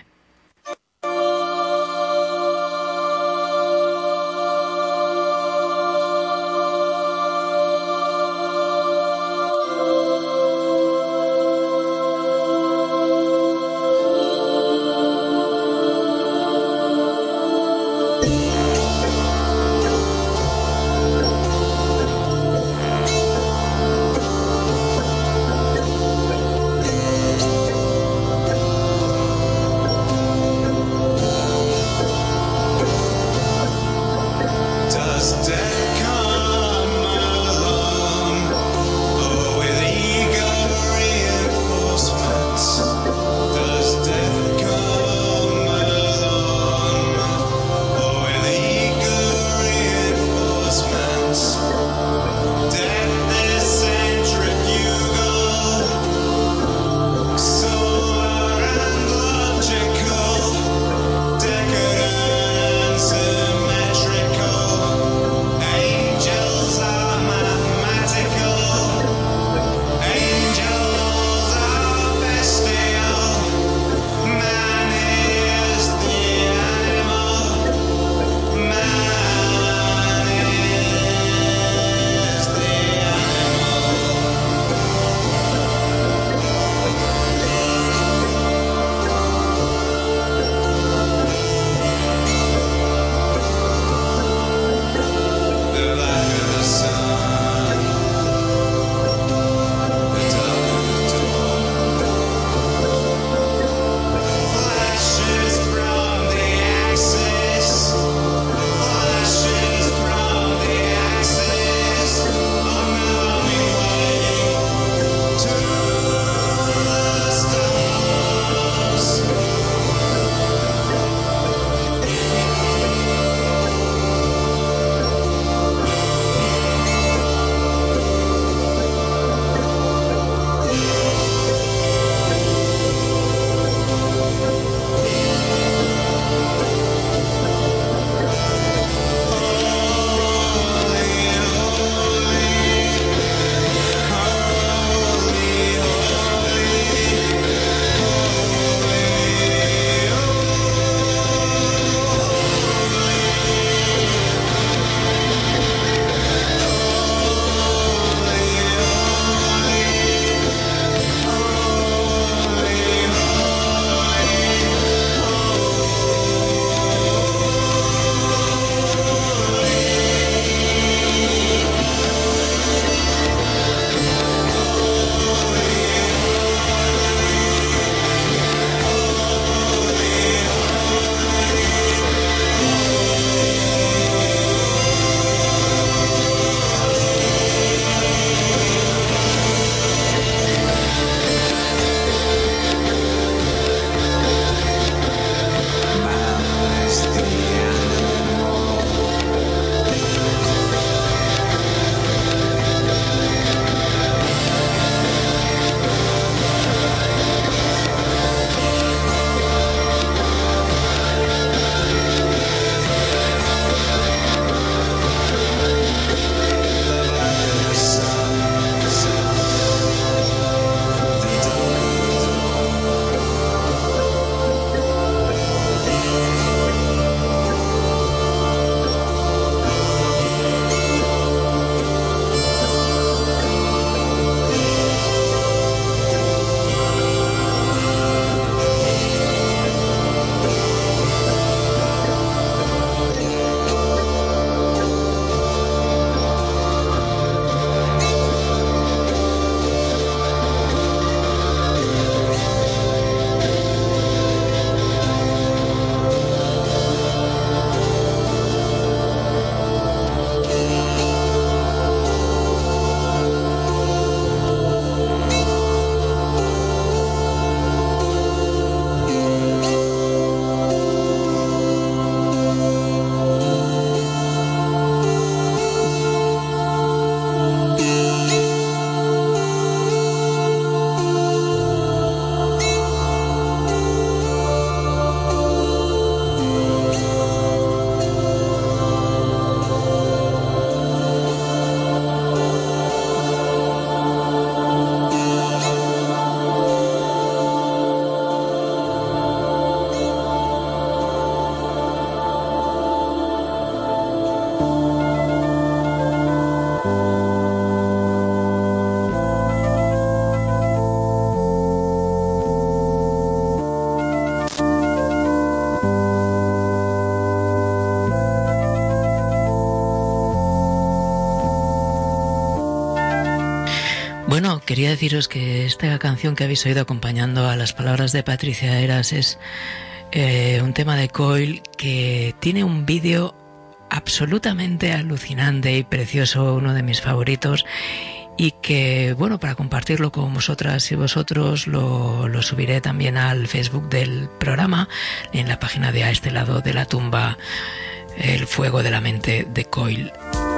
quería deciros que esta canción que habéis oído acompañando a las palabras de Patricia Eras es eh, un tema de Coil que tiene un vídeo absolutamente alucinante y precioso, uno de mis favoritos, y que, bueno, para compartirlo con vosotras y vosotros lo, lo subiré también al Facebook del programa, en la página de A este lado de la tumba, el fuego de la mente de Coil.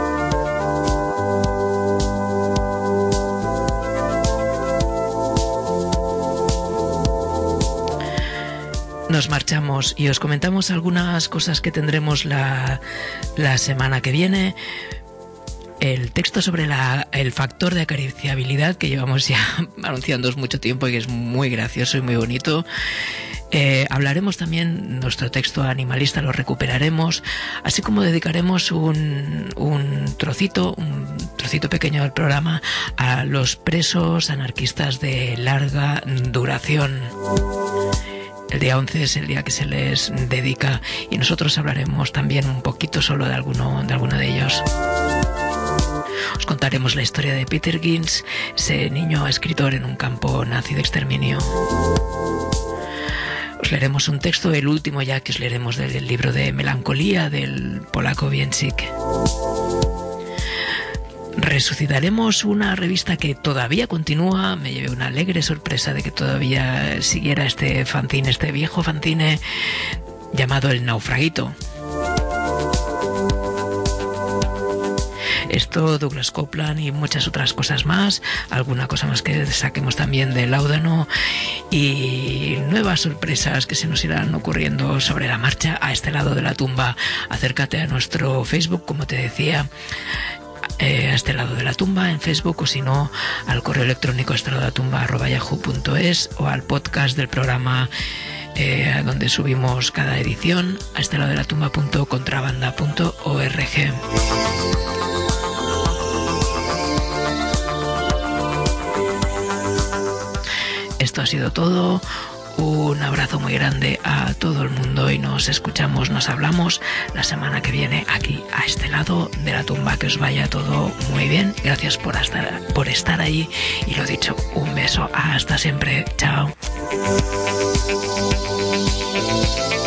Nos marchamos y os comentamos algunas cosas que tendremos la, la semana que viene. El texto sobre la, el factor de acariciabilidad que llevamos ya anunciando mucho tiempo y que es muy gracioso y muy bonito. Eh, hablaremos también, nuestro texto animalista lo recuperaremos, así como dedicaremos un, un trocito, un trocito pequeño del programa a los presos anarquistas de larga duración. El día once es el día que se les dedica y nosotros hablaremos también un poquito solo de alguno, de alguno de ellos. Os contaremos la historia de Peter Ginz, ese niño escritor en un campo nazi de exterminio. Os leeremos un texto, el último ya que os leeremos del libro de Melancolía del polaco Wieńczyk. Resucitaremos una revista que todavía continúa. Me llevé una alegre sorpresa de que todavía siguiera este fanzine, este viejo fanzine llamado El Naufraguito. Esto, Douglas Coupland y muchas otras cosas más, alguna cosa más que saquemos también del Láudano y nuevas sorpresas que se nos irán ocurriendo sobre la marcha a este lado de la tumba. Acércate a nuestro Facebook, como te decía, eh, a este lado de la tumba en Facebook, o si no al correo electrónico a este lado de la tumba arroba yahoo punto es o al podcast del programa eh, donde subimos cada edición a este lado de la tumba punto contrabanda punto org. Esto ha sido todo. Un abrazo muy grande a todo el mundo y nos escuchamos, nos hablamos la semana que viene aquí a este lado de la tumba. Que os vaya todo muy bien. Gracias por estar, por estar ahí y lo dicho, un beso. Hasta siempre. Chao.